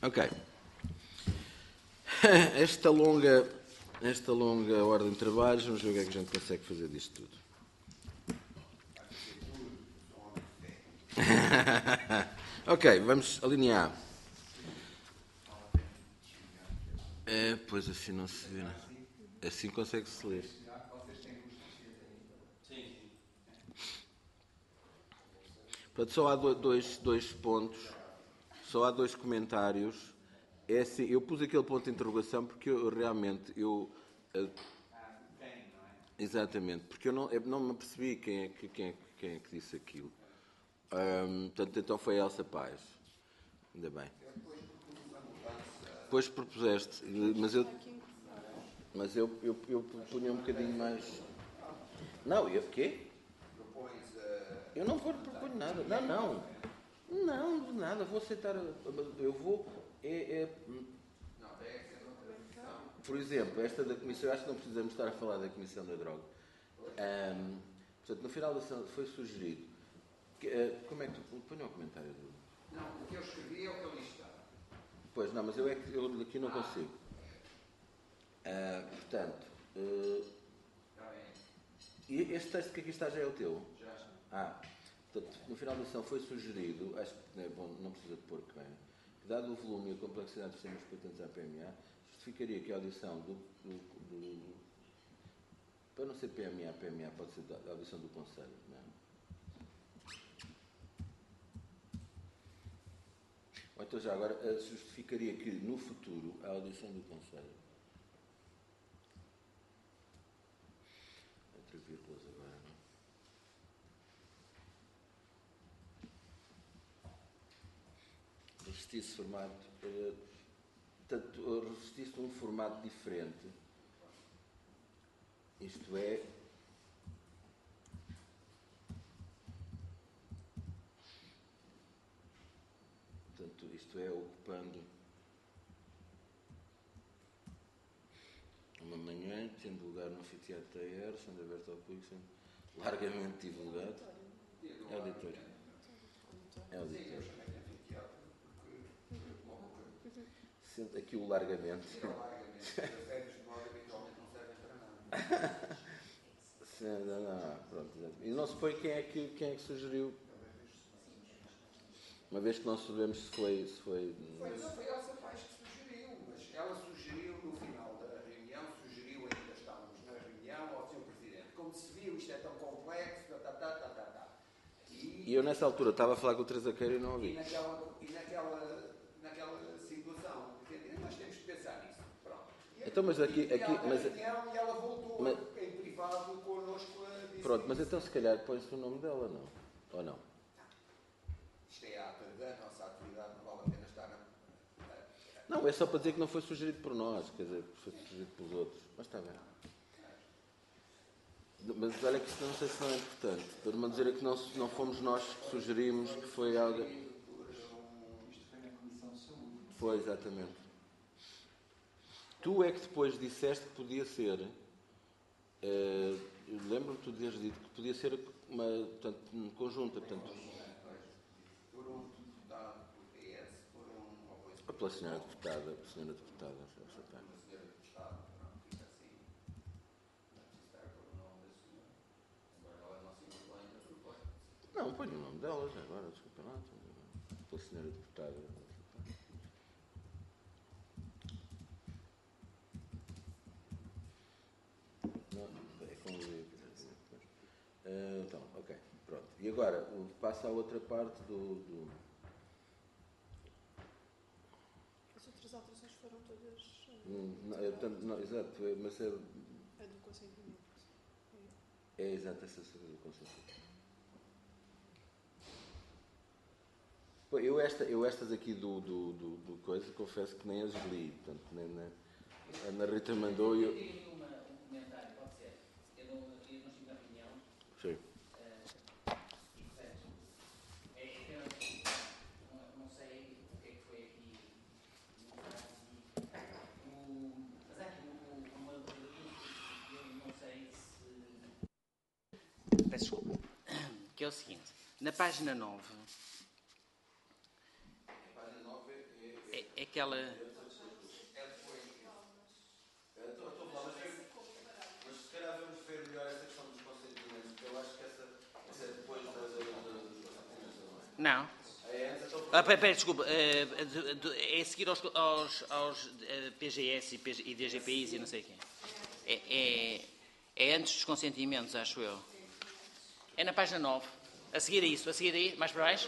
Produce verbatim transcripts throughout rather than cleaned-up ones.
Ok. Esta longa, esta longa ordem de trabalhos, vamos ver o que é que a gente consegue fazer disto tudo. Ok, vamos alinhar. É, pois assim não se vê. Assim consegue-se ler. Portanto, só há dois, dois pontos, só há dois comentários. É assim, eu pus aquele ponto de interrogação porque eu realmente, eu, uh, exatamente, porque eu não, eu não me apercebi quem é que, quem é, quem é que disse aquilo. Um, portanto, então foi a Elsa Paz. Ainda bem. Depois propuseste, mas eu, mas eu, eu, eu punha um bocadinho mais... Não, eu o quê? Eu não vou propor nada. Não, não. Não, nada. Vou aceitar. Eu vou... É, é... Por exemplo, esta da Comissão... Eu acho que não precisamos estar a falar da Comissão da Droga. Um, portanto, no final da sessão foi sugerido... Que, uh, como é que tu... Põe um comentário. Do... Não, o que eu escrevi é o que eu li está. Pois, não, mas eu, é que, eu aqui não consigo. Uh, portanto... Uh, E este texto que aqui está já é o teu? Já. Ah, portanto, no final da sessão foi sugerido, acho que é bom, não precisa de pôr que bem, que dado o volume e a complexidade dos temas pertinentes à P M A, justificaria que a audição do, do, do... Para não ser P M A, P M A pode ser a audição do Conselho, não é? Ou então já agora, justificaria que no futuro a audição do Conselho... Entre vírgulas agora, não? Resistisse formato, uh, tanto, resistisse num formato diferente, isto é, portanto, isto é, ocupando uma manhã, tendo lugar no anfiteatro da E R, sendo aberto ao público, sendo largamente divulgado. É auditório. É auditório. Sente aqui o largamente. Não, não, pronto. E não se foi quem é que, quem é que sugeriu. Uma vez que não sabemos se foi... Se foi... Foi, não foi a Elsa Paz que sugeriu, mas ela sugeriu no final da reunião, sugeriu, ainda estávamos na reunião, ao senhor Presidente, como se viu, isto é tão complexo, tá, tá, tá, tá, tá. E, e eu nessa altura estava a falar com o Teresa Queiro e não ouvi. E naquela, e naquela, naquela situação, nós temos que pensar nisso, pronto. E então, mas aqui... aqui mas, reunião, e ela voltou mas, em privado connosco a dizer... Pronto, mas então se calhar põe-se o nome dela, não? Ou não? Isto é a ata da nossa atividade, não vale a pena estar... Na... Não, é só para dizer que não foi sugerido por nós, quer dizer, que foi sugerido pelos outros. Mas está bem. Mas olha que isto não sei se não é importante. Para não dizer que não, não fomos nós que sugerimos, que foi algo... Isto foi na Comissão de Saúde. Foi, exatamente. Tu é que depois disseste que podia ser... Uh, lembro-me de tu teres dito que podia ser uma, portanto, conjunta, portanto... Por um deputado do P S, por um... A pela senhora deputada, a senhora deputada, uma senhora deputada, não, fica assim. Não precisa estar com o nome da senhora. Agora ela não se impõe na proposta. Não, põe o nome dela já agora, desculpa lá. Pela senhora deputada. Não, é como eu uh, então, ok, pronto. E agora, passa a outra parte do... do... As outras alterações foram todas... Hum, não, é, portanto, não, exato, mas é... É do consentimento. É, é exato, essa coisa do consentimento. Eu, esta, eu estas aqui do, do, do, do coisa, confesso que nem as li, portanto, nem, nem, a Ana Rita mandou e eu... Eu tenho uma, um comentário, pode ser? Eu não, eu não estive na reunião. Sim. Uh, e, portanto, é, é, não, não sei o que é que foi aqui. O, mas há aqui uma eu não sei se... Peço desculpa. Que é o seguinte, na página nove... A página nove é... É, é aquela... Mas se calhar vamos ver melhor essa questão dos consentimentos, porque eu acho que essa, essa é depois da, da, da, dos consentimentos, não é? Não. É antes, então, Ah, pera, pera, desculpa. É a seguir aos, aos, aos P G S e D G P Is e não sei quem. É, é, é antes dos consentimentos, acho eu. É na página nove. A seguir a isso, a seguir aí, mais para baixo.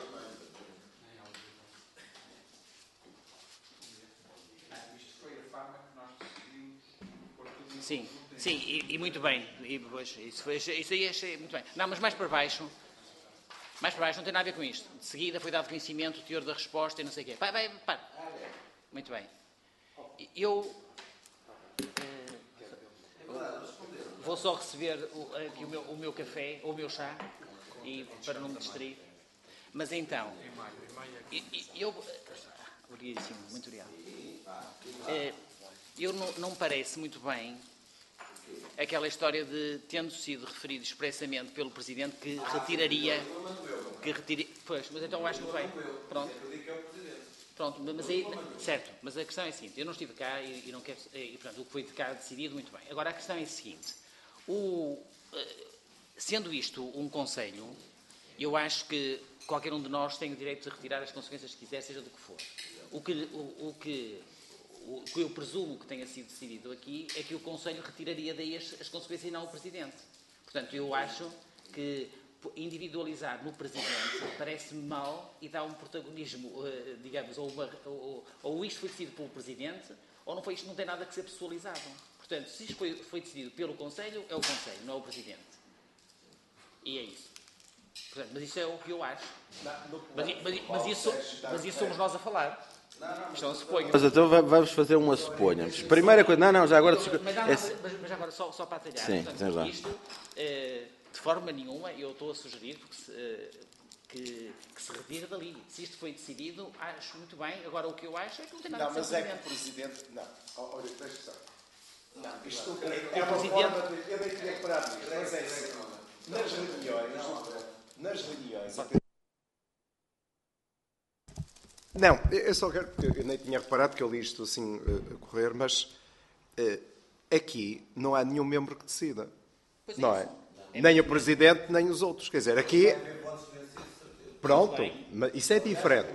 Isto foi a forma que nós decidimos pôr tudo no Sim, sim, e, e muito bem. E, pois, isso, foi, isso aí achei muito bem. Não, mas mais para baixo. Mais para baixo, não tem nada a ver com isto. De seguida foi dado conhecimento, o teor da resposta e não sei o quê. Vai, vai, para. Muito bem. Eu eh, vou só receber o, aqui o meu, o meu café, ou o meu chá, e, para não me distrair. Mas então, eu... Obrigadíssimo, muito obrigado. Eh, eu não, não me parece muito bem aquela história de, tendo sido referido expressamente pelo Presidente, que retiraria... Que retire... Pois, mas então acho que foi. Pronto. Pronto, mas aí... Certo, mas a questão é a seguinte. Eu não estive cá e, e não quero... E, portanto, o que foi de cá decidido, muito bem. Agora, a questão é a seguinte. O, sendo isto um conselho, eu acho que qualquer um de nós tem o direito de retirar as consequências que quiser, seja do que for. O que... O, o que O que eu presumo que tenha sido decidido aqui é que o Conselho retiraria daí as, as consequências e não o Presidente. Portanto, eu acho que individualizar no Presidente parece-me mal e dá um protagonismo, uh, digamos, ou, uma, ou, ou isto foi decidido pelo Presidente, ou não foi, isto não tem nada que ser pessoalizado. Portanto, se isto foi, foi decidido pelo Conselho, é o Conselho, não é o Presidente. E é isso. Portanto, mas isso é o que eu acho. Mas, mas, mas, isso, mas isso somos nós a falar. Isto é um suponho. Mas então vamos fazer uma suponha. Primeira coisa, não, não, já agora... Mas, mas, mas, mas, mas agora, só, só para atalhar. Sim, portanto, isto, eh, de forma nenhuma, eu estou a sugerir porque se, eh, que, que se retire dali. Se isto foi decidido, acho muito bem. Agora, o que eu acho é que não tem nada não, a ver mas é que o Presidente... Não, olha, deixa só. Não, isto é, é uma forma de... Eu nem tinha que parar nisto, mas é assim. Nas reuniões... Nas reuniões... Não, eu só quero, porque eu nem tinha reparado que eu li isto assim uh, a correr, mas uh, aqui não há nenhum membro que decida. Pois não é? é? Nem o Presidente, nem os outros. Quer dizer, aqui... Pronto, mas isso é diferente.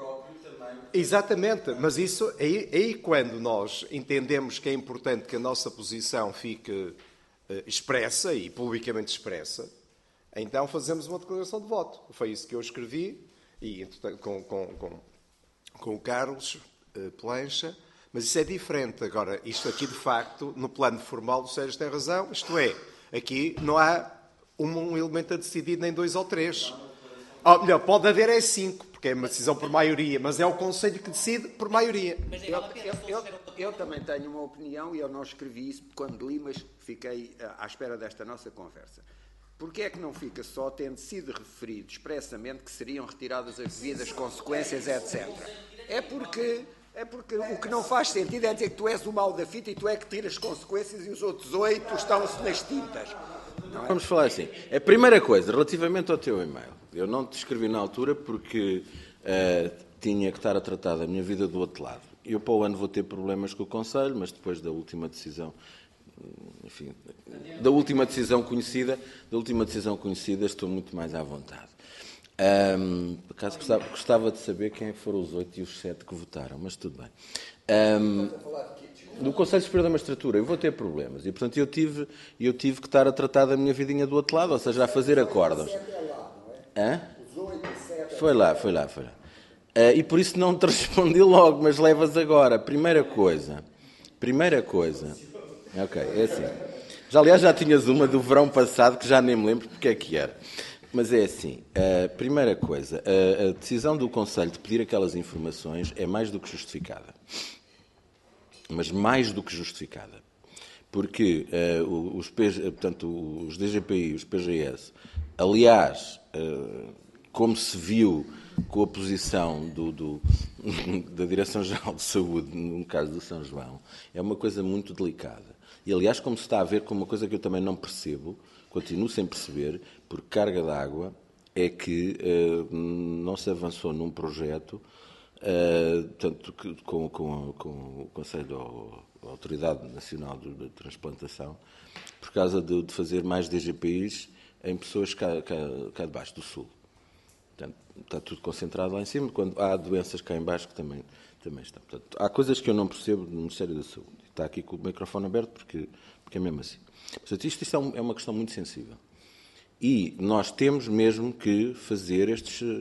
Exatamente, mas isso, aí, aí quando nós entendemos que é importante que a nossa posição fique uh, expressa e publicamente expressa, então fazemos uma declaração de voto. Foi isso que eu escrevi, e com... com, com com o Carlos uh, Plancha, mas isso é diferente. Agora, isto aqui, de facto, no plano formal, o Sérgio tem razão, isto é, aqui não há um, um elemento a decidir, nem dois ou três. Ou melhor, pode haver é cinco, porque é uma decisão por maioria, mas é o Conselho que decide por maioria. Eu, eu, eu, eu também tenho uma opinião, e eu não escrevi isso quando li, mas fiquei à espera desta nossa conversa. Porquê é que não fica só, tendo sido referido expressamente que seriam retiradas as devidas consequências, etcétera? É porque, é porque o que não faz sentido é dizer que tu és o mal da fita e tu é que tiras as consequências e os outros oito estão-se nas tintas. Não é? Vamos falar assim. A primeira coisa, relativamente ao teu e-mail, eu não te escrevi na altura porque uh, tinha que estar a tratar da minha vida do outro lado. Eu para o ano vou ter problemas com o Conselho, mas depois da última decisão... Enfim, da última decisão conhecida, da última decisão conhecida, estou muito mais à vontade. Um, por acaso gostava, gostava de saber quem foram os oito e os sete que votaram, mas tudo bem. Um, no Conselho Superior da Magistratura, eu vou ter problemas e, portanto, eu tive, eu tive que estar a tratar da minha vidinha do outro lado, ou seja, a fazer acordos. Hã? Foi lá, foi lá, foi lá. Uh, e por isso não te respondi logo, mas levas agora. Primeira coisa, primeira coisa. Ok, é assim. Já, aliás, já tinhas uma do verão passado, que já nem me lembro porque é que era. Mas é assim, a primeira coisa, a, a decisão do Conselho de pedir aquelas informações é mais do que justificada. Mas mais do que justificada. Porque uh, os, P, portanto, os D G P I, os P G S, aliás, uh, como se viu com a posição do, do, da Direção-Geral de Saúde, no caso do São João, é uma coisa muito delicada. E, aliás, como se está a ver com uma coisa que eu também não percebo, continuo sem perceber, porque carga d'água é que uh, não se avançou num projeto uh, portanto, com, com, com o Conselho, ou a Autoridade Nacional de, de Transplantação, por causa de, de fazer mais D G P Is em pessoas cá, cá, cá de baixo, do Sul. Portanto, está tudo concentrado lá em cima, quando há doenças cá em baixo que também, também estão. Portanto, há coisas que eu não percebo do Ministério da Saúde. Está aqui com o microfone aberto porque, porque é mesmo assim. Portanto, isto, isto é, um, é uma questão muito sensível. E nós temos mesmo que fazer estes, uh,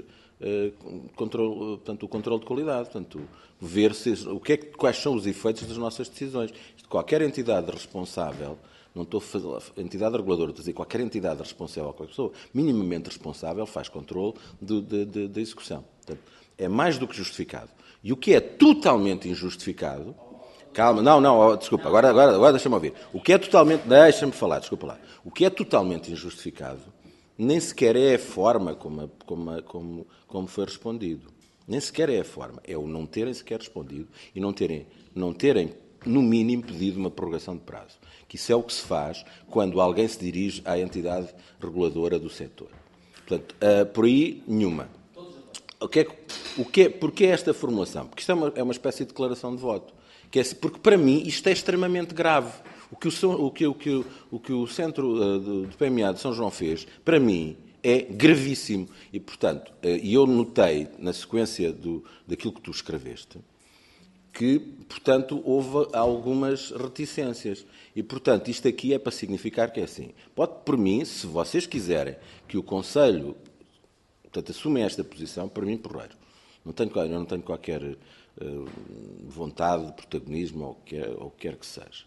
controle, portanto, o controle de qualidade, portanto, ver se, o que é, quais são os efeitos das nossas decisões. Isto, qualquer entidade responsável, não estou a fazer, entidade reguladora, estou a dizer, qualquer entidade responsável, qualquer pessoa minimamente responsável faz controle da execução. Portanto, é mais do que justificado. E o que é totalmente injustificado... Calma, não, não, desculpa, agora, agora, agora deixa-me ouvir. O que é totalmente... Deixa-me falar, desculpa lá. O que é totalmente injustificado nem sequer é a forma como, como, como, como foi respondido. Nem sequer é a forma. É o não terem sequer respondido e não terem, não terem, no mínimo, pedido uma prorrogação de prazo. Que isso é o que se faz quando alguém se dirige à entidade reguladora do setor. Portanto, uh, por aí, nenhuma. O que é, o que é, porquê esta formulação? Porque isto é uma, é uma espécie de declaração de voto. Que é, porque, para mim, isto é extremamente grave. O que o, o, que, o, que, o, que o Centro de, de P M A de São João fez, para mim, é gravíssimo. E, portanto, e eu notei, na sequência do, daquilo que tu escreveste, que, portanto, houve algumas reticências. E, portanto, isto aqui é para significar que é assim. Pode, por mim, se vocês quiserem que o Conselho, portanto, assume esta posição, para mim, porreiro. Não tenho, eu não tenho qualquer uh, vontade de protagonismo ou o que quer, ou quer que seja.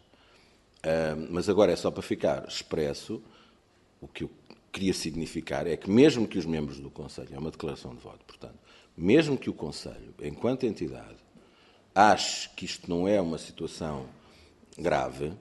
Uh, mas agora é só para ficar expresso o que eu queria significar é que mesmo que os membros do Conselho, é uma declaração de voto, portanto, mesmo que o Conselho, enquanto entidade, ache que isto não é uma situação grave,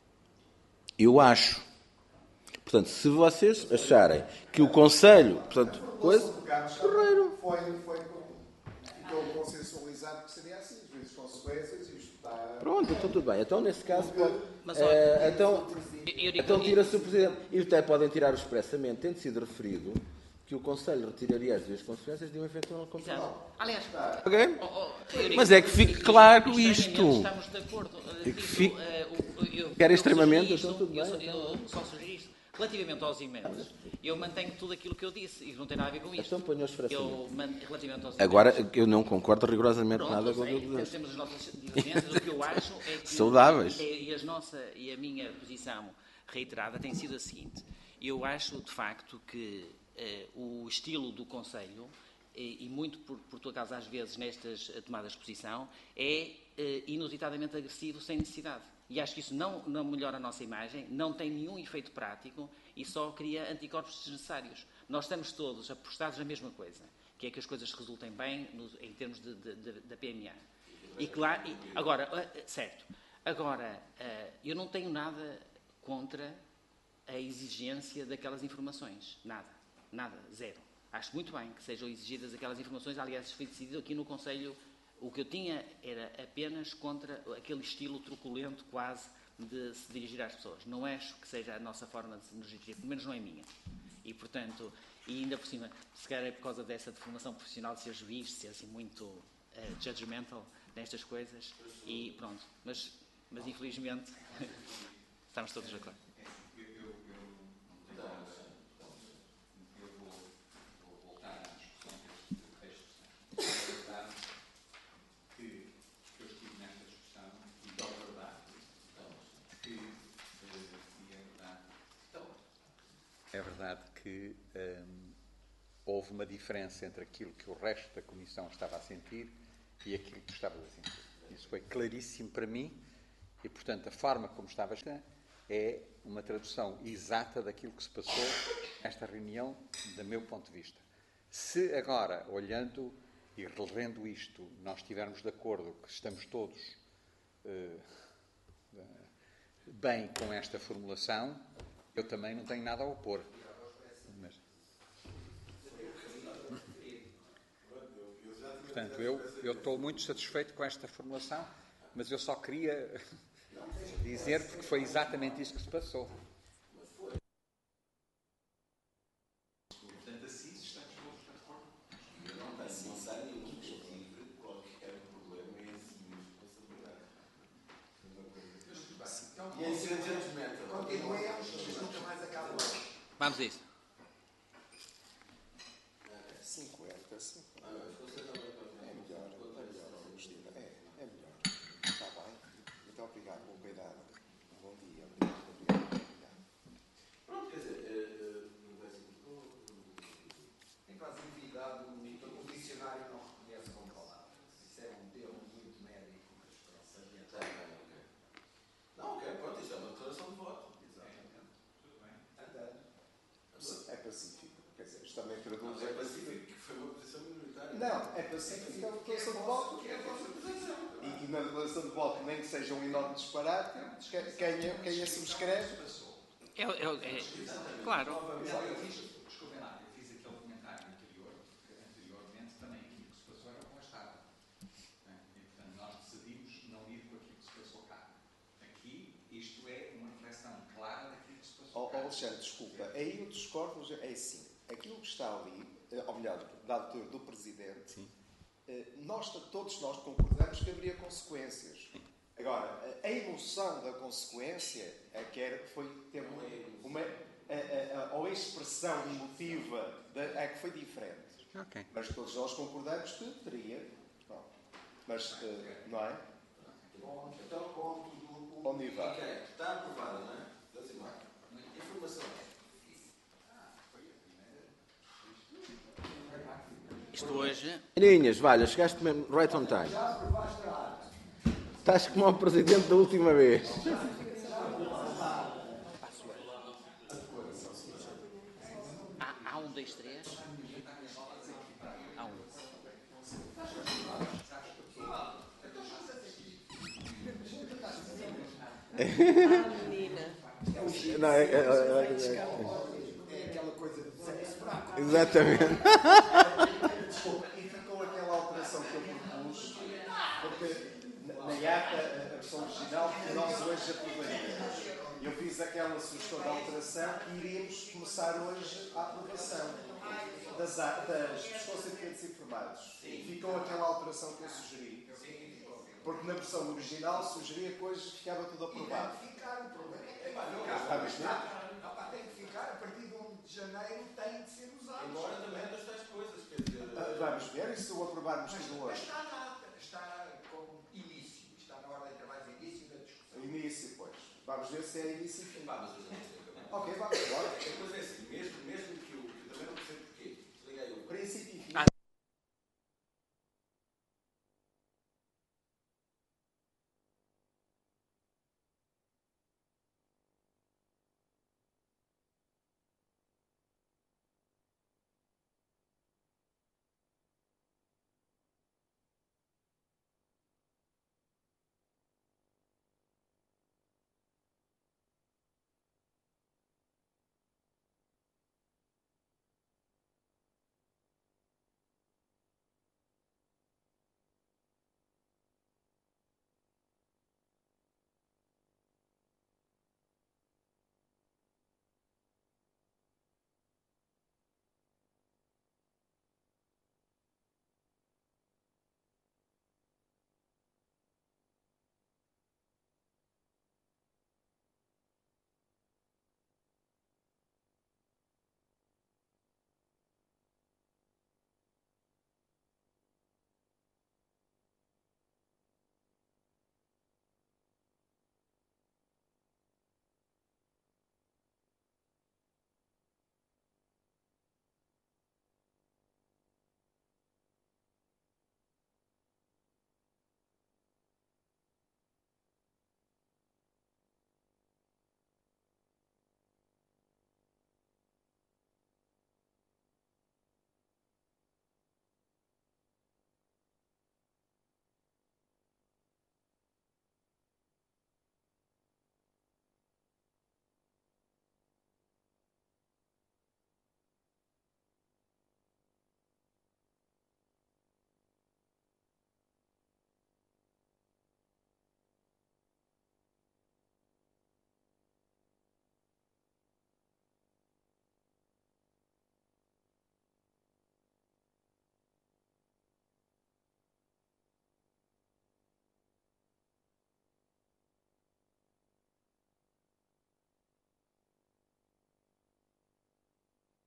eu acho. Portanto, se vocês acharem que o Conselho, portanto, coisa, porreiro. Foi, foi, ficou consensualizado que seria assim, às vezes consequências, isto está... Pronto, então tudo bem. Então, nesse caso, pode, Mas, eh, olha, então, eu digo- então tira-se o Presidente. E até podem tirar expressamente, tendo sido referido, que o Conselho retiraria as duas consequências de um eventual conflito. Exato. Aliás, Ok? oh, oh, Eurico, Mas é que fique claro estranhamente isto. Estamos de acordo. É que fique- uh, eu, Quer eu extremamente, sugeri então tudo isto, bem, Eu, eu só sugeri isto. Relativamente aos emendas, eu mantenho tudo aquilo que eu disse e não tem nada a ver com isto. Então ponha os fracionamentos. Eu man- relativamente aos Agora, emendas, eu não concordo rigorosamente pronto, nada eu com sei, o que eu temos, temos as nossas divergências. O que eu acho é que Saudáveis. E, e, as nossa, e a minha posição reiterada tem sido a seguinte. Eu acho, de facto, que eh, o estilo do Conselho, e, e muito por, por tua causa, às vezes, nestas tomadas de posição, é eh, inusitadamente agressivo sem necessidade. E acho que isso não, não melhora a nossa imagem, não tem nenhum efeito prático e só cria anticorpos desnecessários. Nós estamos todos apostados na mesma coisa, que é que as coisas resultem bem no, em termos de, de, de, da P M A. E claro, e, agora, certo, agora, eu não tenho nada contra a exigência daquelas informações. Nada, nada, zero. Acho muito bem que sejam exigidas aquelas informações. Aliás, foi decidido aqui no Conselho. O que eu tinha era apenas contra aquele estilo truculento quase de se dirigir às pessoas. Não acho que seja a nossa forma de se nos dirigir, pelo menos não é minha. E, portanto, e ainda por cima, se calhar é por causa dessa deformação profissional de ser juiz, de ser assim muito uh, judgmental nestas coisas, e pronto. Mas, mas infelizmente, estamos todos de acordo. É verdade que hum, houve uma diferença entre aquilo que o resto da Comissão estava a sentir e aquilo que tu estavas a sentir. Isso foi claríssimo para mim e, portanto, a forma como estava é uma tradução exata daquilo que se passou nesta reunião, do meu ponto de vista. Se agora, olhando e relevendo isto, nós estivermos de acordo que estamos todos uh, bem com esta formulação, eu também não tenho nada a opor. Mas... Portanto, eu, eu estou muito satisfeito com esta formulação, mas eu só queria dizer porque foi exatamente isso que se passou. Portanto, assim estamos todos de acordo. Eu não tenho, não tenho o objetivo de erros que isto nunca mais acaba. Vamos a isso. cinquenta, cinquenta. É melhor, é melhor, Agostina. É, é melhor. Está bem. Muito obrigado, bom cuidado. Bom dia. Obrigado, obrigado. Pronto, quer dizer, eh, não vai ser Tem quase enviado o dicionário não reconhece como palavras. Isso é um termo muito médico, mas para saber. Tá, ok. Não, ok, pronto, isto é uma declaração de voto. Exatamente. Tudo bem. Andando. É pacífico. Quer dizer, isto também traduz. Não, é pacífico, que foi uma posição minoritária. Não, é pacífico, é uma declaração de voto. Que é a vossa posição. E, e na declaração de voto, nem que seja um enorme disparate, quem, quem, quem a subscreve. É, é, é, claro. Desculpem lá, eu fiz aquele comentário anterior, porque anteriormente também aquilo que se passou era como estava. E, portanto, nós decidimos não ir com aquilo que se passou cá. Aqui, isto é uma reflexão clara daquilo que se passou Oh, cá. Alexandre, desculpa, aí eu discordo, mas é assim. Aquilo que está ali, ou melhor, da altura do Presidente, Sim. nós, todos nós concordamos que haveria consequências. Agora, a emoção da consequência é que era, foi ter uma, uma, a, a, a, ou a expressão emotiva da, é que foi diferente. Ok. Mas todos nós concordamos que teria. Não. Mas, não é? Bom, então, com tudo o. Onde vai? Ok, está aprovada, não é? Dezimar. Informação. Isto hoje. Aninhas, valha, chegaste mesmo right on time. Estás como o Presidente da última vez. Há, há um, dois, três. Há um. Ah, menina. Não, é, é, é, É aquela coisa de sexo fraco. é, exatamente. Desculpa, e ficou aquela alteração que eu propus, porque na na ata, a versão original, que nós hoje aprovaríamos. Eu fiz aquela sugestão de alteração e iríamos começar hoje a aprovação das, a- das, dos constituintes informados. Ficou aquela alteração que eu sugeri. Porque na versão original sugeria que hoje ficava tudo aprovado. Tem que ficar o problema. Vamos ver? Não, pá, tem que ficar, a partir de um de janeiro tem que ser usado. Embora também das tais coisas, quer dizer. Ah, Vamos ver, e se o aprovarmos Mas, tudo mas hoje? está na ata, está como início, está na ordem de trabalho de início da discussão. Início, pois. Vamos ver se é início e fim. Pá, mas hoje não sei acabar. Ok, vamos embora. A coisa é assim, mesmo, mesmo que eu, que eu também não percebo porquê, desliga aí o Princípio e fim. Ah,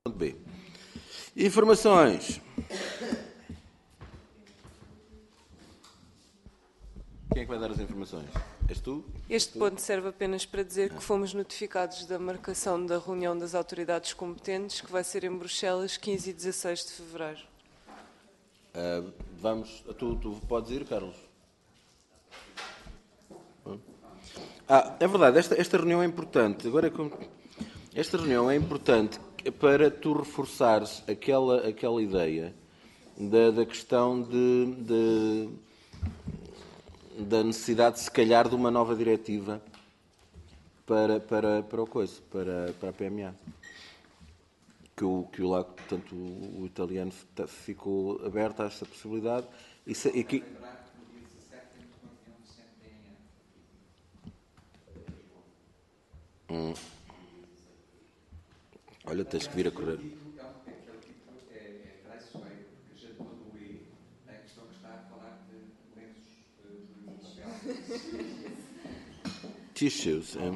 Ponto B. Informações. Quem é que vai dar as informações? És tu? Este ponto serve apenas para dizer que fomos notificados da marcação da reunião das autoridades competentes, que vai ser em Bruxelas, quinze e dezasseis de fevereiro. Uh, vamos. Tu, tu podes ir, Carlos? Ah, é verdade, esta, esta reunião é importante. Agora, é como... Esta reunião é importante para tu reforçares aquela, aquela ideia da, da questão de, de, da necessidade, se calhar, de uma nova diretiva para, para, para o coisa, para, para a P M A. Que o, que o lá, portanto, o, o italiano ficou aberto a essa possibilidade. E, se, e que... hum. Olha, tens que vir a correr. Tissues. É.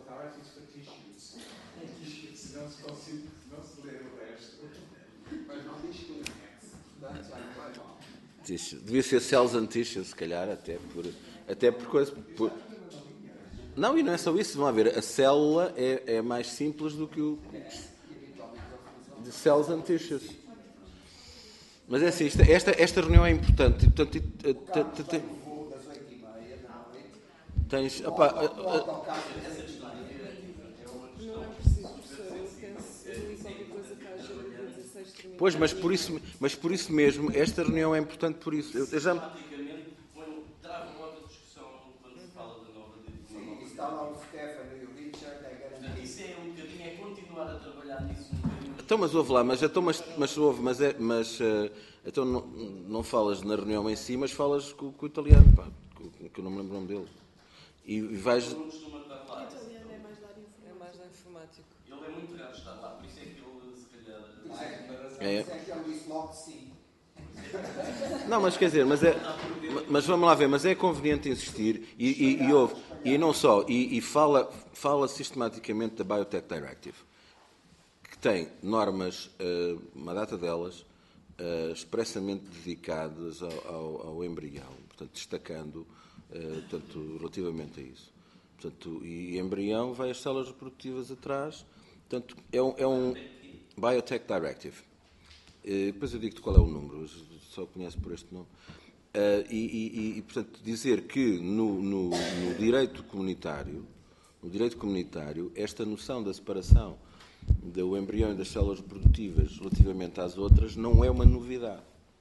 Tissues. Devia ser cells and tissues, se calhar, até por, até por coisa. Por... Não, e não é só isso. Vão ver, a célula é, é mais simples do que o de cells and tissues. Mas é assim, esta, esta reunião é importante. Portanto, tens. Opa, Não é preciso, professor. Eu penso em qualquer coisa que haja no dia dezasseis de domingo. Pois, mas por isso, mas por isso mesmo, esta reunião é importante por isso. Eu, eu já... Trava uma outra discussão quando se fala da nova diretiva. Isso está lá o Stefano e o Richard, é garantido. Isso é um bocadinho, é continuar a trabalhar nisso um bocadinho. Então, mas ouve lá, mas, então, mas, mas, ouve, mas, é, mas uh, então não, não falas na reunião em si, mas falas com, com o italiano, pá, que, que eu não me lembro o nome dele. E, e vais... Ele não costuma estar lá. O italiano é mais da área informática. É mais da informática. Ele é muito raro estar lá, por isso é que ele, se calhar... É. Isso é que ele disse logo que sim. Não, mas quer dizer, mas, é, mas vamos lá ver, mas é conveniente insistir e, e, e, ouve, e não só, e, e fala, fala sistematicamente da Biotech Directive, que tem normas, uma data delas, expressamente dedicadas ao, ao, ao embrião, portanto, destacando portanto, relativamente a isso. Portanto, e embrião vai as células reprodutivas atrás, portanto, é um, é um Biotech Directive. Uh, depois eu digo-te qual é o número, só conheço por este nome. Uh, e, e, e, portanto, dizer que no, no, no direito comunitário, no direito comunitário, esta noção da separação do embrião e das células reprodutivas relativamente às outras não é uma novidade.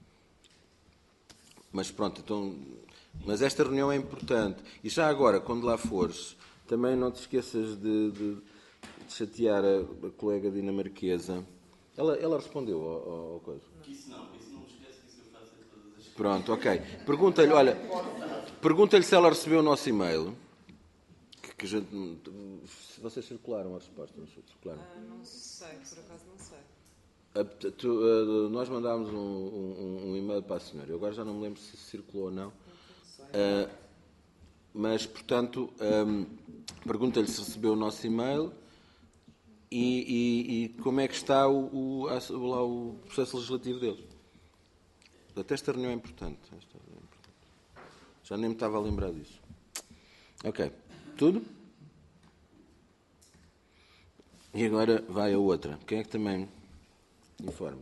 Mas pronto, então, mas esta reunião é importante. E já agora, quando lá fores, também não te esqueças de, de, de chatear a, a colega dinamarquesa. Ela, ela respondeu ao, ao coisa. Isso não, isso não me esquece que isso eu faço em todas as... Pronto, ok. Pergunta-lhe, olha, pergunta-lhe se ela recebeu o nosso e-mail. Que, que gente, vocês circularam a resposta, não circularam? Ah, não sei, por acaso não sei. A, tu, a, nós mandámos um, um, um e-mail para a senhora. Eu agora já não me lembro se circulou ou não. Uh, mas, portanto, um, pergunta-lhe se recebeu o nosso e-mail. E, e, e como é que está o, o, lá o processo legislativo deles. Portanto, esta reunião é importante. Esta reunião é importante. Já nem me estava a lembrar disso. Ok. Tudo? E agora vai a outra. Quem é que também informa?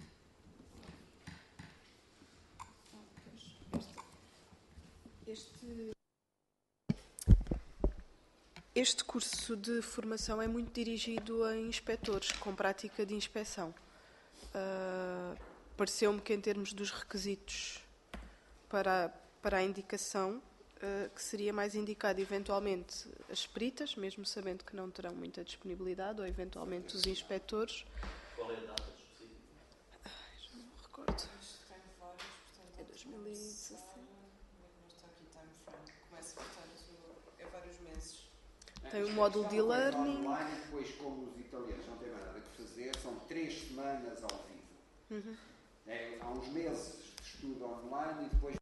Este... Este curso de formação é muito dirigido a inspectores, com prática de inspeção. Uh, Pareceu-me que, em termos dos requisitos para, para a indicação, uh, que seria mais indicado, eventualmente, as peritas, mesmo sabendo que não terão muita disponibilidade, ou, eventualmente, os inspectores. Qual é a data específica? Ai, já não me recordo. É dois mil e dezasseis. Começa, portanto, é vários meses. Tem um módulo de e-learning. Online, depois, como os italianos não têm mais nada que fazer, são três semanas ao vivo. Uhum. É, há uns meses de estudo online e depois.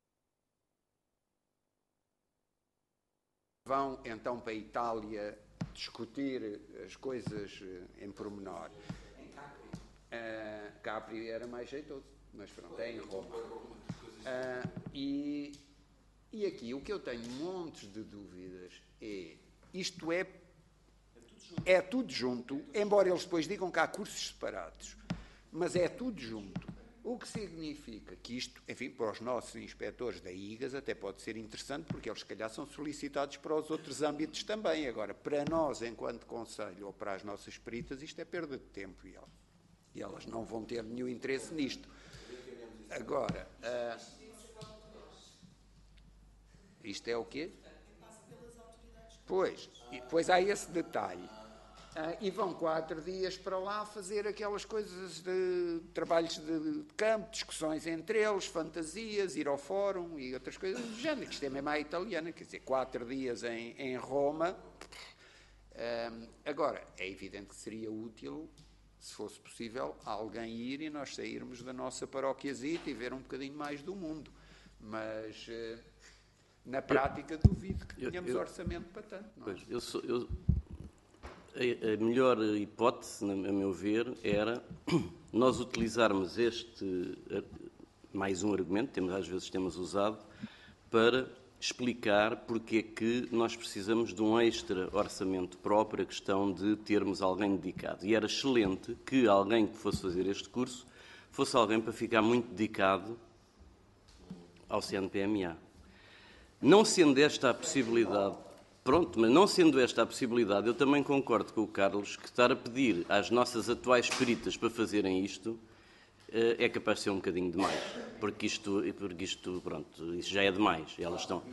Vão então para a Itália discutir as coisas em pormenor. Uh, Capri era mais jeitoso, mas pronto, é em Roma. Uh, e, e aqui o que eu tenho montes de dúvidas é, isto é, é tudo junto, embora eles depois digam que há cursos separados, mas é tudo junto. O que significa que isto, enfim, para os nossos inspectores da I G A S até pode ser interessante, porque eles, se calhar, são solicitados para os outros âmbitos também. Agora, para nós, enquanto Conselho, ou para as nossas peritas, isto é perda de tempo e elas, e elas não vão ter nenhum interesse nisto. Agora, uh, isto é o quê? Pois, e depois há esse detalhe. Ah, e vão quatro dias para lá fazer aquelas coisas de trabalhos de campo, discussões entre eles, fantasias, ir ao fórum e outras coisas do género, que isto é mesmo à italiana, quer dizer, quatro dias em, em Roma. Ah, agora, é evidente que seria útil, se fosse possível, alguém ir e nós sairmos da nossa paróquiazita e ver um bocadinho mais do mundo. Mas, ah, na prática, duvido que tenhamos eu, eu, orçamento para tanto. Não é? Pois, eu sou... Eu... A melhor hipótese, a meu ver, era nós utilizarmos este, mais um argumento, temos, às vezes temos usado, para explicar porque é que nós precisamos de um extra orçamento próprio, a questão de termos alguém dedicado. E era excelente que alguém que fosse fazer este curso fosse alguém para ficar muito dedicado ao C N P M A. Não sendo esta a possibilidade... Pronto, mas não sendo esta a possibilidade, eu também concordo com o Carlos que estar a pedir às nossas atuais peritas para fazerem isto é capaz de ser um bocadinho demais, porque isto, porque isto pronto, isso já é demais. Elas estão...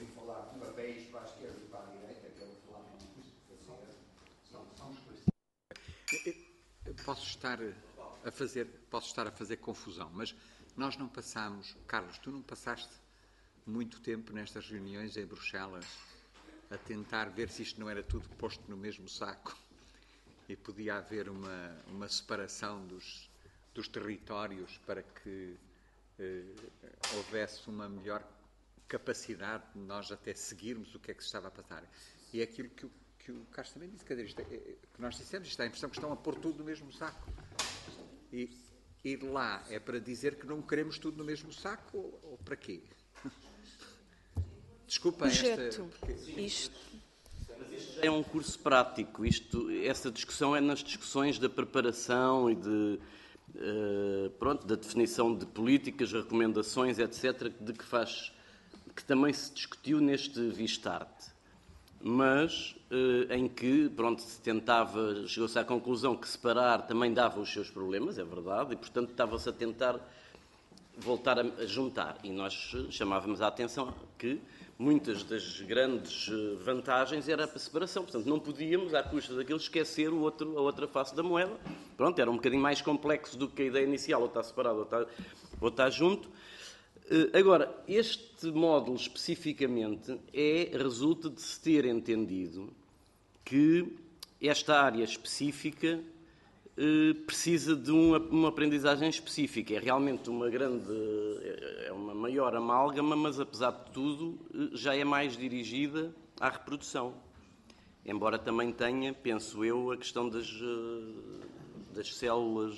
Posso estar a fazer, posso estar a fazer confusão, mas nós não passamos, Carlos, tu não passaste muito tempo nestas reuniões em Bruxelas a tentar ver se isto não era tudo posto no mesmo saco e podia haver uma, uma separação dos, dos territórios para que eh, houvesse uma melhor capacidade de nós até seguirmos o que é que se estava a passar. E é aquilo que o, que o Carlos também disse, quer dizer, isto é, é, que nós dissemos, isto é a impressão que estão a pôr tudo no mesmo saco. E ir lá é para dizer que não queremos tudo no mesmo saco ou, ou para quê? Desculpa, projeto. Esta... Isto... É um curso prático. Isto, essa discussão é nas discussões da preparação e de, uh, pronto, da definição de políticas, recomendações, etcétera, de que faz, que também se discutiu neste Vistart, mas uh, em que, pronto, se tentava, chegou-se à conclusão que separar também dava os seus problemas, é verdade, e portanto estava-se a tentar voltar a juntar. E nós chamávamos a atenção que muitas das grandes vantagens era a separação. Portanto, não podíamos, à custa daquilo, esquecer o outro, a outra face da moeda. Pronto, era um bocadinho mais complexo do que a ideia inicial, ou está separado ou está, ou está junto. Agora, este módulo especificamente é, resulta de se ter entendido que esta área específica precisa de uma, uma aprendizagem específica. É realmente uma grande, é uma maior amálgama, mas apesar de tudo já é mais dirigida à reprodução. Embora também tenha, penso eu, a questão das, das células.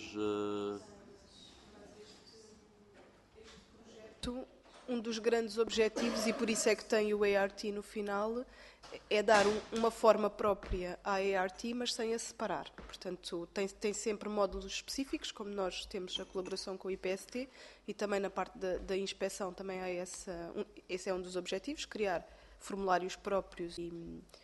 Um dos grandes objetivos, e por isso é que tem o A R T no final, é dar uma forma própria à A R T, mas sem a separar. Portanto, tem, tem sempre módulos específicos, como nós temos a colaboração com o I P S T, e também na parte da, da inspeção também há essa, um, esse é um dos objetivos, criar formulários próprios e,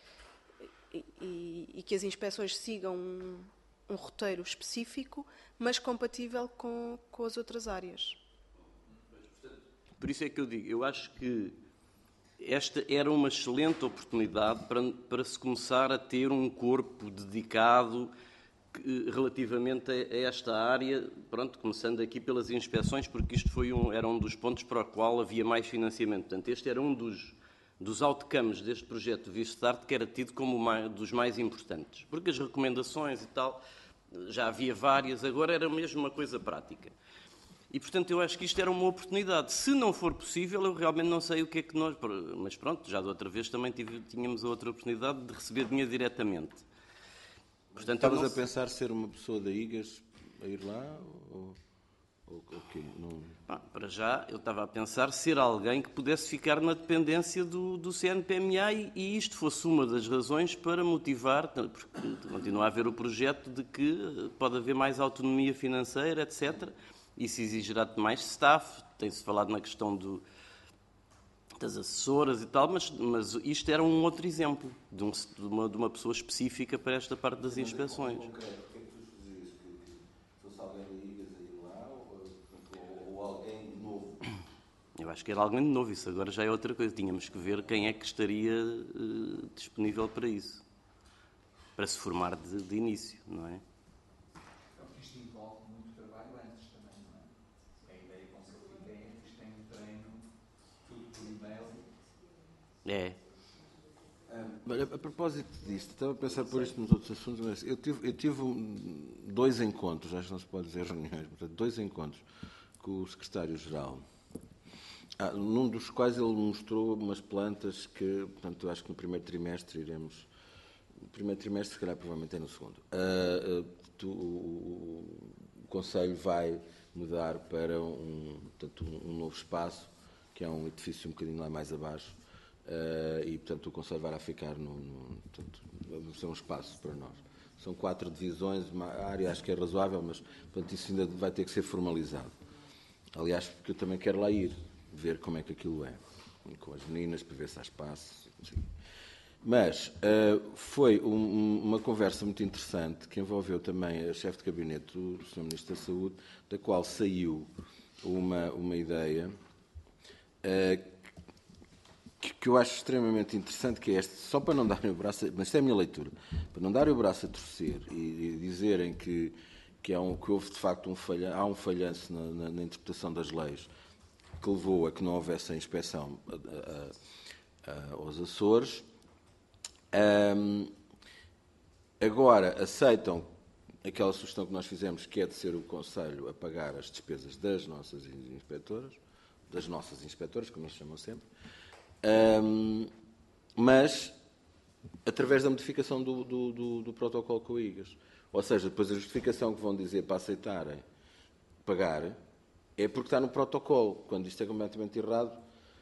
e, e que as inspeções sigam um, um roteiro específico, mas compatível com, com as outras áreas. Por isso é que eu digo, eu acho que esta era uma excelente oportunidade para, para se começar a ter um corpo dedicado que, relativamente a, a esta área, pronto, começando aqui pelas inspeções, porque isto foi um, era um dos pontos para o qual havia mais financiamento. Portanto, este era um dos, dos outcomes deste projeto do Vistart, que era tido como um dos mais importantes. Porque as recomendações e tal, já havia várias, agora era mesmo uma coisa prática. E, portanto, eu acho que isto era uma oportunidade. Se não for possível, eu realmente não sei o que é que nós... Mas pronto, já da outra vez também tive, tínhamos a outra oportunidade de receber dinheiro diretamente. Portanto, Estavas não... a pensar ser uma pessoa da I G A S a ir lá? Ou, ou, ou quê? Não... Bom, para já, eu estava a pensar ser alguém que pudesse ficar na dependência do, do C N P M A e, e isto fosse uma das razões para motivar, porque continua a haver o projeto de que pode haver mais autonomia financeira, etcétera. Isso exigirá de mais staff, tem-se falado na questão do, das assessoras e tal, mas, mas isto era um outro exemplo de, um, de, uma, de uma pessoa específica para esta parte das inspeções. Em concreto, o que é que tu fazias? Que fosse alguém da I G A S a ir lá ou, ou alguém novo? Eu acho que era alguém de novo, isso agora já é outra coisa. Tínhamos que ver quem é que estaria uh, disponível para isso, para se formar de, de início, não é? Isto envolve muito trabalho antes também, não é? A ideia com que eu fiquei é que isto tem um treino, tudo por e-mail. É. Olha, a propósito disto, estava a pensar por isto nos outros assuntos, mas eu tive, eu tive um, dois encontros, acho que não se pode dizer reuniões, portanto, dois encontros com o secretário-geral, ah, num dos quais ele mostrou umas plantas que, portanto, eu acho que no primeiro trimestre iremos, no primeiro trimestre, se calhar, provavelmente é no segundo. Ah, ah, tu, o, o Conselho vai mudar para um, portanto, um, um novo espaço, que é um edifício um bocadinho lá mais abaixo, uh, e, portanto, o Conselho vai lá ficar no, no portanto, vai ser um espaço para nós. São quatro divisões, uma área acho que é razoável, mas, portanto, isso ainda vai ter que ser formalizado. Aliás, porque eu também quero lá ir, ver como é que aquilo é, com as meninas, para ver se há espaço, assim. Mas uh, foi um, uma conversa muito interessante que envolveu também a chefe de gabinete do senhor Ministro da Saúde, da qual saiu uma, uma ideia uh, que, que eu acho extremamente interessante, que é este, só para não darem o braço, mas isto é a minha leitura, para não darem o braço a torcer e, e dizerem que, que, há um, que houve de facto um falha, há um falhanço na, na, na interpretação das leis que levou a que não houvesse a inspeção a, a, a, aos Açores. Um, agora aceitam aquela sugestão que nós fizemos, que é de ser o Conselho a pagar as despesas das nossas inspetoras, das nossas inspetoras, como eles chamam sempre, um, mas através da modificação do, do, do, do protocolo com a I G A S. Ou seja, depois a justificação que vão dizer para aceitarem pagar é porque está no protocolo, quando isto é completamente errado.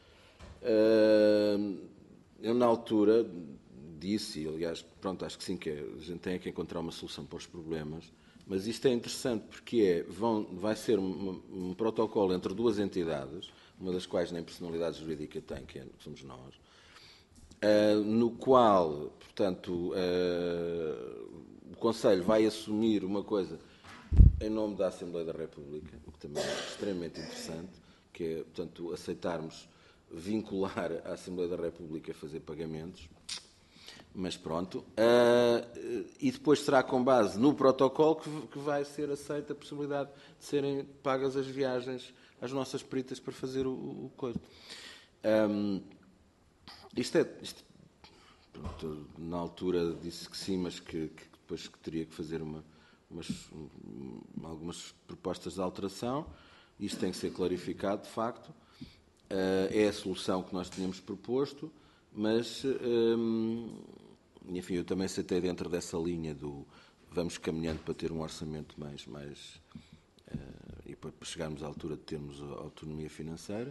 Uh, eu, na altura, disse, e aliás, pronto, acho que sim, que é, a gente tem que encontrar uma solução para os problemas, mas isto é interessante porque é, vão, vai ser um, um protocolo entre duas entidades, uma das quais nem personalidade jurídica tem, que é, somos nós, uh, no qual, portanto, uh, o Conselho vai assumir uma coisa em nome da Assembleia da República, o que também é extremamente interessante, que é, portanto, aceitarmos vincular a Assembleia da República a fazer pagamentos. Mas pronto, uh, e depois será com base no protocolo que, que vai ser aceita a possibilidade de serem pagas as viagens às nossas peritas para fazer o, o coisa. Um, isto é, isto, pronto, na altura disse que sim, mas que, que depois que teria que fazer uma, umas, um, algumas propostas de alteração. Isto tem que ser clarificado, de facto. Uh, é a solução que nós tínhamos proposto, mas... Um, enfim, eu também aceitei dentro dessa linha do vamos caminhando para ter um orçamento mais, mais uh, e para chegarmos à altura de termos autonomia financeira.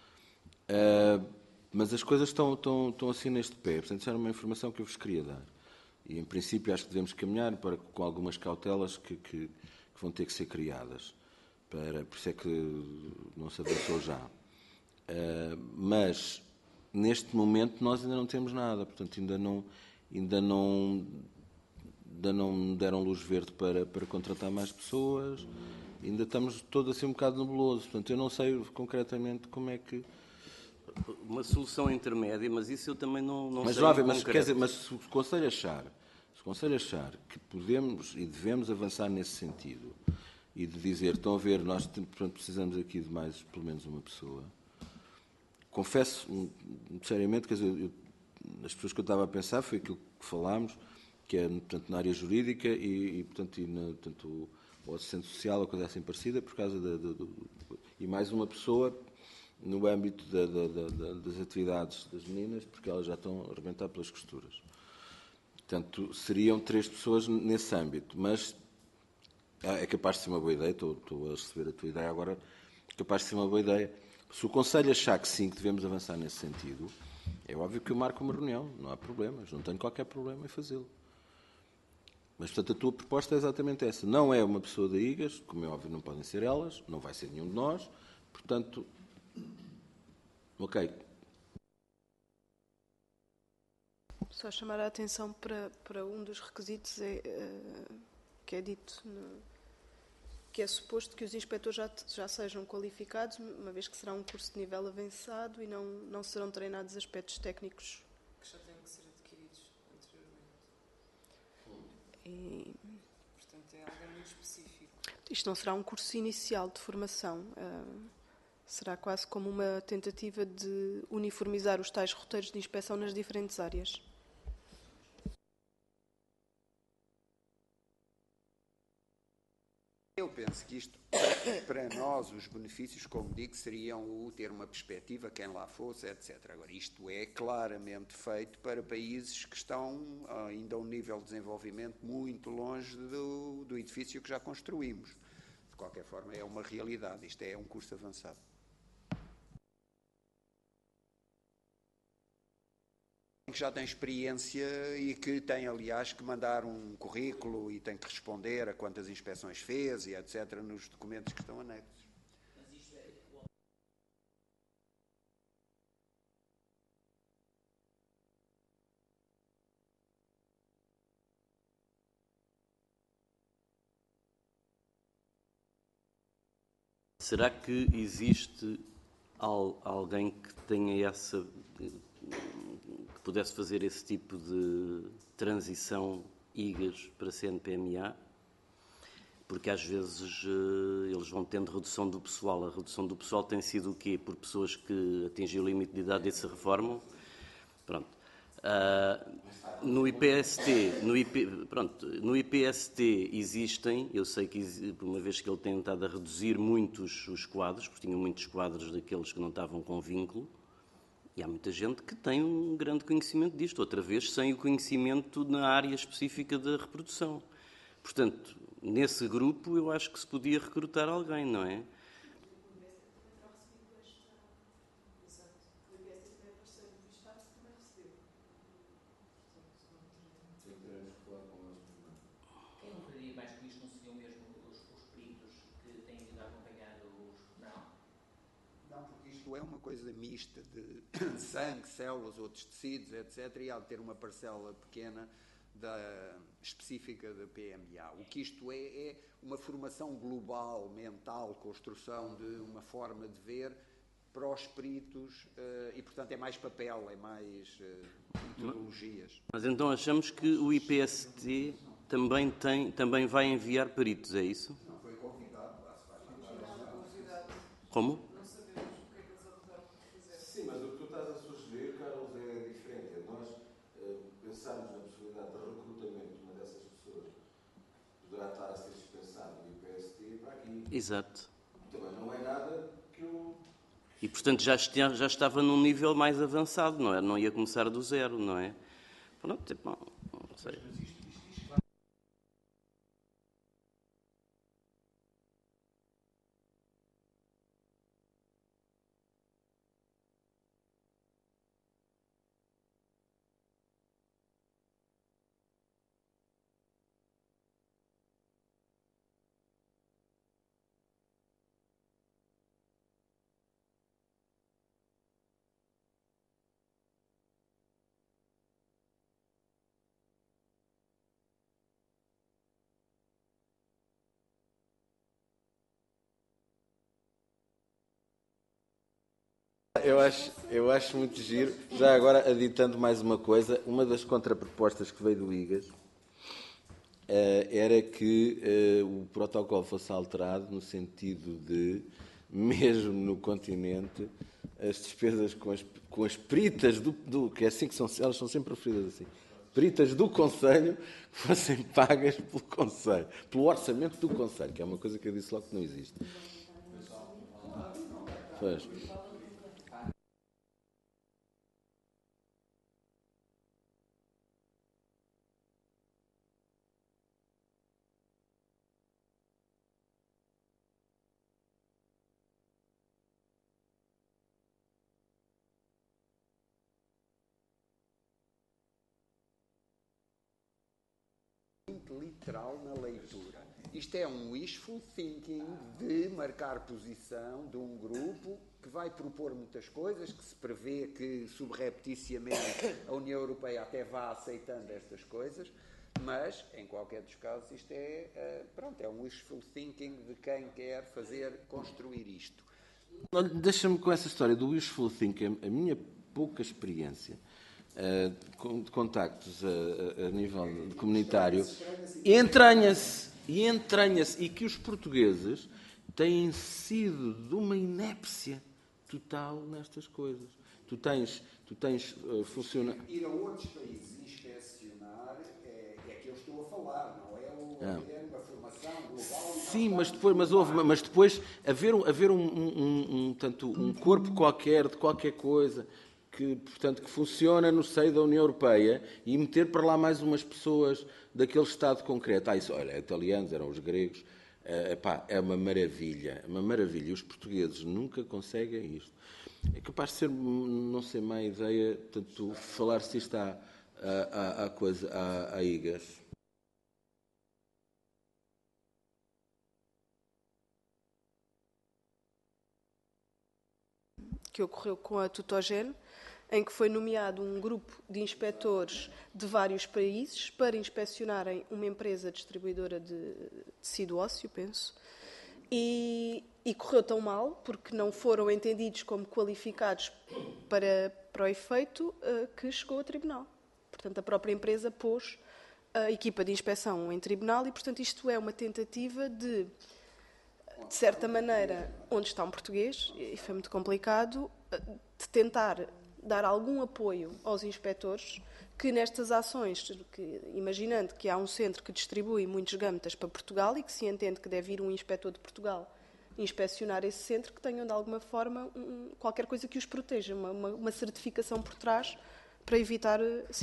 Uh, mas as coisas estão, estão, estão assim neste pé. Portanto, isso era uma informação que eu vos queria dar. E, em princípio, acho que devemos caminhar para, com algumas cautelas que, que, que vão ter que ser criadas. Para, por isso é que não se avançou já. Uh, mas, neste momento, nós ainda não temos nada. Portanto, ainda não... Ainda não, ainda não deram luz verde para, para contratar mais pessoas, ainda estamos todos assim um bocado nebulosos. Portanto, eu não sei concretamente como é que... Uma solução intermédia, mas isso eu também não, não mas, sei. Jovem, mas, quer dizer, mas se o Conselho achar, se o Conselho achar que podemos e devemos avançar nesse sentido e de dizer, estão a ver, nós portanto, precisamos aqui de mais, pelo menos uma pessoa, confesso seriamente, quer dizer, eu, as pessoas que eu estava a pensar foi aquilo que falámos, que é portanto, na área jurídica e, e, portanto, e na, portanto, o, ou assistente social, ou coisa assim parecida, por causa da... da, da e mais uma pessoa no âmbito da, da, da, das atividades das meninas, porque elas já estão a arrebentar pelas costuras. Portanto, seriam três pessoas nesse âmbito, mas é capaz de ser uma boa ideia, estou, estou a receber a tua ideia agora, é capaz de ser uma boa ideia. Se o Conselho achar que sim, que devemos avançar nesse sentido, é óbvio que eu marco uma reunião, não há problemas, não tenho qualquer problema em fazê-lo. Mas, portanto, a tua proposta é exatamente essa. Não é uma pessoa da I G A S, como é óbvio, não podem ser elas, não vai ser nenhum de nós, portanto, ok. Só chamar a atenção para, para um dos requisitos é, uh, que é dito, no, que é suposto que os inspectores já, já sejam qualificados, uma vez que será um curso de nível avançado e não, não serão treinados aspectos técnicos. Que já têm que ser adquiridos anteriormente. E, portanto, é algo muito específico. Isto não será um curso inicial de formação, uh, será quase como uma tentativa de uniformizar os tais roteiros de inspeção nas diferentes áreas. Eu penso que isto, para nós, os benefícios, como digo, seriam o ter uma perspectiva, quem lá fosse, etcétera. Agora, isto é claramente feito para países que estão ainda a um nível de desenvolvimento muito longe do, do edifício que já construímos. De qualquer forma, é uma realidade. Isto é um curso avançado. Que já tem experiência e que tem, aliás, que mandar um currículo e tem que responder a quantas inspeções fez e etcétera nos documentos que estão anexos. Será que existe alguém que tenha essa... que pudesse fazer esse tipo de transição I G A S para C N P M A, porque às vezes eles vão tendo redução do pessoal. A redução do pessoal tem sido o quê? Por pessoas que atingem o limite de idade e se reformam. Pronto. Uh, no I P S T, no, I P, pronto, no I P S T existem, eu sei que uma vez que ele tem estado a reduzir muitos os quadros, porque tinha muitos quadros daqueles que não estavam com vínculo, e há muita gente que tem um grande conhecimento disto, outra vez sem o conhecimento na área específica da reprodução. Portanto, nesse grupo eu acho que se podia recrutar alguém, não é? Quem lucraria mais com isto não seriam mesmo os, os peritos que têm vindo a acompanhar os... Não? Não, porque isto é uma coisa mista de sangue, células, outros tecidos, etcétera, e há de ter uma parcela pequena da, específica da P M A. O que isto é, é uma formação global, mental, construção de uma forma de ver para os peritos uh, e, portanto, é mais papel, é mais uh, metodologias. Mas então achamos que o I P S T também, tem, também vai enviar peritos, é isso? Não foi convidado, lá se faz. Como? Sim, mas o que tu estás a sugerir, Carlos, é diferente. Nós uh, pensamos na possibilidade de recrutamento de uma dessas pessoas que poderá estar a ser dispensado do I P S T para aqui. Exato. Também não é nada que eu... E, portanto, já, já estava num nível mais avançado, não é? Não ia começar do zero, não é? Pronto, tipo, não, não sei. Eu acho, eu acho muito giro. Já agora, aditando mais uma coisa, uma das contrapropostas que veio do I G A S uh, era que uh, o protocolo fosse alterado no sentido de, mesmo no continente, as despesas com as, com as peritas do, do... que é assim que são, elas são sempre referidas assim, peritas do Conselho que fossem pagas pelo Conselho, pelo orçamento do Conselho, que é uma coisa que eu disse logo que não existe. Pois. Literal na leitura. Isto é um wishful thinking de marcar posição de um grupo que vai propor muitas coisas, que se prevê que subrepticiamente a União Europeia até vá aceitando estas coisas, mas, em qualquer dos casos, isto é, pronto, é um wishful thinking de quem quer fazer, construir isto. Deixa-me com essa história do wishful thinking, a minha pouca experiência Uh, de contactos a, a, a nível comunitário, entranha-se e entranha-se e que os portugueses têm sido de uma inépcia total nestas coisas. Tu tens, tu tens uh, funciona... Ir a outros países inspecionar é, é que eu estou a falar, não é o ah. é uma formação global. Sim, mas depois, mas houve, mas depois haver, haver um, um, um, um, tanto, um corpo qualquer de qualquer coisa que, portanto, que funciona no seio da União Europeia e meter para lá mais umas pessoas daquele Estado concreto. Ah, isso, olha, italianos, eram os gregos. É, epá, é uma maravilha, uma maravilha. Os portugueses nunca conseguem isto. É capaz de ser, não sei, má ideia, tanto falar-se isto à, à, à coisa, à, à I G A S. Que ocorreu com a Tutogene, em que foi nomeado um grupo de inspectores de vários países para inspecionarem uma empresa distribuidora de tecido ósseo, penso, e, e correu tão mal, porque não foram entendidos como qualificados para, para o efeito, uh, que chegou a tribunal. Portanto, a própria empresa pôs a equipa de inspeção em tribunal e, portanto, isto é uma tentativa de, de certa maneira, onde está um português, e foi muito complicado, de tentar dar algum apoio aos inspectores que nestas ações, que, imaginando que há um centro que distribui muitos gâmetas para Portugal e que se entende que deve ir um inspetor de Portugal inspecionar esse centro, que tenham de alguma forma um, qualquer coisa que os proteja, uma, uma, uma certificação por trás para evitar... Assim,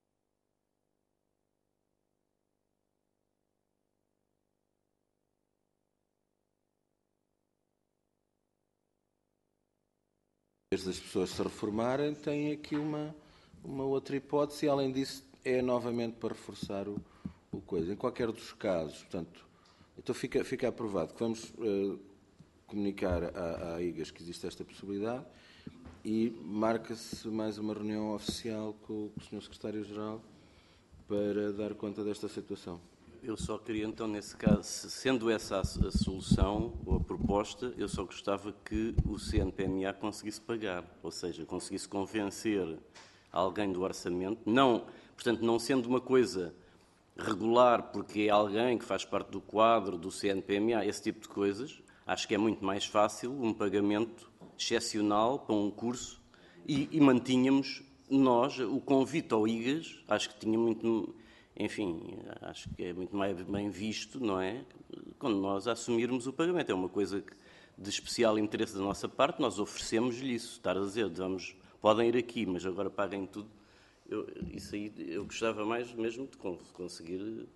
Desde as pessoas se reformarem, tem aqui uma, uma outra hipótese e, além disso, é novamente para reforçar o, o coisa. Em qualquer dos casos, portanto, então fica, fica aprovado que vamos uh, comunicar à, à I G A S que existe esta possibilidade e marca-se mais uma reunião oficial com, com o senhor Secretário-Geral para dar conta desta situação. Eu só queria, então, nesse caso, sendo essa a, a solução ou a proposta, eu só gostava que o C N P M A conseguisse pagar, ou seja, conseguisse convencer alguém do orçamento, não, portanto, não sendo uma coisa regular, porque é alguém que faz parte do quadro do C N P M A, esse tipo de coisas, acho que é muito mais fácil um pagamento excepcional para um curso e, e mantínhamos nós o convite ao I G A S, acho que tinha muito... Enfim, acho que é muito mais bem visto, não é? Quando nós assumirmos o pagamento. É uma coisa de especial interesse da nossa parte, nós oferecemos-lhe isso. Estar a dizer, vamos, podem ir aqui, mas agora paguem tudo. Eu, isso aí eu gostava mais mesmo de conseguir...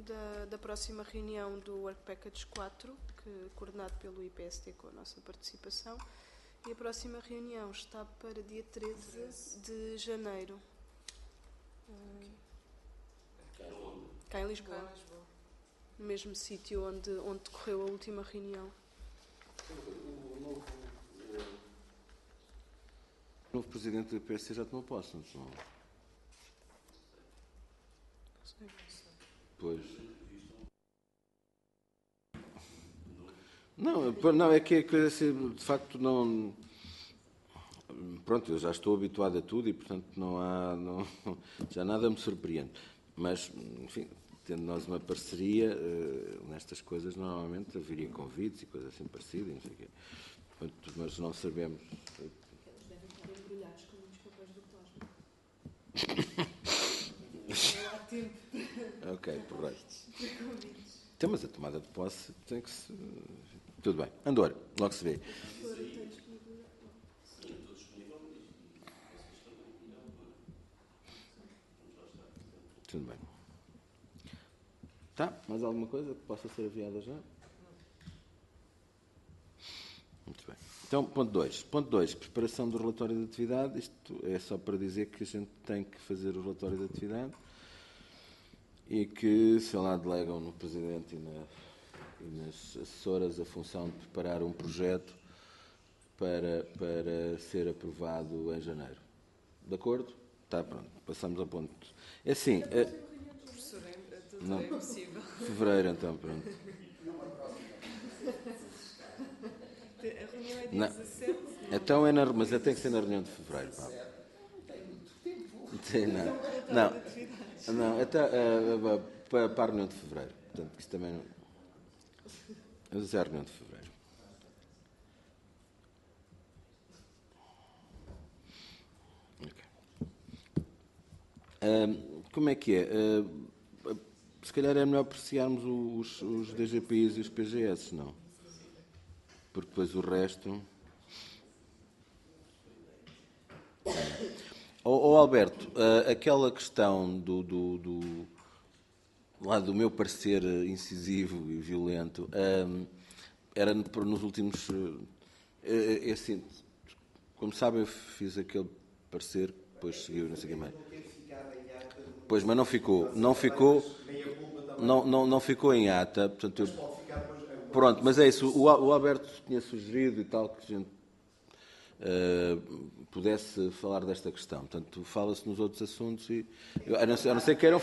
da, da próxima reunião do Work Package quatro, que, coordenado pelo I P S T com a nossa participação. E a próxima reunião está para dia treze de janeiro. Cá em Lisboa. No mesmo sítio onde, onde decorreu a última reunião. O novo, o novo presidente do P S C já tomou posse, não são? Pois. Não, não, é que, é que de facto não. Pronto, eu já estou habituado a tudo e, portanto, não há. Não, já nada me surpreende. Mas, enfim, tendo nós uma parceria, uh, nestas coisas normalmente haveria convites e coisas assim parecidas, não sei o quê. Portanto, mas não sabemos. Eles devem estar embrulhados com muitos papéis do Tosma. Não há tempo. Ok, correto. Então, mas a tomada de posse tem que se. Tudo bem. Andor, logo se vê. Tudo bem. Tá? Mais alguma coisa que possa ser aviada já? Muito bem. Então, ponto dois. Ponto dois. Preparação do relatório de atividade. Isto é só para dizer que a gente tem que fazer o relatório de atividade e que, sei lá, delegam no Presidente e, na, e nas assessoras a função de preparar um projeto para, para ser aprovado em janeiro. De acordo? Está pronto. Passamos ao ponto. É assim. É, Professora, é tudo não, é possível. Fevereiro, então, pronto. A reunião é dia Não. dezassete. Então é na, mas é, tem que ser na reunião de fevereiro. Pá. Sim, não. Não, não até, uh, uh, para, para a reunião de fevereiro. Portanto, que isso também não. Mas é a reunião de fevereiro. Okay. Uh, como é que é? Uh, se calhar é melhor apreciarmos os, os D G P Is e os P G S, não? Porque depois o resto. Ó oh, oh, Alberto, uh, aquela questão do, do, do, lá do meu parecer incisivo e violento um, era nos últimos. Uh, é, é assim, como sabem, eu fiz aquele parecer, depois seguiu, não sei o que mais. Pois, mas não ficou, não ficou, não, não, não ficou em ata, portanto, eu, pronto, mas é isso, o, o Alberto tinha sugerido e tal que a gente uh, pudesse falar desta questão, portanto, fala-se nos outros assuntos e, eu, a, não ser, a não ser que queiram.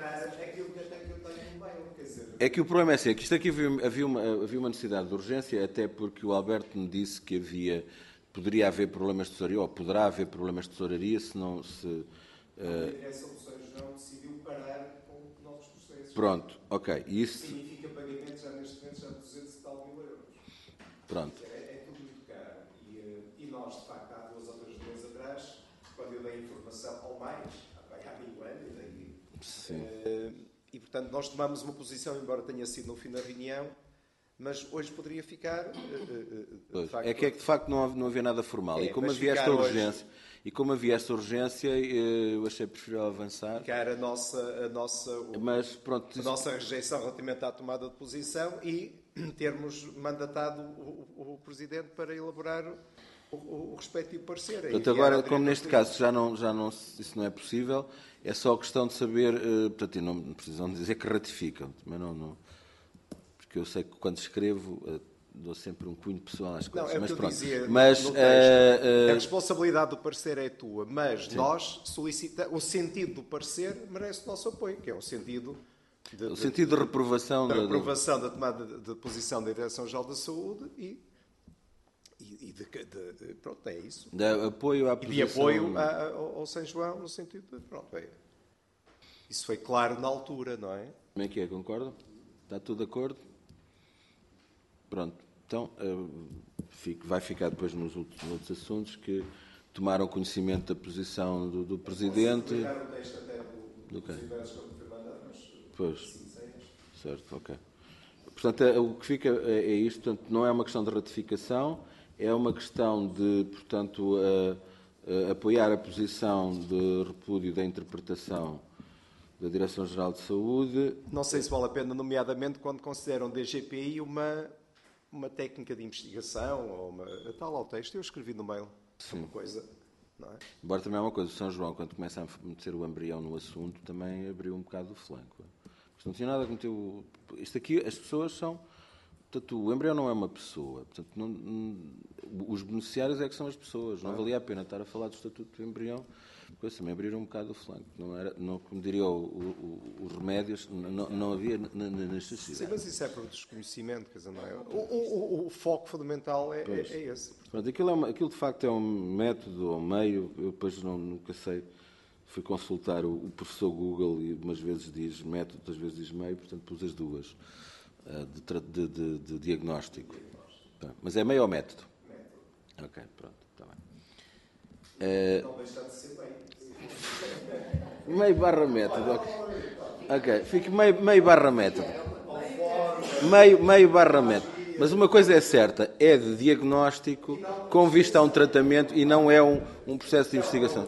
É que o problema é assim, é que isto aqui havia, havia, uma, havia uma necessidade de urgência, até porque o Alberto me disse que havia, poderia haver problemas de tesouraria, ou poderá haver problemas de tesouraria, se não se... Uh, essa opção não decidiu parar com novos processos. Pronto, ok. Isso significa pagamento já neste momento já de duzentos e tal mil euros. Pronto. É, é tudo muito caro. E, e nós, de facto, há duas ou três meses atrás, quando eu dei informação ao mais, há meio ano, e daí. Sim. Uh, e, portanto, nós tomamos uma posição, embora tenha sido no fim da reunião, mas hoje poderia ficar. Uh, uh, facto, é que é que de facto não, não havia nada formal. É, e como havia esta urgência, hoje, e como havia esta urgência, eu achei preferível avançar. Ficar a nossa, a nossa, mas, pronto, a nossa rejeição relativamente à tomada de posição e termos mandatado o, o, o Presidente para elaborar o, o, o respectivo parecer. Portanto, agora, como neste caso já não, já não, isso não é possível, é só questão de saber, uh, portanto, e não precisam dizer que ratificam, mas não, não, porque eu sei que quando escrevo uh, dou sempre um cunho pessoal às coisas. Não, é mas o que pronto. eu dizia mas, no texto. Uh, uh, a responsabilidade do parecer é tua, mas sim. nós solicitamos, o sentido do parecer merece o nosso apoio, que é o sentido de, o de, sentido de reprovação, da, da, reprovação da tomada de, de posição da Direção-Geral da Saúde e, e, e de, de, de, pronto, é isso. De apoio à e de apoio a, ao, ao São João, no sentido de, pronto, é. Isso foi claro na altura, não é? Como é que é? Concordam? Está tudo de acordo? Pronto. Então, uh, fico, vai ficar depois nos outros, nos outros assuntos que tomaram conhecimento da posição do, do Presidente. Explicar o texto até do, do que foi mandado, mas... Pois. Certo, ok. Portanto, é, o que fica é, é isto. Portanto, não é uma questão de ratificação, é uma questão de, portanto, uh, uh, apoiar a posição de repúdio da interpretação da Direção-Geral de Saúde. Não sei se vale a pena, nomeadamente, quando consideram D G P I uma, uma técnica de investigação, ou uma... Está lá o texto, eu escrevi no mail. Sim. Uma coisa, não é? Embora também é uma coisa, o São João, quando começa a meter o embrião no assunto, também abriu um bocado o flanco. Isto não tinha nada a meter o... Isto aqui, as pessoas são... Portanto, o embrião não é uma pessoa. Portanto, não, não, os beneficiários é que são as pessoas. Não valia a pena estar a falar do Estatuto do Embrião, porque também abriram um bocado o flanco. Não era, não, como diria o, o, os remédios, não, não havia necessidade. Sim, mas isso é por desconhecimento, quer dizer, não é? O, o, o, o foco fundamental é, é, é esse. Pronto, aquilo, é uma, aquilo de facto é um método ou um meio, eu depois não, nunca sei, fui consultar o, o professor Google e umas vezes diz método, outras vezes diz meio, portanto pus as duas. De, de, de, de diagnóstico. Tá. Mas é meio ou método? Método. Ok, pronto, está bem. É... Não deixa de ser meio. Meio barra método, ok. Ok, fica meio, meio barra método. Meio, meio barra método. Mas uma coisa é certa, é de diagnóstico com vista a um tratamento e não é um, um processo de investigação.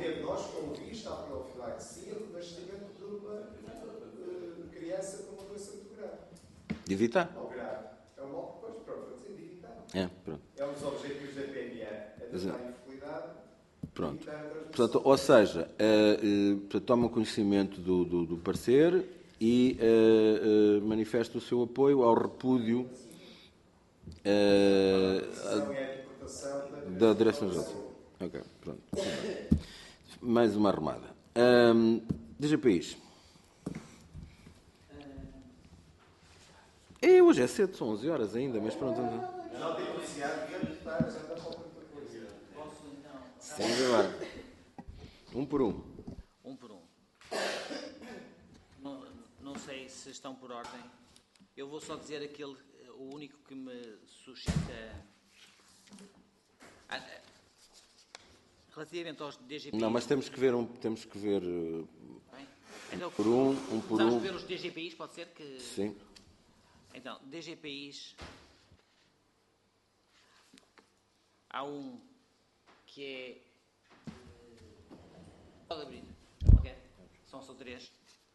De evitar? Não grave. É um mal depois, pronto, de evitar. É, pronto. É um dos objetivos da P M E, é tentar a infertilidade. Pronto. Portanto, ou seja, uh, uh, toma conhecimento do, do, do parecer e uh, uh, manifesta o seu apoio ao repúdio uh, da Direção-Geral de Saúde. Ok, pronto. Mais uma arrumada. Um, D G P Is. É, hoje é cedo, são onze horas ainda, mas pronto. Não tem iniciado, já está, já está faltando muita coisa. Vamos embora. Um por um. Um por um. Não, não sei se estão por ordem. Eu vou só dizer aquele, o único que me suscita. Relativamente aos D G P Is. Não, mas temos que ver um. Temos que ver. Bem, então, por um, um por um. Vamos ver os D G P Is, pode ser que. Sim. Então, D G P Is, há um que é... Pode abrir, ok? São só três.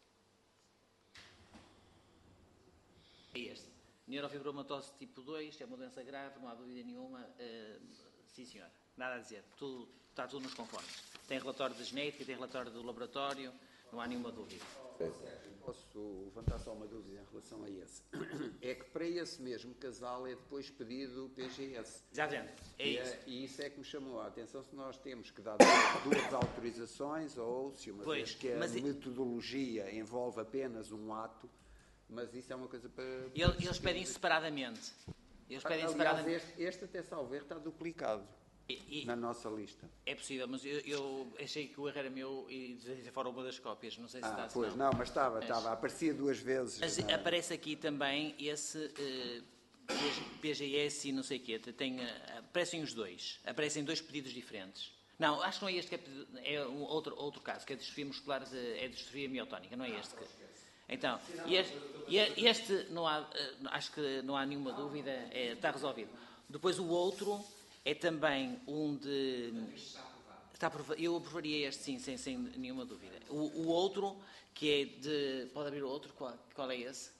É este. Neurofibromatose tipo dois, é uma doença grave, não há dúvida nenhuma. Uh, sim, senhor. Nada a dizer. Tudo, está tudo nos conformes. Tem relatório de genética, tem relatório do laboratório, não há nenhuma dúvida. Posso levantar só uma dúvida em relação a esse. É que para esse mesmo casal é depois pedido o P G S. Exatamente, é e, isso. E isso é que me chamou a atenção, se nós temos que dar duas autorizações ou se uma pois, vez que a mas metodologia envolve apenas um ato, mas isso é uma coisa para... Eles, eles pedem separadamente. Eles pedem Aliás, separadamente. Este, este até salvo erro está duplicado. E, e, na nossa lista. É possível, mas eu, eu achei que o erro era meu e deslizei fora uma das cópias. Não sei se ah, está. Pois, não, não mas estava, mas, estava. Aparecia duas vezes. Mas na... aparece aqui também esse uh, P G S e não sei o quê. Tem, uh, aparecem os dois. Aparecem dois pedidos diferentes. Não, acho que não é este que é pedido, é um outro, outro caso, que é distrofia muscular, de, é distrofia miotónica, não é este que... Então, este, este não há, acho que não há nenhuma dúvida, é, está resolvido. Depois o outro... É também um de... Está, eu aprovaria este, sim, sem, sem nenhuma dúvida. O, o outro, que é de... Pode abrir o outro? Qual, qual é esse?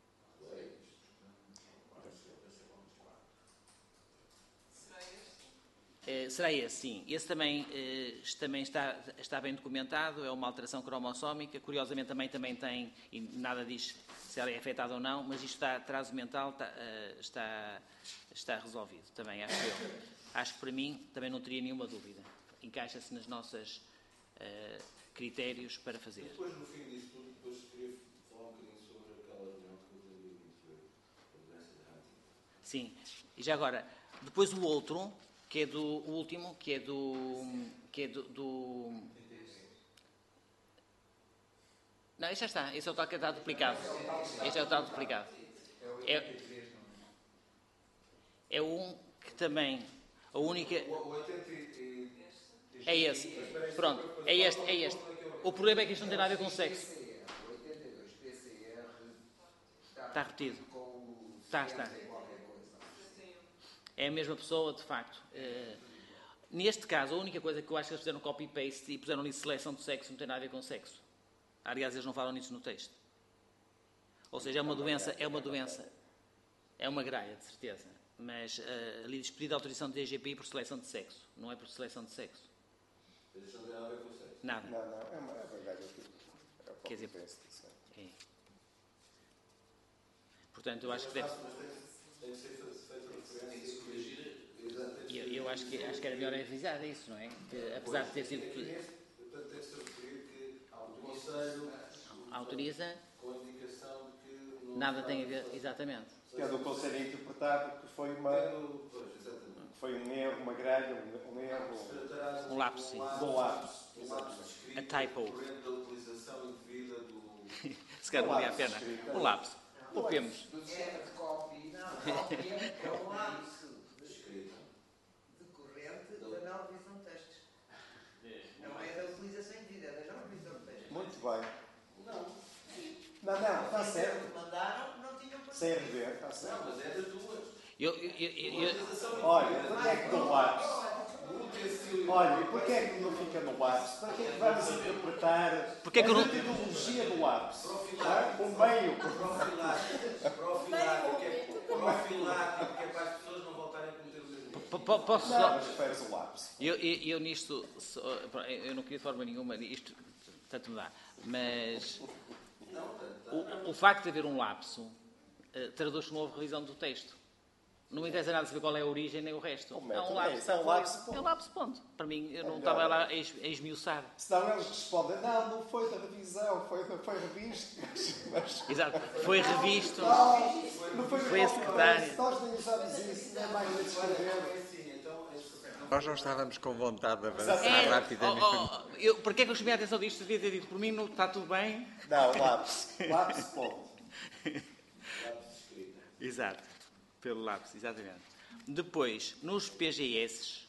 É, será esse, sim. Esse também, eh, também está, está bem documentado, é uma alteração cromossómica. Curiosamente também, também tem, e nada diz se ela é afetada ou não, mas isto está, trazo mental, está, uh, está, está resolvido também, acho eu. Acho que para mim também não teria nenhuma dúvida. Encaixa-se nas nossas uh, critérios para fazer. Depois, no fim disso tudo, depois queria falar um bocadinho sobre aquela reunião que eu tive sobre a doença de Huntington. Sim. E já agora, depois o outro, que é do o último, que é do... Que é do, do Não, este já está. Esse é o tal que está duplicado. Este é o tal duplicado. É, é um que também... A única... É esse. Pronto. É este. É este. O problema é que isto não tem nada a ver com sexo. Está repetido. Está, está. É a mesma pessoa, de facto. Uh, neste caso, a única coisa que eu acho que eles fizeram copy-paste e puseram ali seleção de sexo não tem nada a ver com sexo. Aliás, eles não falam nisso no texto. Ou seja, é uma doença, é uma doença, é uma graia, de certeza. Mas uh, ali diz pedido de autorização de D G P I por seleção de sexo. Não é por seleção de sexo. Mas isso não tem nada a ver com o sexo. Nada. Não, não, é, uma, é verdade. É Quer dizer, dizer, é. Portanto, eu acho que deve... Tem que ser feita referência e corrigir exatamente. Eu, eu acho, que, acho que era melhor avisar isso, não é? Que, apesar de ter sido... Portanto, tem que se referir que o Conselho autoriza, com a indicação de que... Não nada tem a ver... Exatamente. que é do Conselho interpretado que foi uma... Pois, exatamente. Foi um erro, uma gralha, um, um erro... Um lapso, sim. Um lapso. Um lapso escrito. A typo. Decorrente da utilização indevida do... Se calhar não valia a pena. Um lapso. Poupemos. Do sistema de copy, não, copy é um lapso Escrita. decorrente da não revisão de textos. Não é da utilização indevida, é da não revisão de textos. Muito bem. Não. Não, não, está certo. Mandaram, não tinham para Sem rever, está certo. Não, mas é das duas. Eu, eu, eu, eu, Olha, porquê é que do lapso? Olha, e porquê é que não fica no lapso? Para que é que vamos interpretar Porquê é que a não- metodologia do lapso? Ah, O meio. Profilático. Profilático, que é profilático, que é para as pessoas não voltarem a cometer o mesmo erro. po- po- posso Não, só... mas esperas o lapso. Eu, eu, eu nisto... só- eu não queria de forma nenhuma... Isto tanto me dá. Mas... O, o facto de haver um lapso eh, traduz-se numa revisão do texto. Não me interessa nada saber qual é a origem nem o resto. O É método um é lapso. isso, é um lapso, ponto. É um lapso, ponto. Para mim, eu não melhor. estava lá a es- a esmiuçar. Senão eles respondem, não, não foi da revisão, foi, foi revisto. Mas, Exato. Foi revisto. não foi, Foi a secretária. Nós nem usamos isso, não é mais de escrever. Nós não estávamos com vontade de avançar É, rapidamente. oh, oh, eu, para que é que eu chamei a atenção disto? Devia ter dito, por mim não está tudo bem. Não, lapso. Lapso, ponto. Exato. Pelo lápis, exatamente. Depois, nos P G S,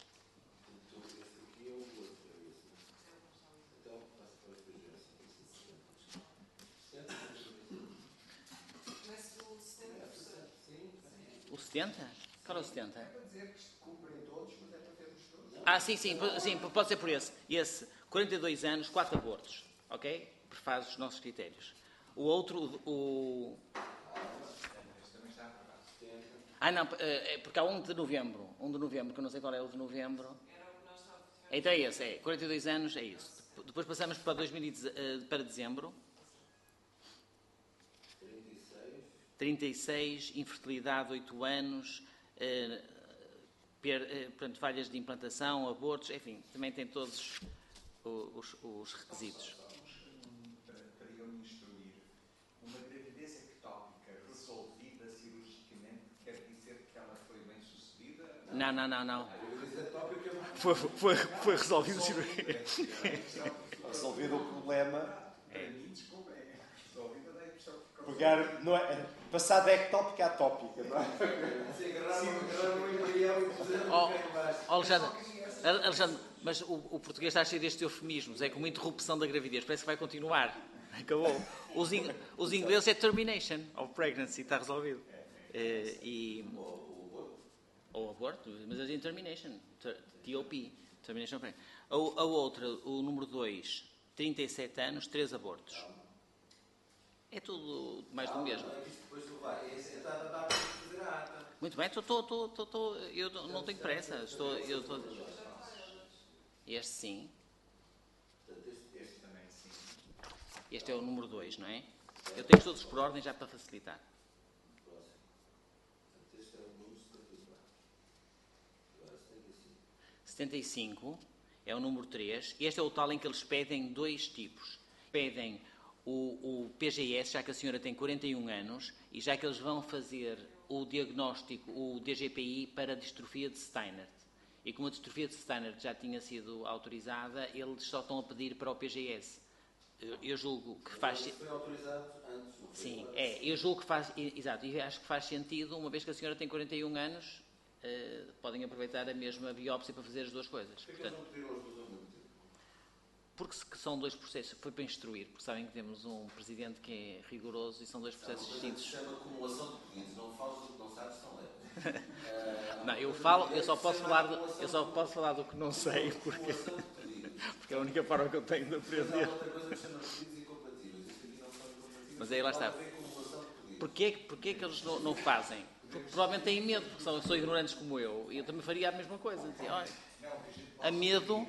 o setenta? Qual é o setenta? Para dizer que isto cumprem todos, mas é para termos todos. Ah, sim, sim, po- sim, pode ser por esse. Esse, quarenta e dois anos, quatro abortos, ok? Prefaz os nossos critérios. O outro, o... Ah, não, eh, é porque há um de novembro, um de novembro, que eu não sei qual é o de novembro. Então é esse, é, quarenta e dois anos, é isso. Depois passamos para, dois mil e dez, eh, para dezembro. trinta e seis, infertilidade, oito anos, eh, per, eh, portanto, falhas de implantação, abortos, enfim, também tem todos os, os requisitos. Para instruir, uma gravidez ectópica resolvida cirurgicamente quer dizer que ela foi bem sucedida? Não, não, não, não. Foi, foi, foi resolvido. Resolvido o problema. Pegar, não é, passar da ectópica à tópica, não é? Oh, oh, Alexandre, Alexandre, mas o, o português está cheio destes eufemismos, é como interrupção da gravidez, parece que vai continuar. Acabou. Os, in, os ingleses é termination of pregnancy, está resolvido. Eh, e, ou aborto, mas é termination, T O P, termination of pregnancy. A, a outra, o número dois, trinta e sete anos, três abortos. É tudo mais do mesmo. Muito bem, estou, estou, estou, estou, estou, eu não tenho pressa. Estou, eu estou... Este sim. Este é o número dois, não é? Eu tenho todos por ordem já para facilitar. setenta e cinco é o número três. Este é o tal em que eles pedem dois tipos. Pedem o, o P G S, já que a senhora tem quarenta e um anos, e já que eles vão fazer o diagnóstico, o D G P I, para a distrofia de Steinert. E como a distrofia de Steinert já tinha sido autorizada, eles só estão a pedir para o P G S. Eu, eu julgo que faz... Foi autorizado antes. Sim, é. Eu julgo que faz... Exato, e acho que faz sentido, uma vez que a senhora tem quarenta e um anos, uh, podem aproveitar a mesma biópsia para fazer as duas coisas. Por que eles não pediram os dois ao mesmo tempo? Porque são dois processos, foi para instruir, porque sabem que temos um presidente que é rigoroso e são dois processos distintos. Isso chama acumulação de pedidos, não falas do que não sabes, são leves. Não, eu falo, eu só posso falar, do, eu só posso falar do que não sei, porque, porque é a única forma que eu tenho de Mas há aprender. outra coisa que se chama pedidos incompatíveis. Mas aí lá está. Porquê, porquê que eles não, não fazem? Porque provavelmente têm medo, porque são, são ignorantes como eu. E eu também faria a mesma coisa. Dizia, olha, a medo...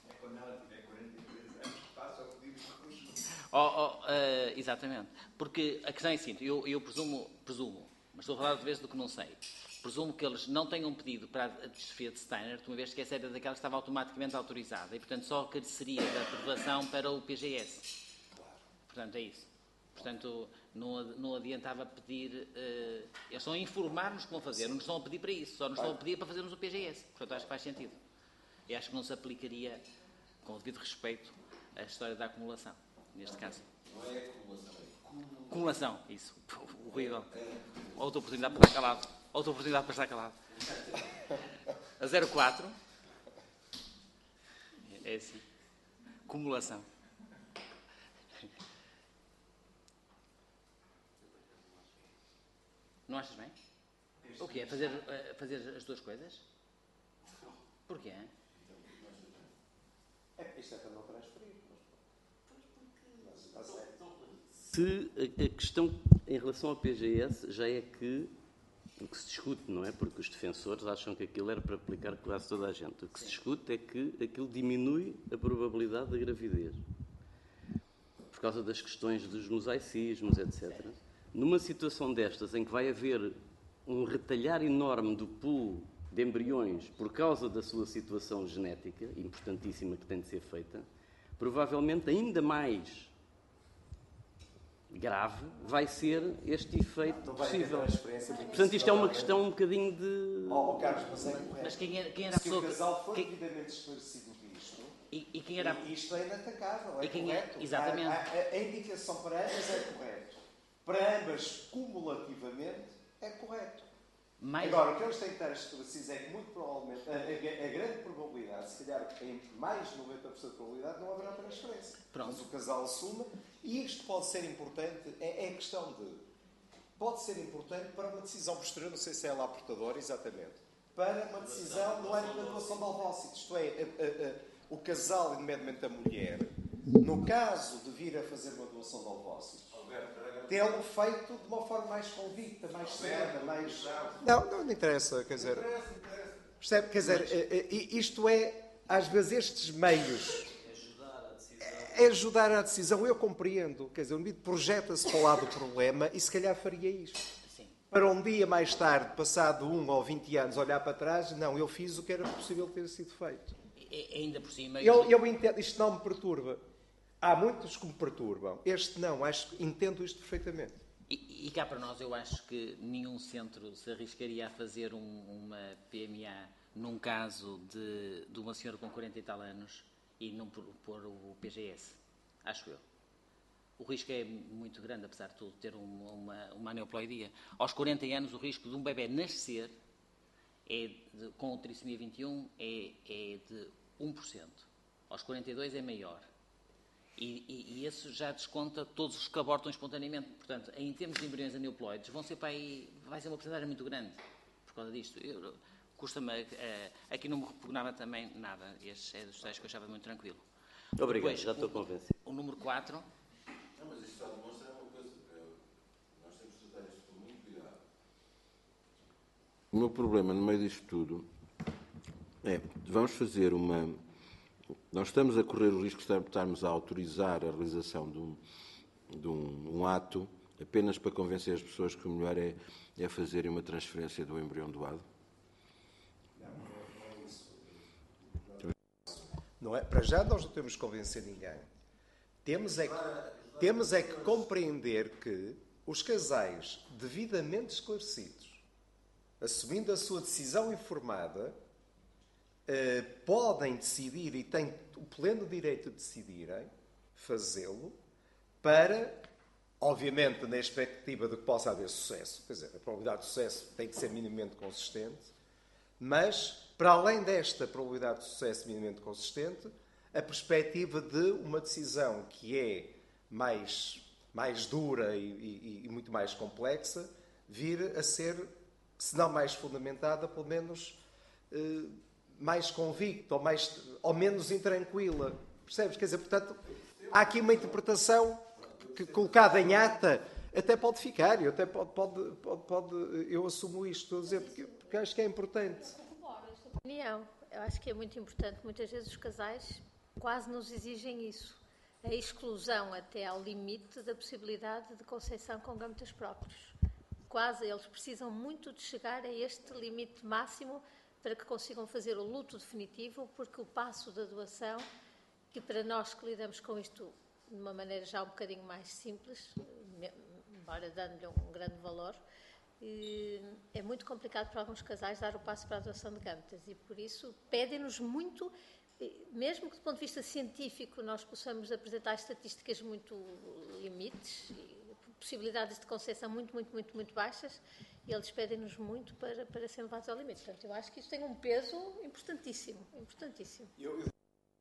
Oh, oh, uh, exatamente. Porque a questão é a seguinte, eu, eu presumo, presumo, mas estou a falar de vez do que não sei, presumo que eles não tenham pedido para a desfia de Steiner, uma vez que essa era daquela que estava automaticamente autorizada, e portanto só careceria da aprovação para o P G S. Portanto, é isso. Portanto, não, não adiantava pedir... Uh, eles estão a informar-nos como fazer, não nos estão a pedir para isso, só nos estão a pedir para fazermos o P G S. Portanto, acho que faz sentido. E acho que não se aplicaria, com o devido respeito, a história da acumulação, neste caso. Não é acumulação, é acumulação. Acumulação, isso. Horrível. Outra oportunidade para estar calado. Outra oportunidade para estar calado. A zero quatro. É assim. Acumulação. Não achas bem? O quê? Fazer, fazer as duas coisas? Porquê? É, isto é para não transferir. Se a, a questão em relação ao P G S já é que o que se discute, não é? Porque os defensores acham que aquilo era para aplicar quase toda a gente. O que se discute é que aquilo diminui a probabilidade da gravidez. Por causa das questões dos mosaicismos, etcétera. Numa situação destas, em que vai haver um retalhar enorme do pool de embriões por causa da sua situação genética, importantíssima que tem de ser feita, provavelmente ainda mais grave vai ser este efeito não vai possível. Ter experiência Portanto, isto é uma questão um bocadinho de... Oh, Carlos, mas é correto. Mas quem era, quem era a Se pessoa... o casal for quem... devidamente esclarecido disto, e, e quem era... e isto é inatacável, é e quem correto. É... Exatamente. A, a, a indicação para ambas é correto. Para ambas, cumulativamente, é correto. Mais... Agora, o que eles têm que estar esclarecidos é que, muito provavelmente, a, a, a grande probabilidade, se calhar em mais de noventa por cento de probabilidade, não haverá transferência. Pronto. Mas o casal assume, e isto pode ser importante, é, é questão de... Pode ser importante para uma decisão posterior, não sei se é lá portadora, exatamente, para uma decisão no âmbito da doação de ovócitos. Isto é, a, a, a, o casal, nomeadamente a mulher, no caso de vir a fazer uma doação de ovócitos, tê-lo feito de uma forma mais convicta, mais serena, mais... Não, não me interessa, quer dizer... Percebe? Quer dizer, isto é, às vezes, estes meios... É ajudar a decisão. Eu compreendo. Quer dizer, um dia projeta-se para o lado do problema e se calhar faria isto. Sim. Para um dia mais tarde, passado um ou vinte anos, olhar para trás, não, eu fiz o que era possível ter sido feito. E, ainda por cima... Eu, eu entendo, isto não me perturba. Há muitos que me perturbam. Este não, acho, entendo isto perfeitamente. E, e cá para nós, eu acho que nenhum centro se arriscaria a fazer um, uma P M A num caso de, de uma senhora com quarenta e tal anos e não pôr o P G S. Acho eu. O risco é muito grande, apesar de tudo, ter uma, uma, uma aneuploidia. Aos quarenta anos, o risco de um bebê nascer é de, com trissomia vinte e um é, é de um por cento. Aos quarenta e dois é maior. E, e, e esse já desconta todos os que abortam espontaneamente. Portanto, em termos de embriões aneuploides, vão ser para aí, vai ser uma porcentagem muito grande por causa disto. Eu, custa-me, uh, aqui não me repugnava também nada. Este é dos tais que eu achava muito tranquilo. Obrigado, Depois, já estou o, convencido. O número quatro... Não, mas isto só demonstra uma coisa. Nós temos que tratar isto com muito cuidado. O meu problema no meio disto tudo é, vamos fazer uma... Nós estamos a correr o risco de estarmos a autorizar a realização de um, de um, um ato apenas para convencer as pessoas que o melhor é, é fazerem uma transferência do embrião doado? Não, não é isso. Não é, para já nós não temos que convencer ninguém. Temos é que, temos é que compreender que os casais devidamente esclarecidos, assumindo a sua decisão informada, Uh, podem decidir e têm o pleno direito de decidirem fazê-lo para, obviamente, na expectativa de que possa haver sucesso, quer dizer, a probabilidade de sucesso tem que ser minimamente consistente, mas, para além desta probabilidade de sucesso minimamente consistente, a perspectiva de uma decisão que é mais, mais dura e, e, e muito mais complexa vir a ser, se não mais fundamentada, pelo menos... Uh, mais convicta ou, mais, ou menos intranquila. Percebes? Quer dizer, portanto, há aqui uma interpretação que, colocado em ata, até pode ficar, eu até pode, pode, pode, pode eu assumo isto, estou a dizer, porque, porque acho que é importante. Opinião. Eu acho que é muito importante. Muitas vezes os casais quase nos exigem isso. A exclusão até ao limite da possibilidade de conceição com gametas próprios. Quase, eles precisam muito de chegar a este limite máximo para que consigam fazer o luto definitivo, porque o passo da doação, que para nós que lidamos com isto de uma maneira já um bocadinho mais simples, embora dando-lhe um grande valor, é muito complicado para alguns casais dar o passo para a doação de gametas e, por isso, pedem-nos muito, mesmo que do ponto de vista científico nós possamos apresentar estatísticas muito limites, possibilidades de conceição muito, muito, muito, muito baixas, e eles pedem-nos muito para, para serem levados ao limite. Portanto, eu acho que isso tem um peso importantíssimo, importantíssimo. Eu, eu...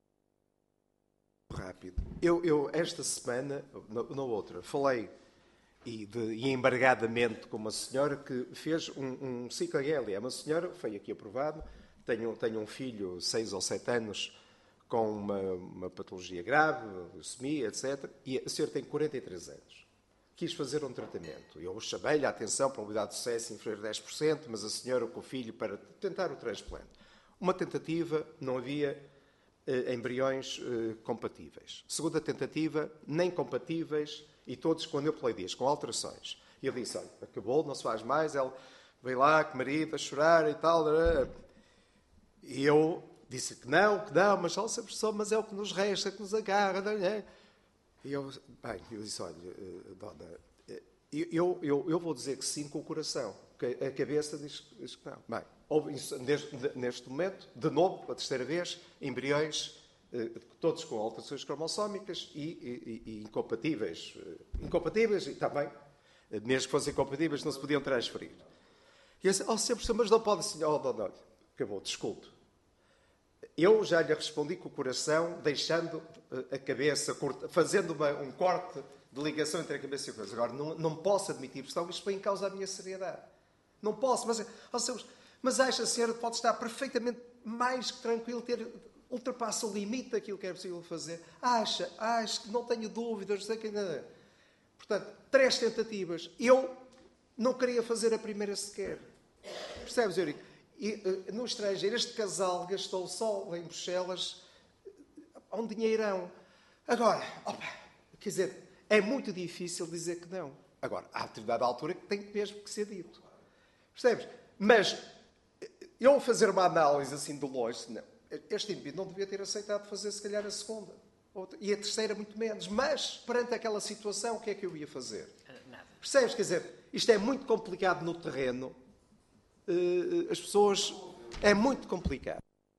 Rápido. Eu, eu, esta semana, na, na outra, falei e, de, e embargadamente com uma senhora que fez um, um ciclo H L. É uma senhora, foi aqui aprovado, tenho, tenho um filho, seis ou sete anos, com uma, uma patologia grave, leucemia, etcétera, e a senhora tem quarenta e três anos. Quis fazer um tratamento. Eu chamei-lhe a atenção, probabilidade de sucesso inferior a dez por cento, mas a senhora com o filho para tentar o transplante. Uma tentativa, não havia eh, embriões eh, compatíveis. Segunda tentativa, nem compatíveis, e todos, quando eu falei dias, com alterações. E ele disse, olha, acabou, não se faz mais. Ela veio lá, com o marido, a chorar e tal. E eu disse que não, que não, mas, só, mas é o que nos resta, que nos agarra. Não é? E eu, bem, eu disse, olha, dona, eu, eu, eu vou dizer que sim com o coração, porque a cabeça diz, diz que não. Bem, houve, neste, neste momento, de novo, pela terceira vez, embriões, todos com alterações cromossómicas e, e, e incompatíveis. Incompatíveis e também, mesmo que fossem incompatíveis, não se podiam transferir. E eu disse, oh, sempre, mas não pode, senhor, oh, dona, olha, acabou, desculpe. Eu já lhe respondi com o coração, deixando a cabeça, fazendo uma, um corte de ligação entre a cabeça e a coisa. Agora, não, não posso admitir, porque isto põe em causa a minha seriedade. Não posso, mas, oh, senhores, mas acha, a senhora pode estar perfeitamente mais que tranquilo, ter, ultrapassa o limite daquilo que é possível fazer. Acha, acho que não tenho dúvidas, não sei que ainda. Portanto, três tentativas. Eu não queria fazer a primeira sequer. Percebes, Eurico? E, no estrangeiro, este casal gastou só em Bruxelas um dinheirão. Agora, opa, quer dizer, é muito difícil dizer que não. Agora, há determinada altura que tem mesmo que ser dito. Percebes? Mas eu fazer uma análise assim de longe, não, este indivíduo não devia ter aceitado fazer, se calhar, a segunda. E a terceira, muito menos. Mas, perante aquela situação, o que é que eu ia fazer? Nada. Percebes? Quer dizer, isto é muito complicado no terreno. As pessoas... É muito complicado.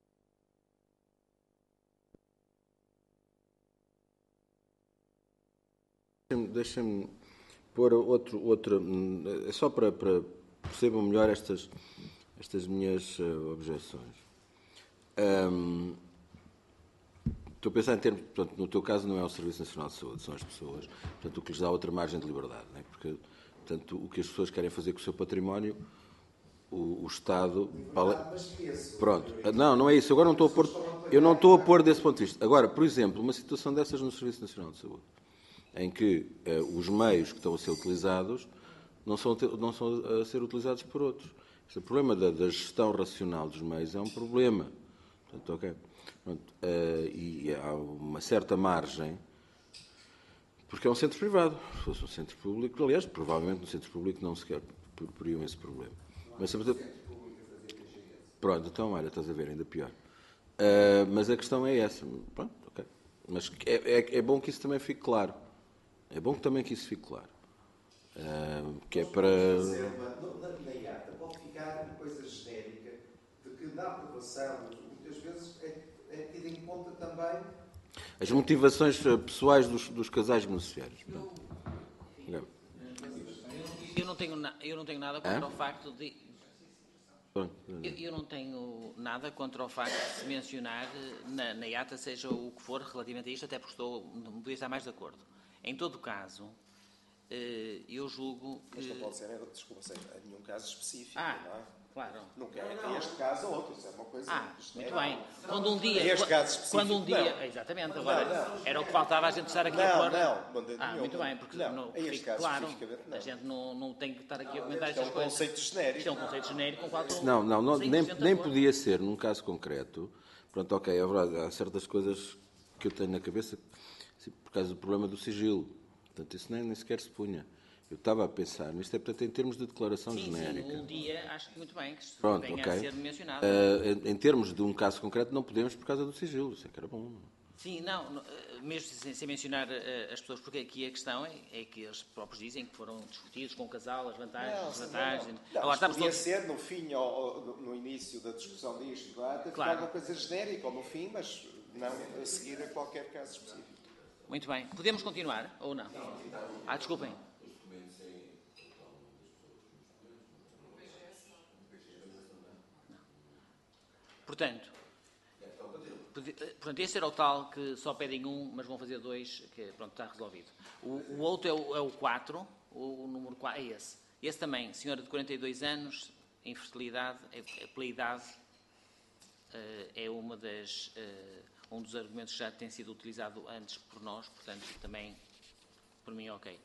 Deixa-me pôr outro... outro é só para, para percebam melhor estas, estas minhas uh, objeções. Um, estou a pensar em termos... Portanto, no teu caso não é o Serviço Nacional de Saúde, são as pessoas. Portanto, o que lhes dá outra margem de liberdade. Não é? Porque, portanto, o que as pessoas querem fazer com o seu património... O, o Estado... Pronto. Não, não é isso. Agora não estou a pôr... Eu não estou a pôr desse ponto de vista. Agora, por exemplo, uma situação dessas no Serviço Nacional de Saúde, em que eh, os meios que estão a ser utilizados não são, não são a ser utilizados por outros. Este problema da, da gestão racional dos meios é um problema. Portanto, ok. Pronto, eh, e há uma certa margem, porque é um centro privado. Se fosse um centro público, aliás, provavelmente no centro público não sequer poriam esse problema. Mas, pronto, então, olha, estás a ver, ainda pior. Uh, mas a questão é essa. Pronto, ok. Mas é, é, é bom que isso também fique claro. É bom também que isso fique claro. Uh, que é para... Na I A T A pode ficar uma coisa genérica de que na aprovação, muitas vezes, é, é tido em conta também... As motivações pessoais dos, dos casais beneficiários. Não. Eu não tenho, na, eu não tenho nada contra é? o facto de... Eu, eu não tenho nada contra o facto de se mencionar na, na I A T A, seja o que for, relativamente a isto, até porque estou, não podia estar mais de acordo. Em todo caso, eu julgo que... Mas não pode ser, desculpa, seja, em nenhum caso específico, ah, não é? Claro. Não quer que este caso ou outro, isso é uma coisa... Ah, muito é, bem. Quando um dia... Neste caso específico, quando um dia... não. Exatamente. Agora, Não, não. era o que faltava a gente estar aqui a Não, pôr... não, não de Ah, nenhum, muito não. bem, porque Não, não, em este fique caso claro, especificamente, não. a gente não, não tem que estar aqui a comentar Isto é estas um coisas. conceito genérico. Isto é um conceito genérico com o qual estou Não, não, não cem por nem, cento nem de acordo. podia ser num caso concreto. Pronto, ok, é verdade, há certas coisas que eu tenho na cabeça por causa do problema do sigilo. Portanto, isso nem, nem sequer se punha. Eu estava a pensar, mas isto é, portanto, em termos de declaração Sim, genérica. sim, um dia acho que muito bem que isto Pronto, venha ok. a ser mencionado. Uh, em, em termos de um caso concreto, não podemos por causa do sigilo. Isso é que era bom. Sim, não, não, mesmo sem, sem mencionar uh, as pessoas, porque aqui a questão é, é que eles próprios dizem que foram discutidos com o casal, as vantagens, Não, as sim, vantagens. não, não. Agora, está a Podia pessoa... ser no fim ou, ou no- no início da discussão disto, lá, até Claro. ficar uma coisa genérica ou no fim, mas não a seguir a qualquer caso específico. Muito bem. Podemos continuar ou não? Ah, desculpem. Portanto, portanto, esse era o tal que só pedem um, mas vão fazer dois, que pronto, está resolvido. O, o outro é o, é o quatro, o, o número quatro é esse. Esse também, senhora de quarenta e dois anos, infertilidade, é, é pela idade, eh, é uma das, eh, um dos argumentos que já tem sido utilizado antes por nós, portanto, também, por mim, ok.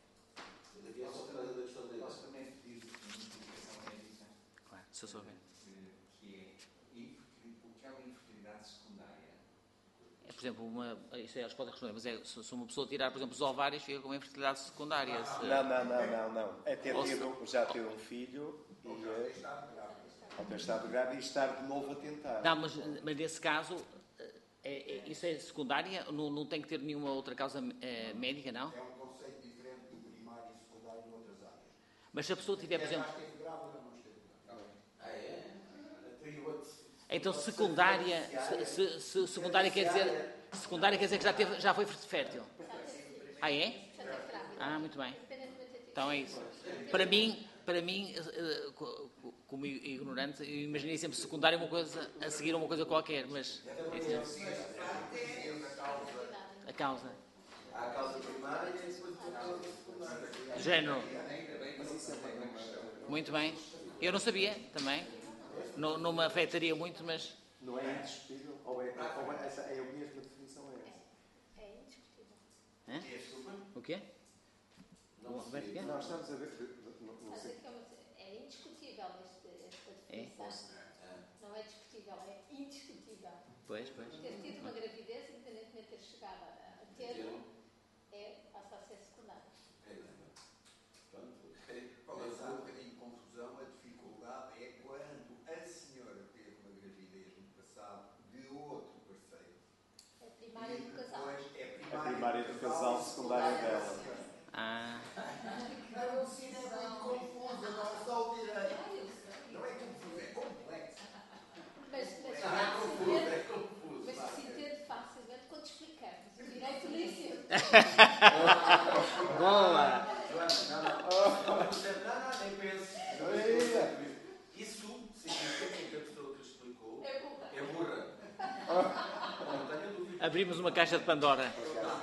Posso também pedir uma explicação médica? Claro, se eu souber. Que é o que é uma infertilidade secundária? É, por exemplo, uma, isso é, eles podem responder, mas é, se, se uma pessoa tirar, por exemplo, os ovários, fica com uma infertilidade secundária. Se, Não, não, não, não, não. É ter Ou se- tido, já ter um filho e eh, ou ter estado grávida e estar de novo a tentar. Não, mas, mas nesse caso, é, é, isso é secundária? Não, não tem que ter nenhuma outra causa eh, médica, não? É um conceito diferente do primário e secundário noutras áreas. Mas se a pessoa tiver, por exemplo... Esteve grávida ou não esteve grávida? Ah, é? Tem outro... Então, secundária, se, se, se, secundária quer dizer, secundária quer dizer que já, teve, já foi fértil. Ah, é? Ah, muito bem. Então é isso. Para mim, para mim, eh, co- como ignorante, eu imaginei sempre secundária uma coisa a seguir a uma coisa qualquer, mas a causa. Há a causa primária e depois a causa secundária. Do género. Muito bem. Eu não sabia também. Não, não me afetaria muito, mas Não é indiscutível? Ou é, ou é, essa, é a mesma definição? É essa? É indiscutível. Hã? O quê? O Roberto quê? Nós estamos a ver. Não, não Mas sei. é que é uma- é indiscutível este- esta definição. Não é discutível, é indiscutível. Pois, pois. Ter tido uma gravidez, independentemente de ter chegado a a ter, é, passa a ser secundário. Qual é um bocadinho de confusão? A dificuldade é quando a senhora teve uma gravidez no passado de outro parceiro. É primária do casal. Depois é A primária do casal, secundária dela. Ah, A medicina é muito confusa, não é só o direito. Não é confuso, é complexo. Mas, mas, Não é confuso, é facilmente, confuso. mas se entende facilmente quando explicamos. O direito nem sempre. boa! Não, não, nem penso. Isso significa que a pessoa que explicou É burra. é burra. Não tenho dúvida. Abrimos uma caixa de Pandora.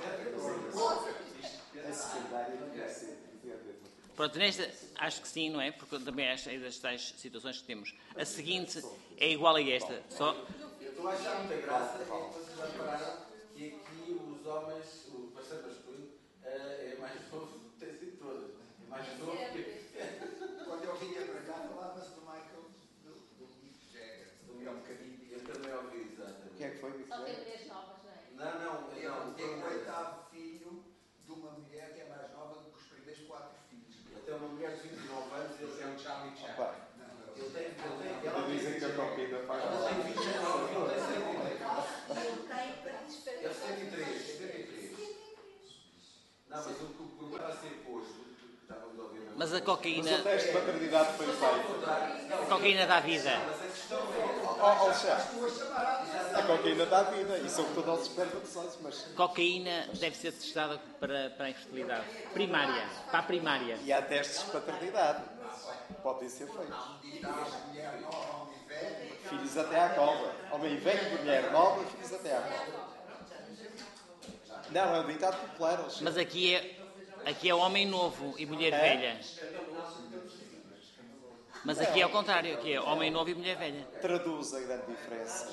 A secundária não deve ser. Pronto, nesta, acho que sim, não é? Porque também acho é das tais situações que temos. A seguinte é igual a esta, só... Eu estou a achar muita graça, é que vocês já repararam que aqui os homens, o parceiro masculino, eh, é mais novo do que tem sido todas. É mais novo que... Quando eu vinha para cá, falava-se do Michael, do, do Mick Jagger. É um bocadinho Eu também ouvi, exatamente. O que é que foi, Mick Só tem Jagger? mulheres novas, não é? Não, não, É não. o- é o oitavo filho de uma mulher que é mais nova do que os primeiros quatro filhos. Até uma mulher de vinte e nove anos, ele É o Charlie Chaplin. Opa, Ele tem, ele tem, ainda dizem que a cocaína faz ela mal. tem vinte e nove, ele tem setenta e três. Ele tem para Ele setenta e três, setenta e três. Não, mas o que o problema a ser posto, que estávamos a ouvir mesmo. Mas a Mas cocaína, o teste de paternidade foi feito. a cocaína dá vida. Ó, ó, chefe, a cocaína dá vida. E são todos os espermatozoides, mas... Cocaína deve ser testada para, para a infertilidade. Primária, para a primária. E há testes de paternidade. Podem ser feitos. Mulher nova, homem velho. Filhos até à cova. Homem velho, mulher nova, filhos até à cova. Não, é um ditado popular. Alexandre. Mas aqui é, aqui é homem novo e mulher É? velha. Mas aqui é ao contrário, aqui é homem novo e mulher velha. Traduz a grande diferença.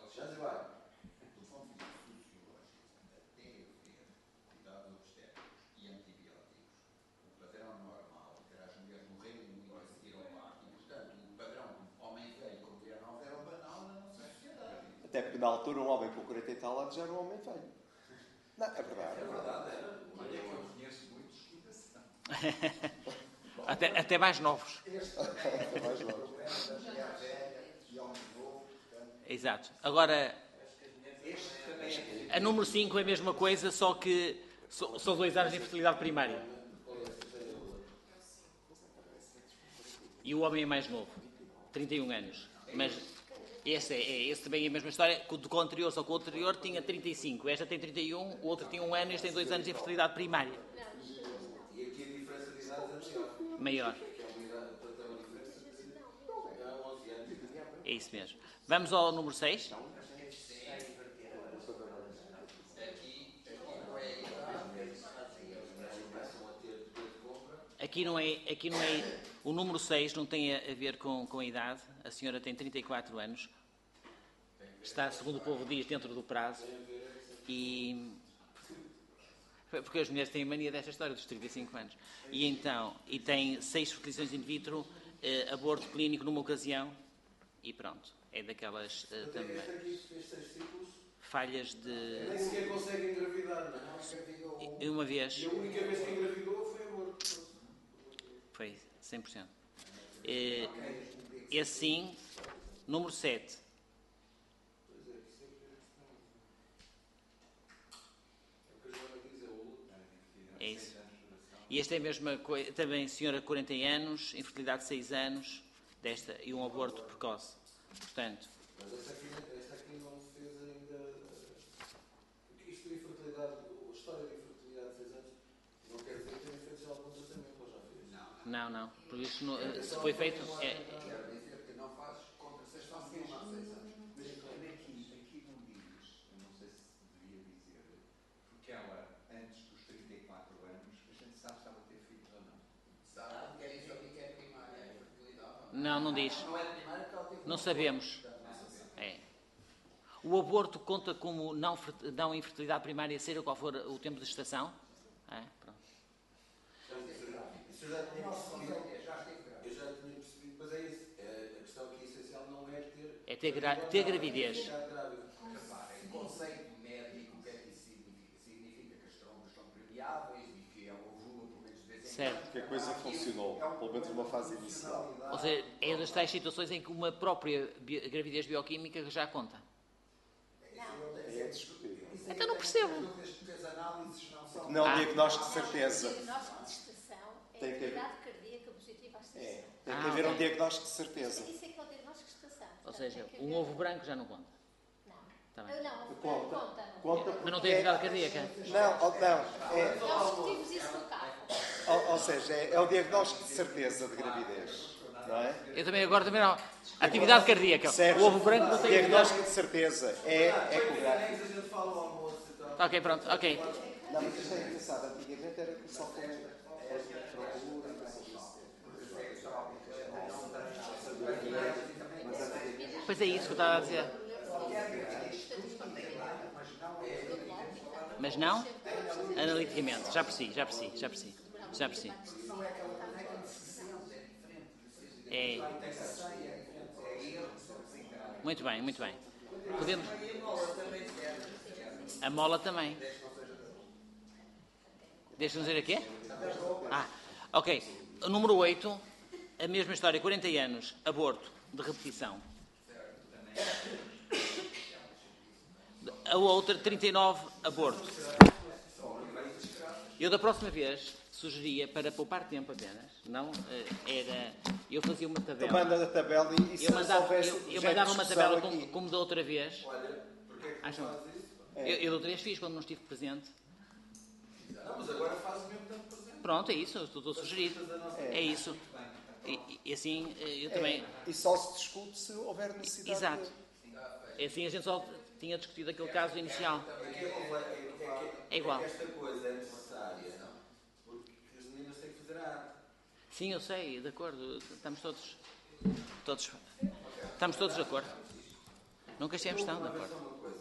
Até porque na altura um homem com quarenta e tal anos já era um homem velho. Não, é verdade. É verdade. até, até mais novos. Até mais novos. Exato. Agora, a número cinco é a mesma coisa, só que so- são dois anos de infertilidade primária. E o homem é mais novo, trinta e um anos. Mas esse, é, é, esse também é a mesma história. Do com o anterior, só que o anterior tinha trinta e cinco. Esta tem trinta e um, o outro tinha um ano e este tem dois anos de infertilidade primária. E aqui a diferença de idades é Maior. maior. Aqui é uma idade, portanto, é uma diferença de onze anos. É isso mesmo. Vamos ao número seis. Aqui não é, aqui não é, o número seis não tem a, a ver com, com a idade. A senhora tem trinta e quatro anos. Está, segundo o povo diz, dentro do prazo. E... Porque as mulheres têm a mania desta história dos trinta e cinco anos. E então, e tem seis fertilizações in vitro, eh, aborto clínico numa ocasião, e pronto. É daquelas eh, também falhas de... Nem sequer consegue engravidar, não é? E uma vez... E a única vez que engravidou foi aborto. Foi cem por cento. E, e assim, número sete. É isso. E esta é a mesma coisa, também senhora quarenta anos, infertilidade de seis anos, desta, e um aborto precoce. Portanto... Mas esta aqui, esta aqui não fez ainda... Porque isto de infertilidade, a história de infertilidade de seis anos, não quer dizer que tenha feito já algum tratamento, ou já fez? Não. Não, não. Por isso, não, se foi feito... É, Quero dizer que não faz contracepção nenhuma há seis anos. Mas aqui, aqui não diz, eu não sei se devia dizer, porque ela, antes dos trinta e quatro anos, a gente sabe se ela teve filhos ou não. Sabe? Quer dizer que é primária, é fertilidade. não, não diz. Não é primária porque ela teve... Não sabemos. É. O aborto conta como não, não infertilidade primária, seja qual for o tempo de gestação? É, pronto. Isso eu já tinha percebido. Eu já tinha percebido, mas é isso. É, a questão aqui essencial não é ter... É ter, gra ter gravidez. Reparem, o conceito médico, o que é que isso significa? Significa que as trombas são permeáveis e que é o ovula pelo menos de vez em quando. Certo. Que a coisa funcionou, pelo menos numa fase inicial. Ou seja, é das tais situações em que uma própria bi gravidez bioquímica já conta. É discutível. Então não percebo. Não Ah. diagnóstico de certeza. O diagnóstico de estação é Tem que haver. atividade cardíaca positiva à estação. É, tem que Ah, haver ok. um diagnóstico de certeza. Isso é que é o diagnóstico de estação. Ou Portanto, seja, tem que um haver- ovo branco já não conta. Não. Tá bem. Ah, não, Conta. conta. Conta Mas não porque tem é- atividade cardíaca. Não, oh, não. É, Nós discutimos isso no carro. ou, ou seja, é, é o diagnóstico de certeza de gravidez. Não é? Eu também agora também não. Atividade cardíaca. Certo. O ovo branco não tem atividade. Diagnóstico de certeza. É, é correto. A gente fala ao almoço e tal. Ok, pronto, ok. Não, mas isto é engraçado. Antigamente era só com procura. Pois é isso que eu estava a dizer. Mas não? Analiticamente. Já percebi, já percebi, já percebi. Já percebi. É. Muito bem, muito bem. Podemos... A mola também. Deixa-nos dizer aqui? Ah, ok. O número oito, a mesma história, quarenta anos, aborto, de repetição. A outra, trinta e nove, aborto. Eu, da próxima vez, sugeria, para poupar tempo apenas, não, eh, era... Eu fazia uma Tu tabela. manda a tabela e, e se Eu mandava, houvesse eu, eu objeto mandava de uma discussão tabela aqui. como, como da outra vez. Olha, porque é que Acham? tu fazes isso? Eu, eu da outra vez fiz, quando não estive presente. Não, mas agora fazes mesmo tanto presente. Pronto, é isso, eu estou a sugerir. É isso. E, e assim, eh, eu também... É, e só se discute se houver necessidade. Exato. de- É assim, a gente só tinha discutido aquele caso inicial. É igual. Esta coisa é necessária porque as meninas têm que fazer a arte. Sim, eu sei, de acordo, estamos todos... Todos, estamos todos de acordo. Nunca estivemos tão de acordo.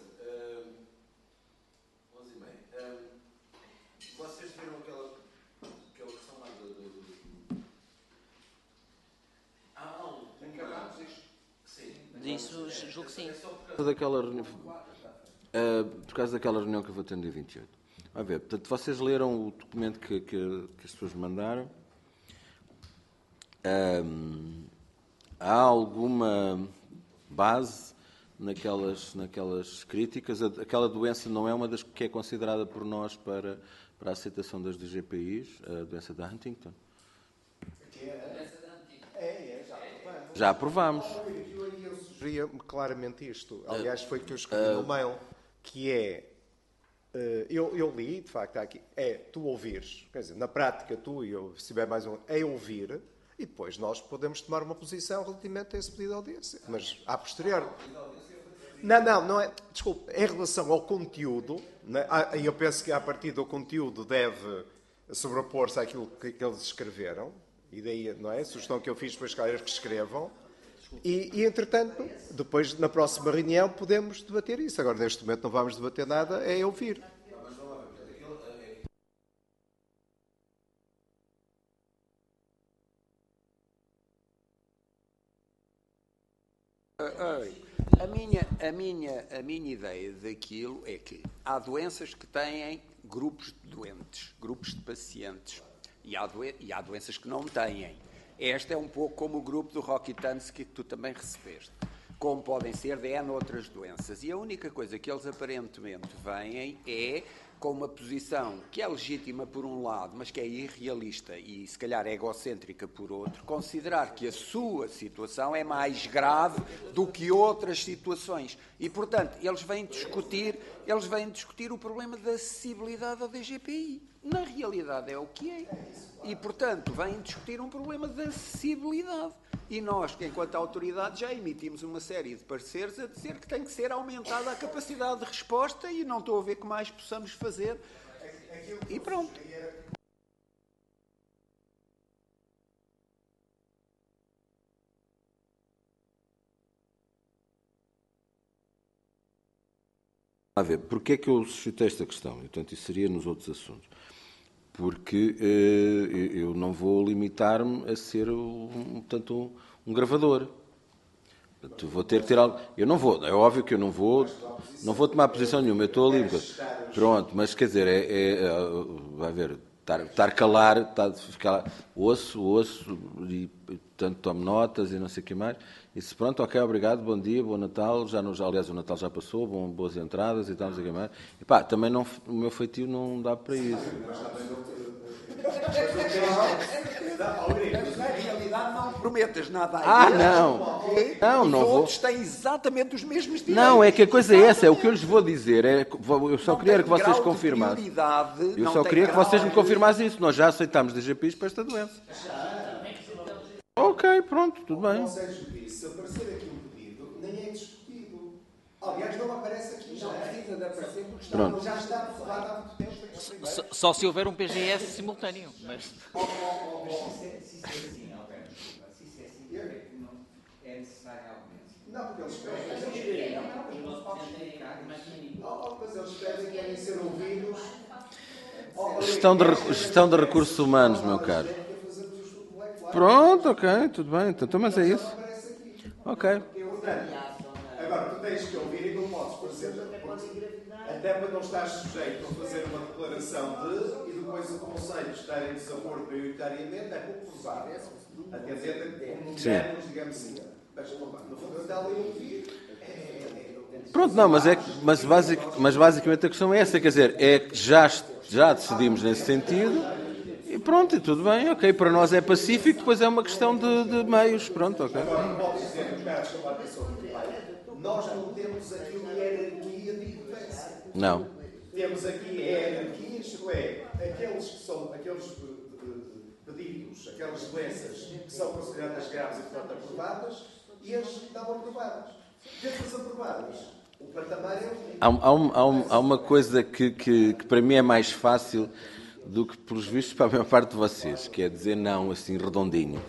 onze e meia. Vocês viram aquela, aquela questão lá do... do, do... Ah, não. Acabámos isto. Sim. Disso, julgo que sim. É só por causa daquela reunião... Uh, por causa daquela reunião que eu vou ter no dia vinte e oito. A ver, portanto, vocês leram o documento que, que, que as pessoas mandaram. Um, há alguma base naquelas, naquelas críticas? Aquela doença não é uma das que é considerada por nós para, para a aceitação das D G P Is, a doença da Huntington? Já aprovámos. Eu sugeria claramente isto. Aliás, foi o que eu escrevi no mail, que é, eu, eu li, de facto, aqui, é tu ouvires, quer dizer, na prática tu e eu, se tiver mais um, é ouvir, e depois nós podemos tomar uma posição relativamente a esse pedido de audiência. Mas, a posteriori... Não, não, não é... Desculpe, em relação ao conteúdo, né, eu penso que a partir do conteúdo deve sobrepor-se àquilo que, que eles escreveram, e daí, não é? A sugestão que eu fiz depois que eles que escrevam, e, e, entretanto, depois, na próxima reunião, podemos debater isso. Agora, neste momento, não vamos debater nada, é ouvir. A minha, a, minha, a minha ideia daquilo é que há doenças que têm grupos de doentes, grupos de pacientes, e há, doen e há doenças que não têm. Esta é um pouco como o grupo do Rokitansky que tu também recebeste, como podem ser de N outras doenças. E a única coisa que eles aparentemente vêm é com uma posição que é legítima por um lado, mas que é irrealista e se calhar egocêntrica por outro, considerar que a sua situação é mais grave do que outras situações. E, portanto, eles vêm discutir, eles vêm discutir o problema da acessibilidade ao D G P I. Na realidade é o que é. E, portanto, vêm discutir um problema de acessibilidade. E nós, enquanto autoridade, já emitimos uma série de pareceres a dizer que tem que ser aumentada a capacidade de resposta e não estou a ver o que mais possamos fazer. E pronto. A ver, porquê é que eu suscitei esta questão? E, portanto, isso seria nos outros assuntos. Porque eh, eu não vou limitar-me a ser um, portanto, um, um gravador. Portanto, vou ter que ter algo. Eu não vou, é óbvio que eu não vou, não vou tomar posição nenhuma, eu estou ali. Pronto, mas quer dizer, é, é, é, vai ver, estar, estar calar, estar, ficar ouço, ouço, e portanto tomo notas e não sei o que mais. E se pronto, ok, obrigado, bom dia, bom Natal, já não, já, aliás o Natal já passou, bom, boas entradas e tal, não sei o que mais. E pá, também não, o meu feitio não dá para isso. Na realidade não prometas nada a Ah, não! Não, não vou. Todos têm exatamente os mesmos direitos. Não, é que a coisa é essa, é o que eu lhes vou dizer. É, eu só Não queria tem que vocês grau de confirmassem. prioridade, Eu não só tem queria que grau vocês me de- confirmassem isso. Nós já aceitámos D G P Is para esta doença. Ok, pronto, tudo bem. O Sérgio disse, se aparecer aqui um pedido, nem é discutido. Aliás, não aparece aqui já. Não precisa de aparecer porque está, Pronto. já está aprovado há muito tempo. Só, só se houver um P G S simultâneo. Mas... Se isso é assim, Alberto, se isso é assim, é que não é necessário aumento. Não, porque eles pedem. Oh, mas eles pedem, querem ser ouvidos. Gestão de, recu- gestão de recursos humanos, meu caro. Pronto, ok, tudo bem. Então, mas é isso. Ok. Agora, tu tens que ouvir e não podes, por exemplo, até para não estar sujeito a fazer uma declaração de, e depois o Conselho estar em desacordo prioritariamente, é pouco provável. Atendendo a como termos, digamos assim. Mas, no fundamental, é ouvir. Pronto, não, mas, é, que- mas, basic, mas basicamente a questão é essa, quer dizer, é que já, já decidimos nesse sentido e pronto, e tudo bem, ok, para nós é pacífico, depois é uma questão de, de meios, pronto, ok. Agora, podes dizer, os caras chamar a atenção do pai, nós não temos aqui uma hierarquia de importância. Não. Temos aqui a hierarquia, isto é, aqueles que são, aqueles eh, pedidos, aquelas doenças que são consideradas graves e, portanto, aprovadas, e as que estão aprovadas. Dessas aprovadas, o patamar é o Há, há, um- há um- há uma coisa que, que, que para mim é mais fácil do que, pelos vistos, para a maior parte de vocês, que é dizer não, assim, redondinho.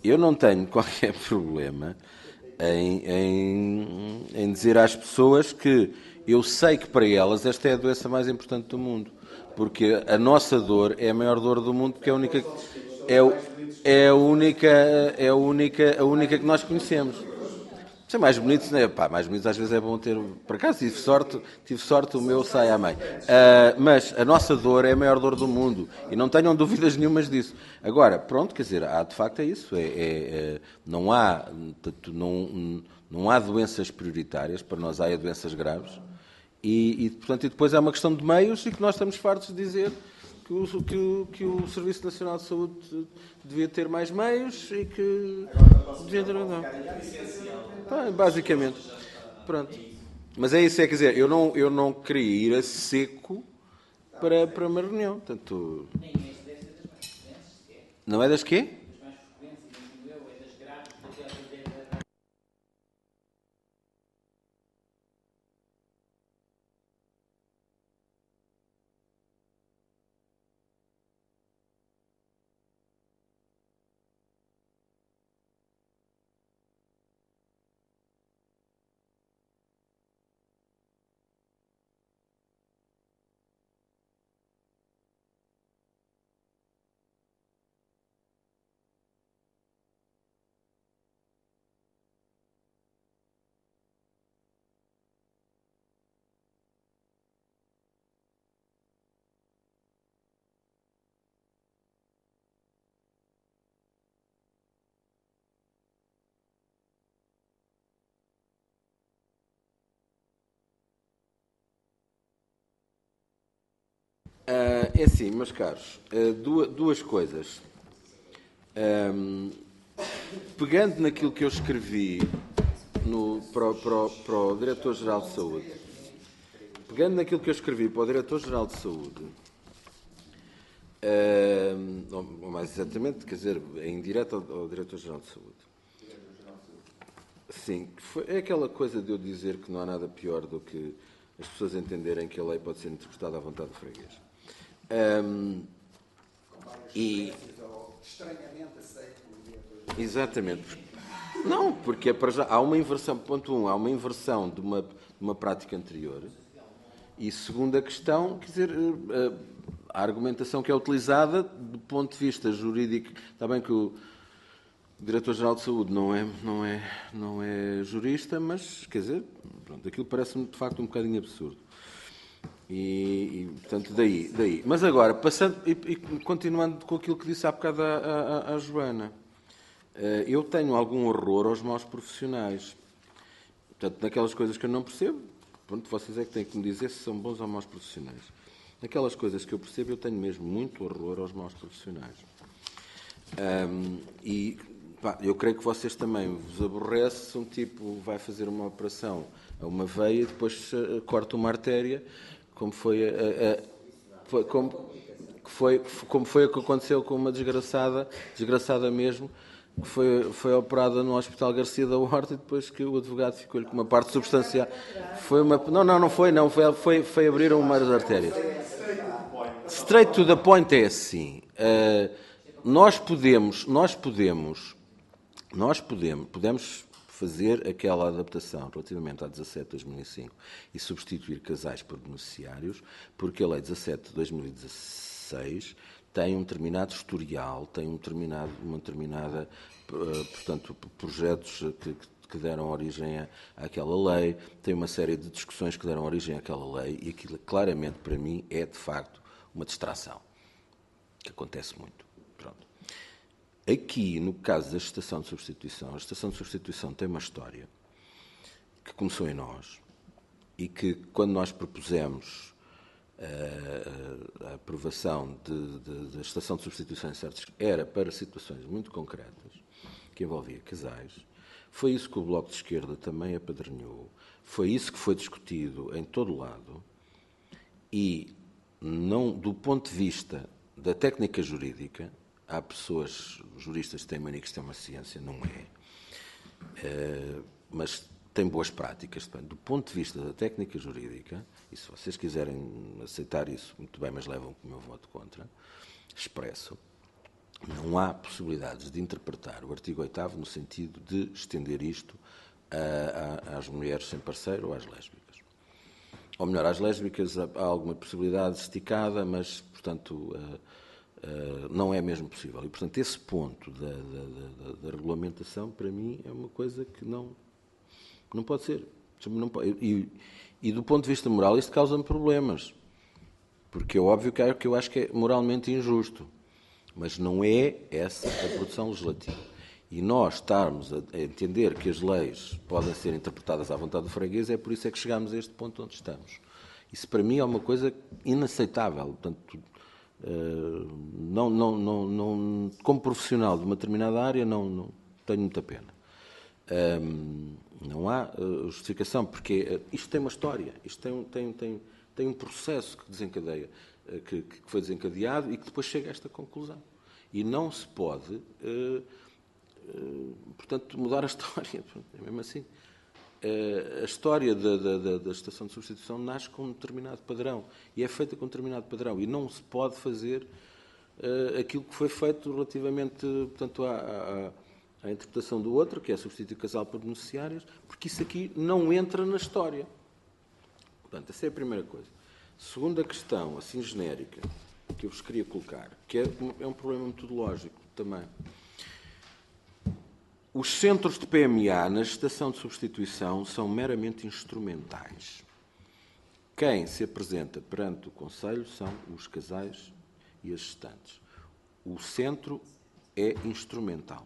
eu não tenho qualquer problema em, em, em dizer às pessoas que eu sei que para elas esta é a doença mais importante do mundo, porque a nossa dor é a maior dor do mundo, porque é a única, é, é a única, é a única, a única que nós conhecemos. Ser mais bonitos, né? Pá, mais bonitos às vezes é bom ter. Por acaso tive sorte, tive sorte, o meu sai à mãe. Uh, mas a nossa dor é a maior dor do mundo e não tenham dúvidas nenhumas disso. Agora, pronto, quer dizer, há de facto é isso. É, é, é, não, há, não, não há doenças prioritárias, para nós há doenças graves e, e, portanto, e depois é uma questão de meios e que nós estamos fartos de dizer que o, que, o, que o Serviço Nacional de Saúde devia ter mais meios e que devia ter. Não. Ah, basicamente. Pronto. Mas é isso, é, quer dizer, eu não, eu não queria ir a seco para, para uma reunião. Portanto, não é das quê? Uh, é assim, meus caros, uh, duas, duas coisas. Um, pegando naquilo que eu escrevi no, para, para, para o Diretor-Geral de Saúde, pegando naquilo que eu escrevi para o Diretor-Geral de Saúde, uh, ou mais exatamente, quer dizer, em direto ao, ao Diretor-Geral de Saúde. Sim, foi, é aquela coisa de eu dizer que não há nada pior do que as pessoas entenderem que a lei pode ser interpretada à vontade do freguês. Um, e estranhamente aceito pelo diretor. Exatamente. Não, porque é para já, há uma inversão, ponto um, há uma inversão de uma, de uma prática anterior. E segunda questão, quer dizer, a argumentação que é utilizada do ponto de vista jurídico, está bem que o Diretor-Geral de Saúde não é, não é, não é jurista, mas, quer dizer, pronto, aquilo parece-me de facto um bocadinho absurdo. E, e portanto, daí, daí. Mas agora, passando e, e continuando com aquilo que disse há bocado à, à, à Joana, eu tenho algum horror aos maus profissionais. Portanto, naquelas coisas que eu não percebo, pronto, vocês é que têm que me dizer se são bons ou maus profissionais. Naquelas coisas que eu percebo, eu tenho mesmo muito horror aos maus profissionais. Um, e pá, eu creio que vocês também vos aborrecem, um tipo vai fazer uma operação a uma veia e depois uh, corta uma artéria, como foi, a, a, a, foi, como, foi, como foi o que aconteceu com uma desgraçada, desgraçada mesmo, que foi, foi operada no Hospital Garcia da Horta e depois que o advogado ficou-lhe com uma parte substancial. Foi uma, não, não, não foi, não, foi, foi, foi abriram uma das artérias. Straight to the point é assim. Uh, nós podemos, nós podemos, nós podemos, podemos fazer aquela adaptação relativamente à dezassete de dois mil e cinco e substituir casais por beneficiários, porque a Lei dezassete de dois mil e dezasseis tem um determinado historial, tem um determinado, uma determinada, portanto, projetos que, que deram origem àquela lei, tem uma série de discussões que deram origem àquela lei e aquilo claramente para mim é de facto uma distração, que acontece muito. Pronto. Aqui, no caso da gestação de substituição, a gestação de substituição tem uma história que começou em nós e que, quando nós propusemos a, a aprovação da gestação de substituição em certos, era para situações muito concretas, que envolvia casais, foi isso que o Bloco de Esquerda também apadrinhou, foi isso que foi discutido em todo o lado e, não, do ponto de vista da técnica jurídica, há pessoas, juristas que têm mania que isto é uma ciência, não é, uh, mas tem boas práticas. Portanto, do ponto de vista da técnica jurídica, e se vocês quiserem aceitar isso, muito bem, mas levam com o meu voto contra, expresso, não há possibilidades de interpretar o artigo oitavo no sentido de estender isto a, a, às mulheres sem parceiro ou às lésbicas. Ou melhor, às lésbicas há alguma possibilidade esticada, mas, portanto, uh, uh, não é mesmo possível. E, portanto, esse ponto da, da, da, da regulamentação, para mim, é uma coisa que não, não pode ser. Não pode, e, e, do ponto de vista moral, isto causa-me problemas. Porque é óbvio que, que eu acho que é moralmente injusto. Mas não é essa a produção legislativa. E nós estarmos a entender que as leis podem ser interpretadas à vontade do freguês, é por isso é que chegamos a este ponto onde estamos. Isso, para mim, é uma coisa inaceitável. Portanto, não, não, não, não, como profissional de uma determinada área, não, não tenho muita pena. Não há justificação, porque isto tem uma história, isto tem, tem, tem, tem um processo que desencadeia, que, que foi desencadeado e que depois chega a esta conclusão. E não se pode, uh, uh, portanto, mudar a história. É mesmo assim. Uh, a história da, da, da estação de substituição nasce com um determinado padrão e é feita com um determinado padrão. E não se pode fazer uh, aquilo que foi feito relativamente, portanto, à, à, à interpretação do outro, que é substituir o casal por beneficiários, porque isso aqui não entra na história. Portanto, essa é a primeira coisa. Segunda questão, assim genérica, que eu vos queria colocar, que é, é um problema metodológico também. Os centros de P M A na gestação de substituição são meramente instrumentais. Quem se apresenta perante o Conselho são os casais e as gestantes. O centro é instrumental.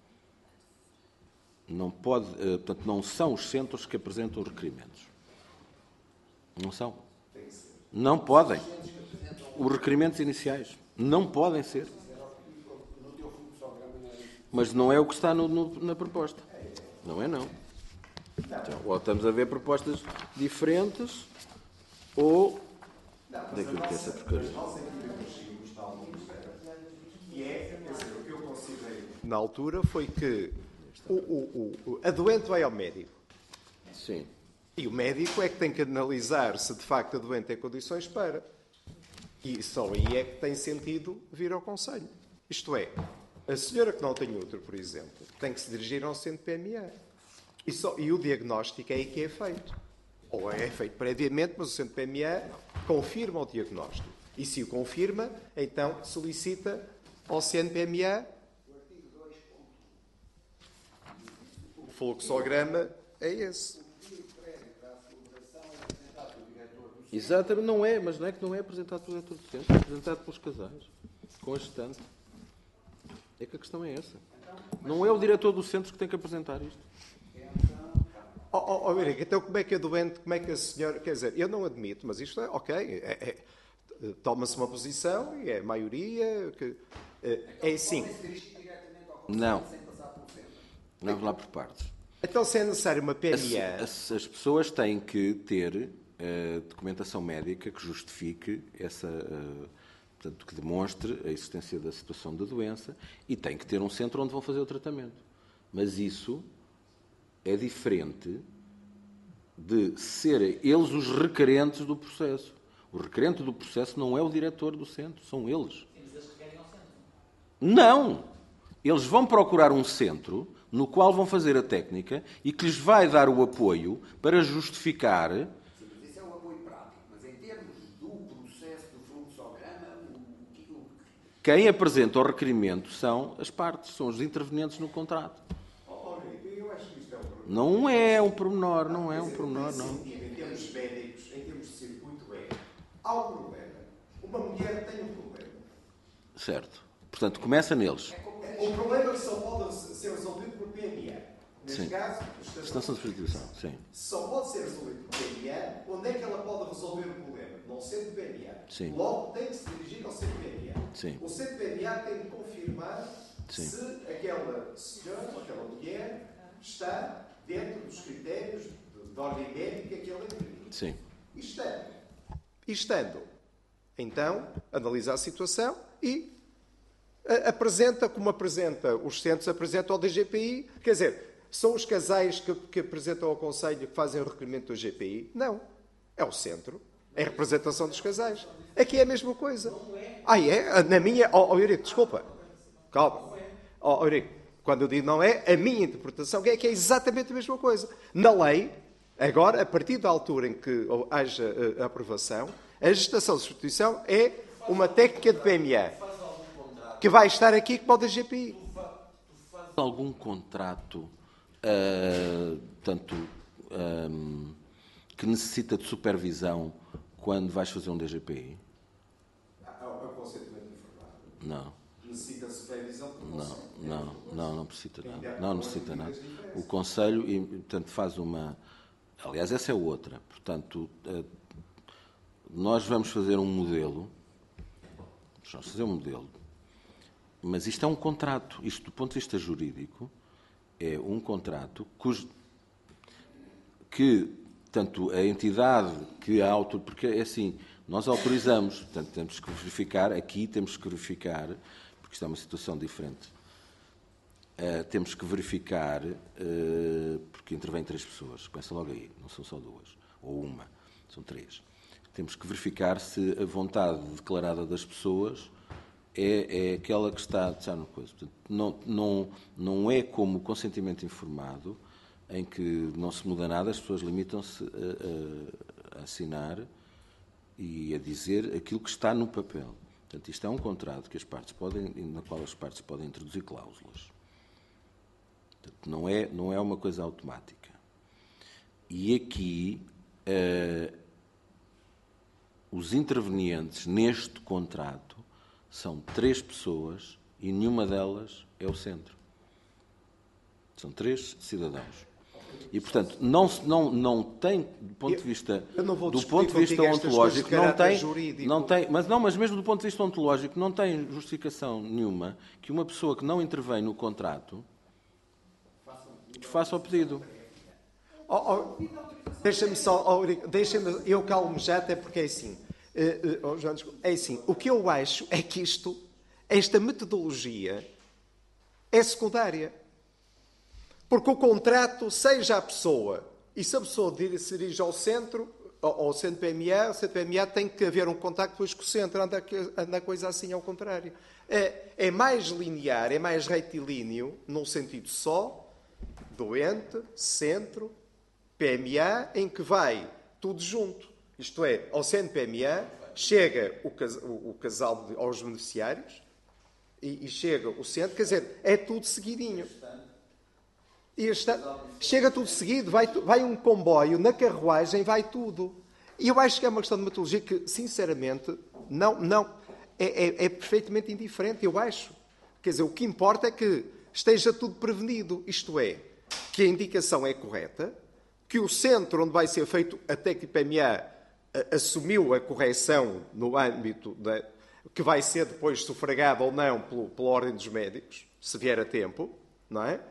Não pode, portanto, não são os centros que apresentam os requerimentos. Não são. Não podem. Os requerimentos iniciais não podem ser. Mas não é o que está no, no, na proposta. Não é, não. Então, ou estamos a ver propostas diferentes, ou... daquilo que é essa porcaria. E é, quer dizer, o que eu considerei na altura foi que o, o, o, a doente vai ao médico. Sim. E o médico é que tem que analisar se de facto a doente tem condições para. E só aí é que tem sentido vir ao Conselho. Isto é, a senhora que não tem útero, por exemplo, tem que se dirigir a um centro de P M A. E, só, e o diagnóstico é aí que é feito. Ou é feito previamente, mas o centro de P M A confirma o diagnóstico. E se o confirma, então solicita ao C N P M A o fluxograma é esse. Exatamente, não é, mas não é que não é apresentado pelo diretor do centro, é apresentado pelos casais, com a gestante. É que a questão é essa. Não é o diretor do centro que tem que apresentar isto. Oh, oh, oh, Miriam, então como é que a doente, como é que a senhora... Quer dizer, eu não admito, mas isto é ok. É, é, toma-se uma posição e é a maioria... Que, é, é assim. Não. Vamos lá por partes. Então, se é necessário uma P M A... As, as, as pessoas têm que ter uh, documentação médica que justifique essa... Uh, portanto, que demonstre a existência da situação da doença e têm que ter um centro onde vão fazer o tratamento. Mas isso é diferente de serem eles os requerentes do processo. O requerente do processo não é o diretor do centro, são eles. Não! Eles vão procurar um centro no qual vão fazer a técnica e que lhes vai dar o apoio para justificar... Sim, mas esse é o apoio prático. Mas em termos do processo do fluxograma, o que... Quem apresenta o requerimento são as partes, são os intervenientes no contrato. Não é um pormenor, não é um pormenor, não. Em termos médicos, em termos de circuito, é... Há um problema. Uma mulher tem um problema. Certo. Portanto, começa neles. O problema só pode ser resolvido por P M A. Neste Sim. caso, Estação de substituição. Sim. Só pode ser resolvido por P M A. Onde é que ela pode resolver o problema? Num centro de P M A. Sim. Logo, tem que se dirigir ao centro de P M A. Sim. O centro de P M A tem de confirmar Sim. se aquela senhora ou aquela mulher está dentro dos critérios de, de ordem médica que ela acredita. Sim. E estando, e estando, então, analisa a situação e a, apresenta como apresenta os centros, apresenta ao D G P I. Quer dizer, são os casais que, que apresentam ao Conselho que fazem o requerimento do G P I? Não. É o centro. É a representação dos casais. Aqui é a mesma coisa. Ah, é? Na minha... Oh, oh Eurico, desculpa. calma. Oh, Eurico, quando eu digo não é, a minha interpretação é que é exatamente a mesma coisa. Na lei, agora, a partir da altura em que haja a aprovação, a gestação de substituição é uma técnica de P M A que vai estar aqui como o da G P I. Algum contrato, uh, tanto, um, que necessita de supervisão quando vais fazer um D G P I? É o consentimento informado. Não. Necessita de supervisão? Não, não, não, não necessita nada. Não necessita nada. O Conselho, portanto, faz uma... Aliás, essa é outra. Portanto, uh, nós vamos fazer um modelo, vamos fazer um modelo, mas isto é um contrato. Isto, do ponto de vista jurídico, é um contrato cujo, que, tanto a entidade que a autor... Porque é assim, nós autorizamos, portanto, temos que verificar, aqui temos que verificar, porque isto é uma situação diferente, uh, temos que verificar, uh, porque intervêm três pessoas, começa logo aí, não são só duas, ou uma, são três. Temos que verificar se a vontade declarada das pessoas é, é aquela que está, está no coisa. Portanto, não, não, não é como o consentimento informado, em que não se muda nada, as pessoas limitam-se a, a, a assinar e a dizer aquilo que está no papel. Portanto, isto é um contrato que as partes podem, na qual as partes podem introduzir cláusulas. Portanto, não é, não é uma coisa automática. E aqui... Uh, os intervenientes neste contrato são três pessoas e nenhuma delas é o centro. São três cidadãos. E, portanto, não, não, não tem, do ponto de vista, do ponto de vista ontológico, não tem, não tem, mas não, mas mesmo do ponto de vista ontológico, não tem justificação nenhuma que uma pessoa que não intervém no contrato faça o pedido. Oh, oh, deixa-me só, oh, deixa-me, eu calmo já, até porque é assim, uh, uh, oh, João, é assim, o que eu acho é que isto, esta metodologia é secundária. Porque o contrato, seja a pessoa, e se a pessoa se dirige ao centro, ao, ao centro P M A, o centro P M A tem que haver um contacto depois com o centro, anda, anda a coisa assim ao contrário. É, é mais linear, é mais retilíneo, num sentido só, doente, centro, P M A, em que vai tudo junto. Isto é, ao centro P M A, chega o, cas, o, o casal de, aos beneficiários e, e chega o centro, quer dizer, é tudo seguidinho. E está, chega tudo seguido, vai, vai um comboio, na carruagem vai tudo. E eu acho que é uma questão de metodologia que, sinceramente, não, não é, é, é perfeitamente indiferente, eu acho. Quer dizer, o que importa é que esteja tudo prevenido, isto é, que a indicação é correta, que o centro onde vai ser feito a técnica P M A assumiu a correção no âmbito da, que vai ser depois sufragada ou não pelo, pela ordem dos médicos, se vier a tempo, não é?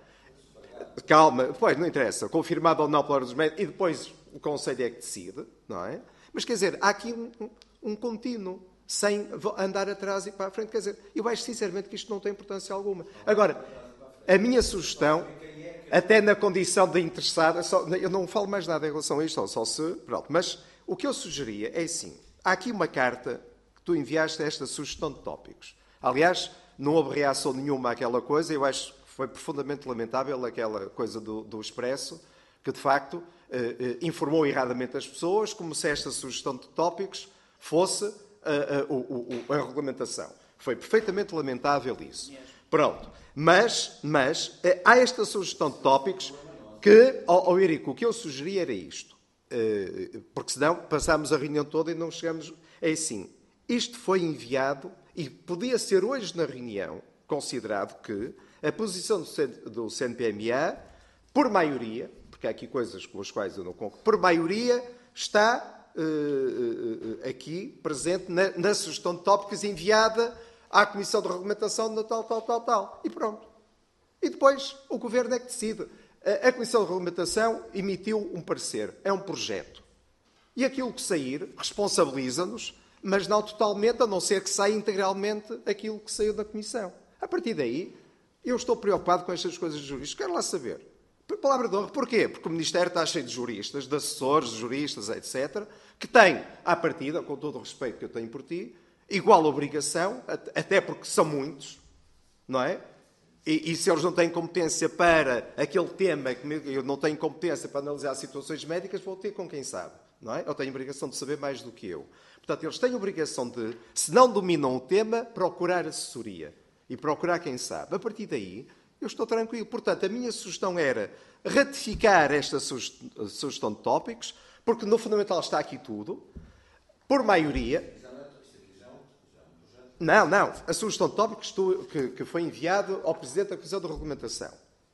Calma, depois não interessa, confirmado ou não pela ordem dos médicos, e depois o Conselho é que decide, não é? Mas quer dizer, há aqui um, um, um contínuo, sem andar atrás e para a frente, quer dizer, eu acho sinceramente que isto não tem importância alguma. Agora, a minha sugestão, até na condição de interessada, só, eu não falo mais nada em relação a isto, só se... Pronto, mas o que eu sugeria é assim, há aqui uma carta que tu enviaste a esta sugestão de tópicos. Aliás, não houve reação nenhuma àquela coisa, eu acho que foi profundamente lamentável aquela coisa do, do Expresso, que de facto eh, eh, informou erradamente as pessoas, como se esta sugestão de tópicos fosse eh, eh, o, o, a regulamentação. Foi perfeitamente lamentável isso. Pronto. Mas, mas há esta sugestão de tópicos que, ao, ao Eurico, o que eu sugeria era isto. Porque senão passámos a reunião toda e não chegamos... É assim, isto foi enviado e podia ser hoje na reunião considerado que a posição do C N P M A, por maioria, porque há aqui coisas com as quais eu não concordo, por maioria está uh, uh, aqui presente na, na sugestão de tópicos enviada à Comissão de Regulamentação de tal, tal, tal, tal. E pronto. E depois o Governo é que decide. A Comissão de Regulamentação emitiu um parecer. É um projeto. E aquilo que sair responsabiliza-nos, mas não totalmente, a não ser que saia integralmente aquilo que saiu da Comissão. A partir daí, eu estou preocupado com estas coisas jurídicas. Quero lá saber. Por palavra de honra. Porquê? Porque o Ministério está cheio de juristas, de assessores, de juristas, etcétera, que têm, à partida, com todo o respeito que eu tenho por ti, igual obrigação, até porque são muitos, não é? E, e se eles não têm competência para aquele tema, que eu não tenho competência para analisar situações médicas, vou ter com quem sabe, não é? Eu tenho a obrigação de saber mais do que eu. Portanto, eles têm a obrigação de, se não dominam o tema, procurar assessoria e procurar quem sabe. A partir daí, eu estou tranquilo. Portanto, a minha sugestão era ratificar esta sugestão de tópicos, porque no fundamental está aqui tudo, por maioria. Não, não. A sugestão de tópicos que, que foi enviado ao Presidente da Comissão de Regulamentação.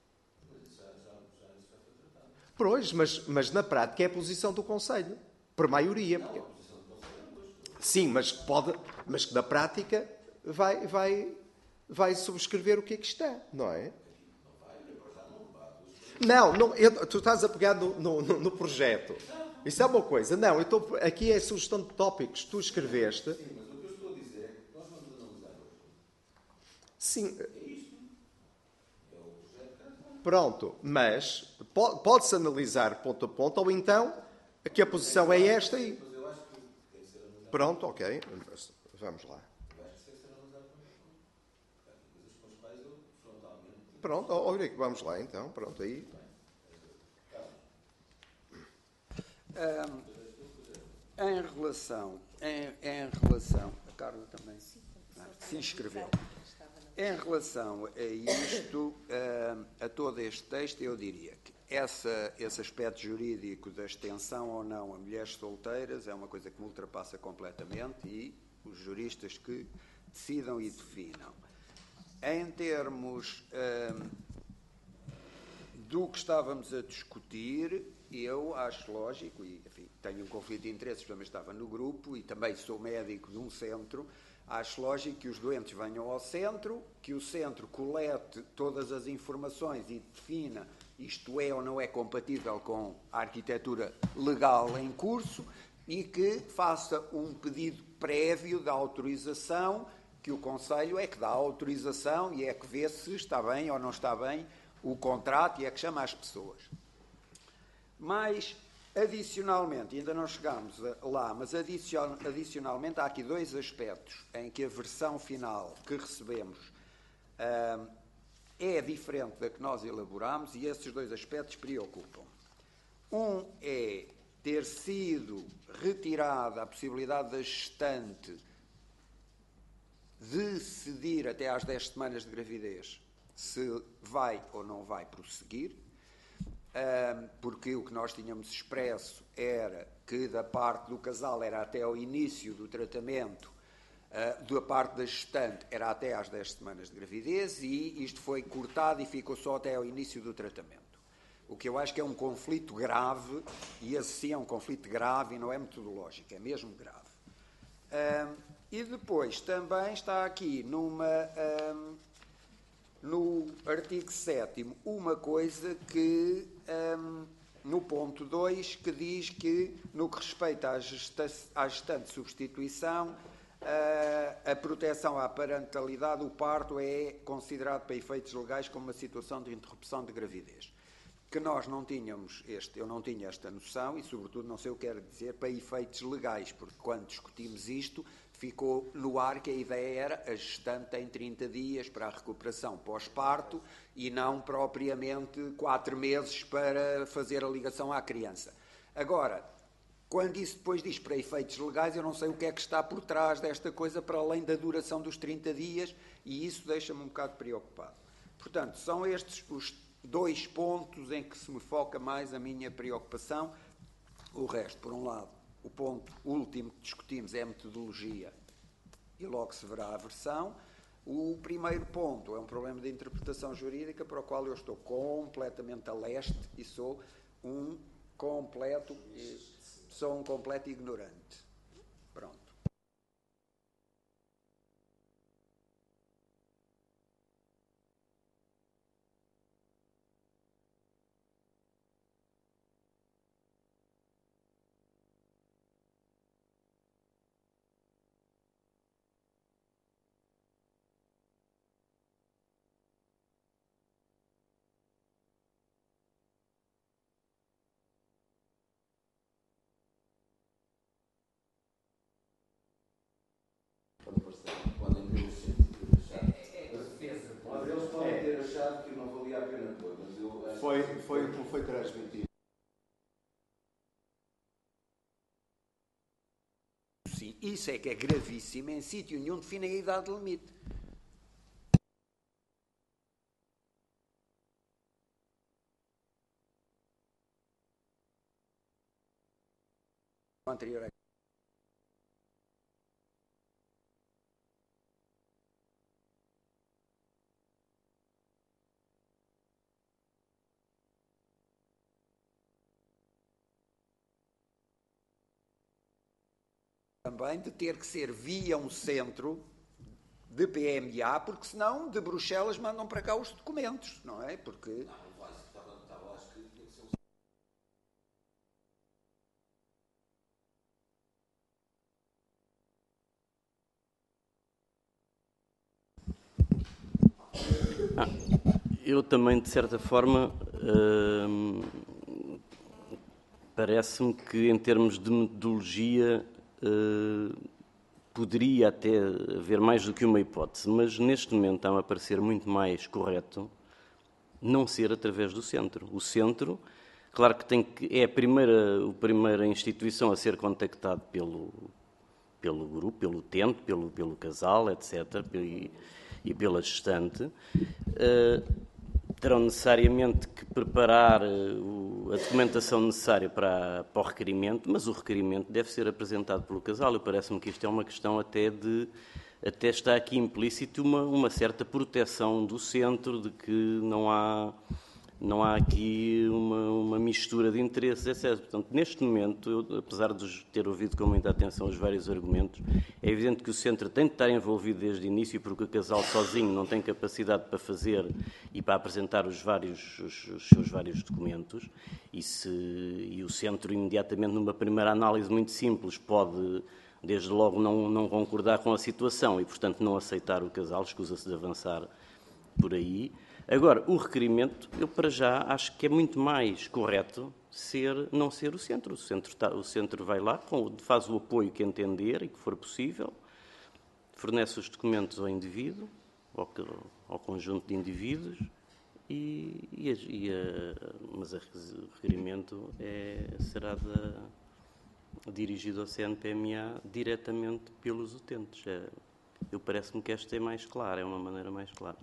Pois, mas, mas na prática é a posição do Conselho, por maioria. Porque... Sim, mas pode, mas que na prática vai, vai, vai subscrever o que é que está, não é? Não, não eu, tu estás a pegar no, no, no projeto. Isso é uma coisa. Não, eu estou, aqui é a sugestão de tópicos que tu escreveste. Sim, mas o que eu estou a dizer é que nós vamos analisar hoje. Sim. É isto. É o projeto. Pronto, mas pode-se analisar ponto a ponto, ou então que a posição é esta e... Mas eu acho que tem que ser analisado. Pronto, ok. Vamos lá. Eu acho que tem que ser analisado também. Coisas com as quais eu frontalmente... Pronto, olha, vamos lá então. Pronto, aí... Um, em relação, em, em relação, a Carla também se inscreveu. Em relação a isto, um, a todo este texto, eu diria que essa, esse aspecto jurídico da extensão ou não a mulheres solteiras é uma coisa que me ultrapassa completamente e os juristas que decidam e definam. Em termos um, do que estávamos a discutir, eu acho lógico, e enfim, tenho um conflito de interesses, também estava no grupo e também sou médico de um centro, acho lógico que os doentes venham ao centro, que o centro colete todas as informações e defina isto é ou não é compatível com a arquitetura legal em curso e que faça um pedido prévio de autorização, que o Conselho é que dá a autorização e é que vê se está bem ou não está bem o contrato e é que chama as pessoas. Mas, adicionalmente, ainda não chegámos lá, mas adicionalmente há aqui dois aspectos em que a versão final que recebemos uh, é diferente da que nós elaborámos e esses dois aspectos preocupam. Um é ter sido retirada a possibilidade da gestante de decidir até às dez semanas de gravidez se vai ou não vai prosseguir, porque o que nós tínhamos expresso era que da parte do casal era até ao início do tratamento, da parte da gestante era até às dez semanas de gravidez e isto foi cortado e ficou só até ao início do tratamento. O que eu acho que é um conflito grave, e esse sim é um conflito grave e não é metodológico, é mesmo grave. E depois também está aqui numa... no artigo sétimo, uma coisa que, um, no ponto dois, que diz que, no que respeita à, gesta à gestante de substituição, uh, a proteção à parentalidade, o parto é considerado para efeitos legais como uma situação de interrupção de gravidez. Que nós não tínhamos este, eu não tinha esta noção e, sobretudo, não sei o que quer dizer para efeitos legais, porque quando discutimos isto, ficou no ar que a ideia era a gestante tem trinta dias para a recuperação pós-parto e não propriamente quatro meses para fazer a ligação à criança. Agora, quando isso depois diz para efeitos legais, eu não sei o que é que está por trás desta coisa para além da duração dos trinta dias e isso deixa-me um bocado preocupado. Portanto, são estes os dois pontos em que se me foca mais a minha preocupação. O resto, por um lado, o ponto último que discutimos é a metodologia e logo se verá a versão. O primeiro ponto é um problema de interpretação jurídica para o qual eu estou completamente a leste e sou um completo, sou um completo ignorante. Pronto. transmitir. Sim, isso é que é gravíssimo. Em sítio nenhum define a idade limite. Anterior a... também de ter que ser via um centro de P M A, porque senão de Bruxelas mandam para cá os documentos, não é? Porque... Ah, eu também, de certa forma, hum, parece-me que, em termos de metodologia, hum, poderia até haver mais do que uma hipótese, mas neste momento está-me a parecer muito mais correto não ser através do centro. O centro, claro que, tem que é a primeira, a primeira instituição a ser contactado pelo, pelo grupo, pelo utente, pelo, pelo casal, etcétera, e, e pela gestante, uh, terão necessariamente que preparar uh, a documentação necessária para, para o requerimento, mas o requerimento deve ser apresentado pelo casal. E parece-me que isto é uma questão até de... Até está aqui implícito uma, uma certa proteção do centro, de que não há, não há aqui uma, uma mistura de interesses, etcétera. Portanto, neste momento, eu, apesar de ter ouvido com muita atenção os vários argumentos, é evidente que o centro tem de estar envolvido desde o início, porque o casal sozinho não tem capacidade para fazer e para apresentar os, vários, os, os seus vários documentos, e, se, e o centro, imediatamente, numa primeira análise muito simples, pode... desde logo não, não concordar com a situação e, portanto, não aceitar o casal, escusa-se de avançar por aí. Agora, o requerimento, eu para já acho que é muito mais correto ser, não ser o centro. O centro, está, o centro vai lá, faz o apoio que entender e que for possível, fornece os documentos ao indivíduo, ao, ao conjunto de indivíduos, e, e, a, e a, mas o requerimento é, será da... dirigido ao C N P M A diretamente pelos utentes. É, eu parece-me que esta é mais clara, é uma maneira mais clara.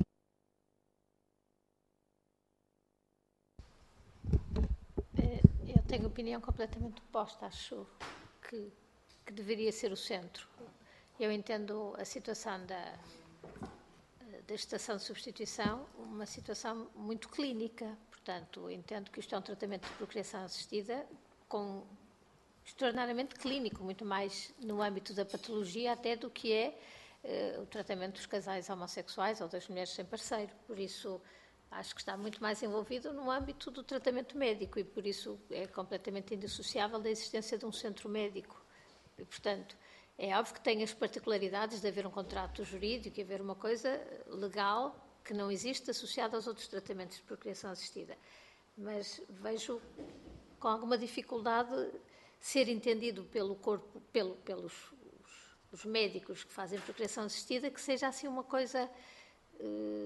Eu tenho opinião completamente oposta. Acho que, que deveria ser o centro. Eu entendo a situação da, da estação de substituição uma situação muito clínica. Portanto, entendo que isto é um tratamento de procriação assistida com extraordinariamente clínico, muito mais no âmbito da patologia até do que é uh, o tratamento dos casais homossexuais ou das mulheres sem parceiro. Por isso, acho que está muito mais envolvido no âmbito do tratamento médico e, por isso, é completamente indissociável da existência de um centro médico. E, portanto, é óbvio que tem as particularidades de haver um contrato jurídico e haver uma coisa legal que não existe associada aos outros tratamentos de procriação assistida. Mas vejo com alguma dificuldade ser entendido pelo corpo, pelo, pelos os, os médicos que fazem procriação assistida, que seja assim uma coisa eh,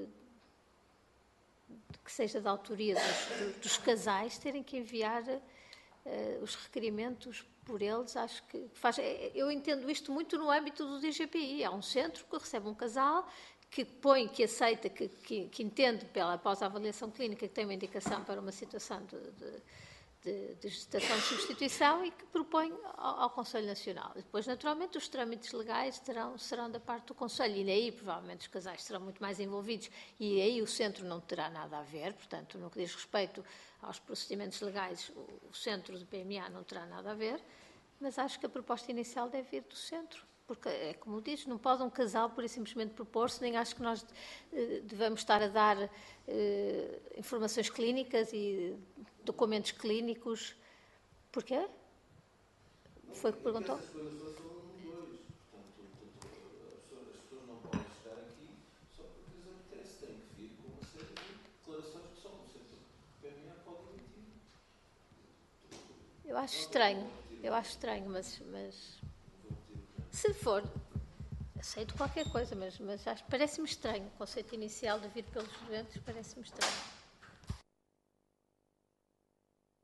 que seja da autoria dos, dos casais terem que enviar eh, os requerimentos por eles. Acho que faz. Eu entendo isto muito no âmbito do D G P I. Há um centro que recebe um casal, que põe, que aceita, que, que, que entende, pela, após a avaliação clínica, que tem uma indicação para uma situação de, de De, de gestação de substituição e que propõe ao, ao Conselho Nacional. E depois, naturalmente, os trâmites legais terão, serão da parte do Conselho e aí, provavelmente, os casais serão muito mais envolvidos e aí o centro não terá nada a ver, portanto, no que diz respeito aos procedimentos legais, o, o centro do P M A não terá nada a ver, mas acho que a proposta inicial deve vir do centro, porque, é como diz, não pode um casal por simplesmente propor-se, nem acho que nós eh, devamos estar a dar eh, informações clínicas e documentos clínicos. Porquê? Foi o que perguntou? Essas coisas só são dois. Portanto, as pessoas não podem estar aqui só porque lhes apetece. Têm que vir com uma série de declarações que só o centro do P M A pode emitir. Eu acho estranho. Eu acho estranho, mas... mas... se for, aceito qualquer coisa, mas, mas acho, parece-me estranho. O conceito inicial de vir pelos doentes parece-me estranho.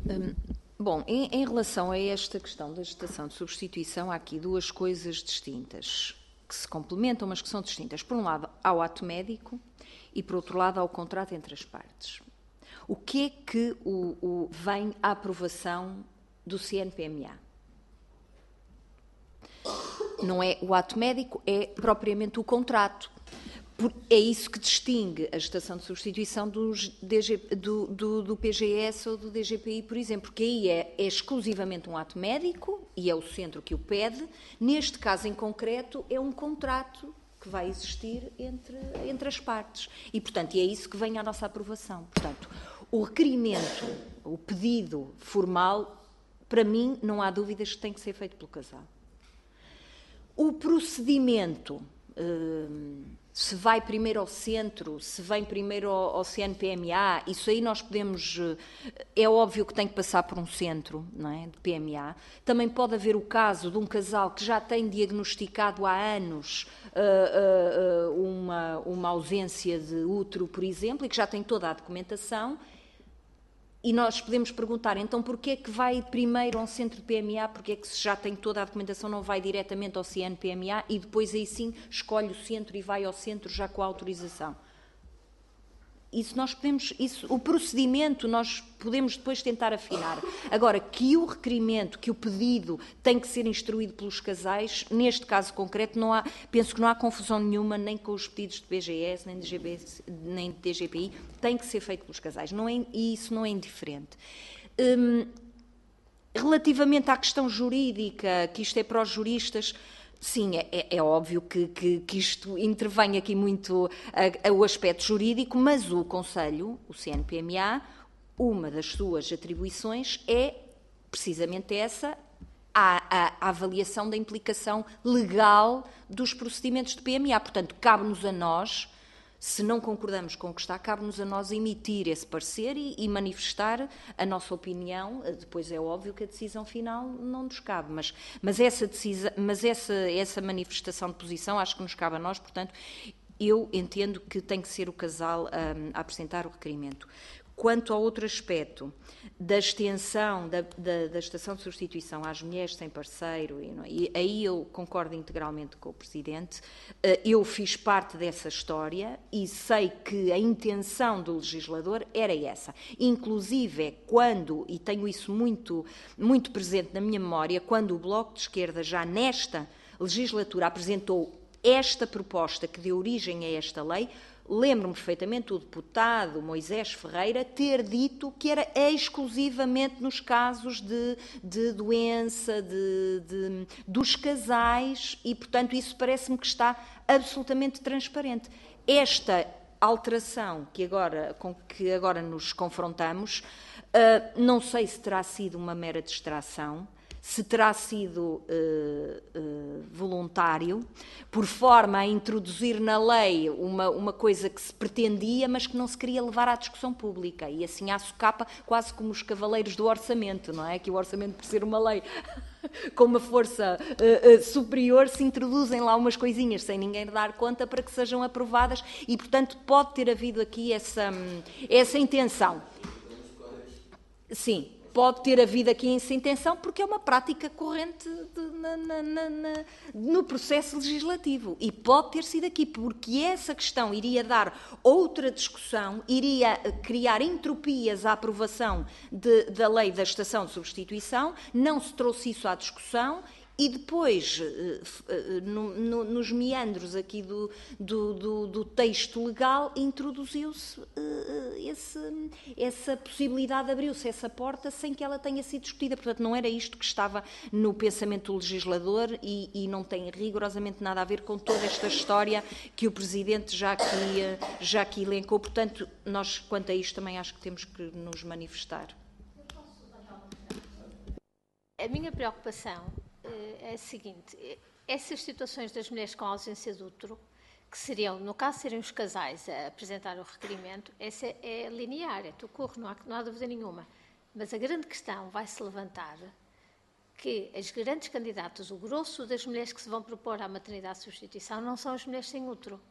Hum, bom, em, em relação a esta questão da gestação de substituição, há aqui duas coisas distintas, que se complementam, mas que são distintas. Por um lado, ao ato médico e, por outro lado, ao contrato entre as partes. O que é que o, o, vem à aprovação do C N P M A? Não é o ato médico, é propriamente o contrato. É isso que distingue a gestação de substituição dos D G, do, do, do P G S ou do D G P I, por exemplo, porque aí é, é exclusivamente um ato médico e é o centro que o pede. Neste caso em concreto, é um contrato que vai existir entre, entre as partes. E, portanto, é isso que vem à nossa aprovação. Portanto, o requerimento, o pedido formal, para mim, não há dúvidas que tem que ser feito pelo casal. O procedimento, se vai primeiro ao centro, se vem primeiro ao C N P M A, isso aí nós podemos... É óbvio que tem que passar por um centro, não é, de P M A. Também pode haver o caso de um casal que já tem diagnosticado há anos uh, uh, uma, uma ausência de útero, por exemplo, e que já tem toda a documentação. E nós podemos perguntar, então, porquê é que vai primeiro ao centro de P M A, porquê é que se já tem toda a documentação, não vai diretamente ao C N P M A e depois aí sim escolhe o centro e vai ao centro já com a autorização? Isso nós podemos, isso, o procedimento nós podemos depois tentar afinar. Agora, que o requerimento, que o pedido tem que ser instruído pelos casais, neste caso concreto, não há, penso que não há confusão nenhuma, nem com os pedidos de P G S, nem de G B S, nem de D G P I, tem que ser feito pelos casais, não é, e isso não é indiferente. Hum, relativamente à questão jurídica, que isto é para os juristas, sim, é, é óbvio que, que, que isto intervém aqui muito a, a, o aspecto jurídico, mas o Conselho, o C N P M A, uma das suas atribuições é precisamente essa, a, a, a avaliação da implicação legal dos procedimentos de P M A. Portanto, cabe-nos a nós, se não concordamos com o que está, cabe-nos a nós emitir esse parecer e, e manifestar a nossa opinião. Depois é óbvio que a decisão final não nos cabe, mas, mas, essa, decisão, mas essa, essa manifestação de posição acho que nos cabe a nós, portanto, eu entendo que tem que ser o casal um, a apresentar o requerimento. Quanto ao outro aspecto da extensão da, da, da estação de substituição às mulheres sem parceiro, e, não, e aí eu concordo integralmente com o Presidente, eu fiz parte dessa história e sei que a intenção do legislador era essa. Inclusive, é quando, e tenho isso muito, muito presente na minha memória, quando o Bloco de Esquerda, já nesta legislatura, apresentou esta proposta que deu origem a esta lei, lembro-me perfeitamente o deputado Moisés Ferreira ter dito que era exclusivamente nos casos de, de doença de, de, dos casais e, portanto, isso parece-me que está absolutamente transparente. Esta alteração que agora, com que agora nos confrontamos, uh, não sei se terá sido uma mera distração, se terá sido uh, uh, voluntário, por forma a introduzir na lei uma, uma coisa que se pretendia, mas que não se queria levar à discussão pública. E assim à socapa, quase como os cavaleiros do orçamento, não é? Que o orçamento, por ser uma lei com uma força uh, uh, superior, se introduzem lá umas coisinhas sem ninguém dar conta para que sejam aprovadas e, portanto, pode ter havido aqui essa, essa intenção. Sim. Pode ter havido aqui essa intenção, porque é uma prática corrente de, na, na, na, no processo legislativo. E pode ter sido aqui, porque essa questão iria dar outra discussão, iria criar entropias à aprovação de, da lei da estação de substituição, não se trouxe isso à discussão. E depois, no, no, nos meandros aqui do, do, do, do texto legal, introduziu-se esse, essa possibilidade, abriu-se essa porta sem que ela tenha sido discutida. Portanto, não era isto que estava no pensamento do legislador e, e não tem rigorosamente nada a ver com toda esta história que o Presidente já aqui, já aqui elencou. Portanto, nós, quanto a isto, também acho que temos que nos manifestar. A minha preocupação é a seguinte: essas situações das mulheres com ausência de útero, que seriam, no caso, seriam os casais a apresentar o requerimento, essa é linear, é decorre, não há, não há dúvida nenhuma. Mas a grande questão vai-se levantar que as grandes candidatas, o grosso das mulheres que se vão propor à maternidade de substituição, não são as mulheres sem útero.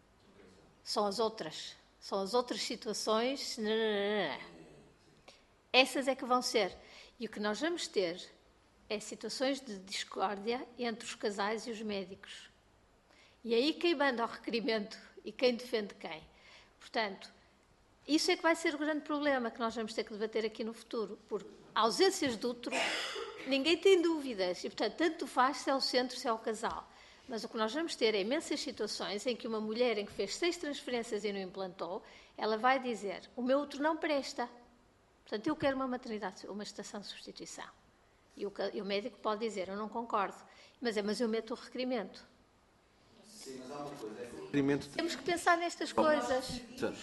São as outras. São as outras situações. Essas é que vão ser. E o que nós vamos ter é situações de discórdia entre os casais e os médicos. E aí quem manda o requerimento e quem defende quem. Portanto, isso é que vai ser o grande problema que nós vamos ter que debater aqui no futuro. Porque ausências de útero, ninguém tem dúvidas. E, portanto, tanto faz se é o centro, se é o casal. Mas o que nós vamos ter é imensas situações em que uma mulher em que fez seis transferências e não implantou, ela vai dizer, o meu útero não presta. Portanto, eu quero uma maternidade, uma gestação de substituição. E o, e o médico pode dizer, eu não concordo, mas, é, mas eu meto o requerimento. Sim, mas há uma coisa, é que o requerimento... Temos que pensar nestas coisas.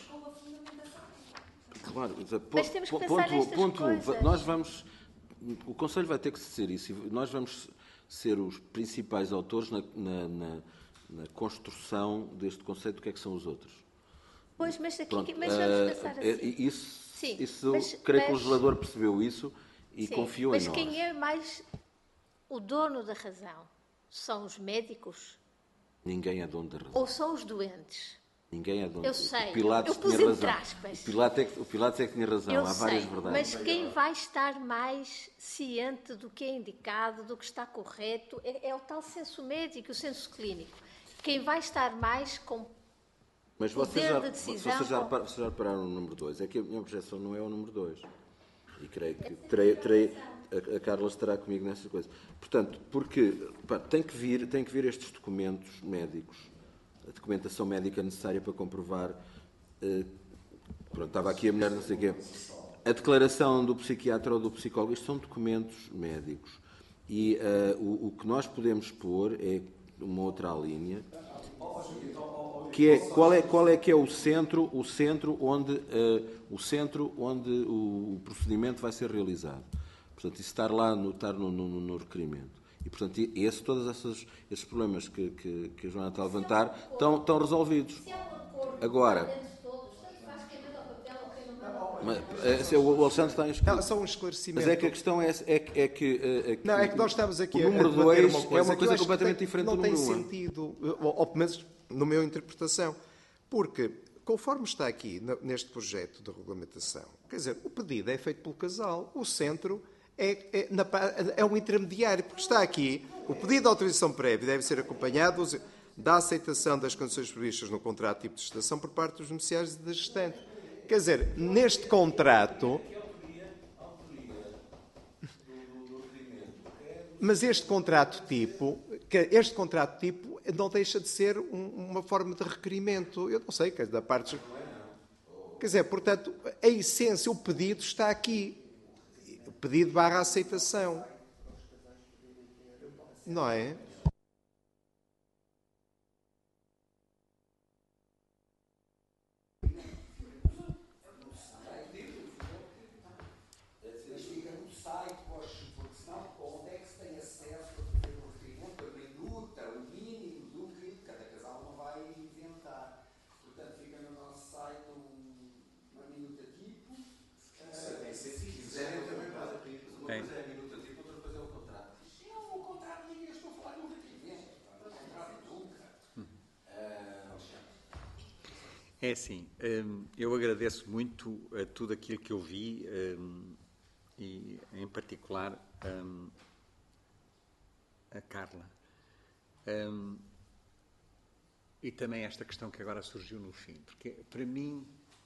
Claro, mas temos que pensar ponto, nestas ponto coisas. Um, nós vamos... O Conselho vai ter que ser isso. Nós vamos ser os principais autores na, na, na, na construção deste conceito do que é que são os outros. Pois, mas, aqui, Pronto, mas vamos uh, pensar assim. Isso, Sim, isso mas, creio mas, que o legislador percebeu isso e sim, confiou mas em nós. Mas quem é mais o dono da razão? São os médicos? Ninguém é dono da razão. Ou são os doentes? Ninguém é dono. Eu sei, o Pilatos eu pus tinha entre razão. aspas. O Pilatos, é que, o Pilatos é que tinha razão, eu há sei, várias verdades. Mas quem vai estar mais ciente do que é indicado, do que está correto, é, é o tal senso médico, o senso clínico. Quem vai estar mais com mas poder vocês já, de decisão... Vocês já, vocês já repararam no número dois? É que a minha objeção não é o número dois. E creio que terei, terei, a, a Carla estará comigo nessas coisas. Portanto, porque pá, tem, que vir, tem que vir estes documentos médicos, a documentação médica necessária para comprovar. Uh, pronto, estava aqui a mulher, não sei o quê. A declaração do psiquiatra ou do psicólogo, isto são documentos médicos. E uh, o, o que nós podemos pôr é uma outra linha, que é qual é qual é que é o centro, o centro onde uh, o centro onde o, o procedimento vai ser realizado. Portanto, isso estar lá no estar no, no, no requerimento. E, portanto, esse, todos esses, esses problemas que, que, que a Joana está a levantar estão, estão resolvidos. Agora, mas, o Alexandre está em escuro. Não, só um esclarecimento. Mas é que a questão é, é, é, que, é que... Não, é que nós estamos aqui o número dois uma coisa é uma coisa completamente tem, diferente não do tem número um. sentido, ou, ou pelo menos no meu interpretação. Porque, conforme está aqui neste projeto de regulamentação, quer dizer, o pedido é feito pelo casal, o centro é, é, na, é um intermediário, porque está aqui, o pedido de autorização prévia deve ser acompanhado da aceitação das condições previstas no contrato de tipo de gestação por parte dos beneficiários e da gestante. Quer dizer, neste contrato... Mas este contrato tipo, este contrato tipo não deixa de ser um, uma forma de requerimento. Eu não sei, quer dizer, da parte... Quer dizer, portanto, a essência, o pedido está aqui. O pedido barra aceitação. Não é? É assim, eu agradeço muito a tudo aquilo que eu vi e, em particular, a Carla. E também esta questão que agora surgiu no fim, porque, para mim,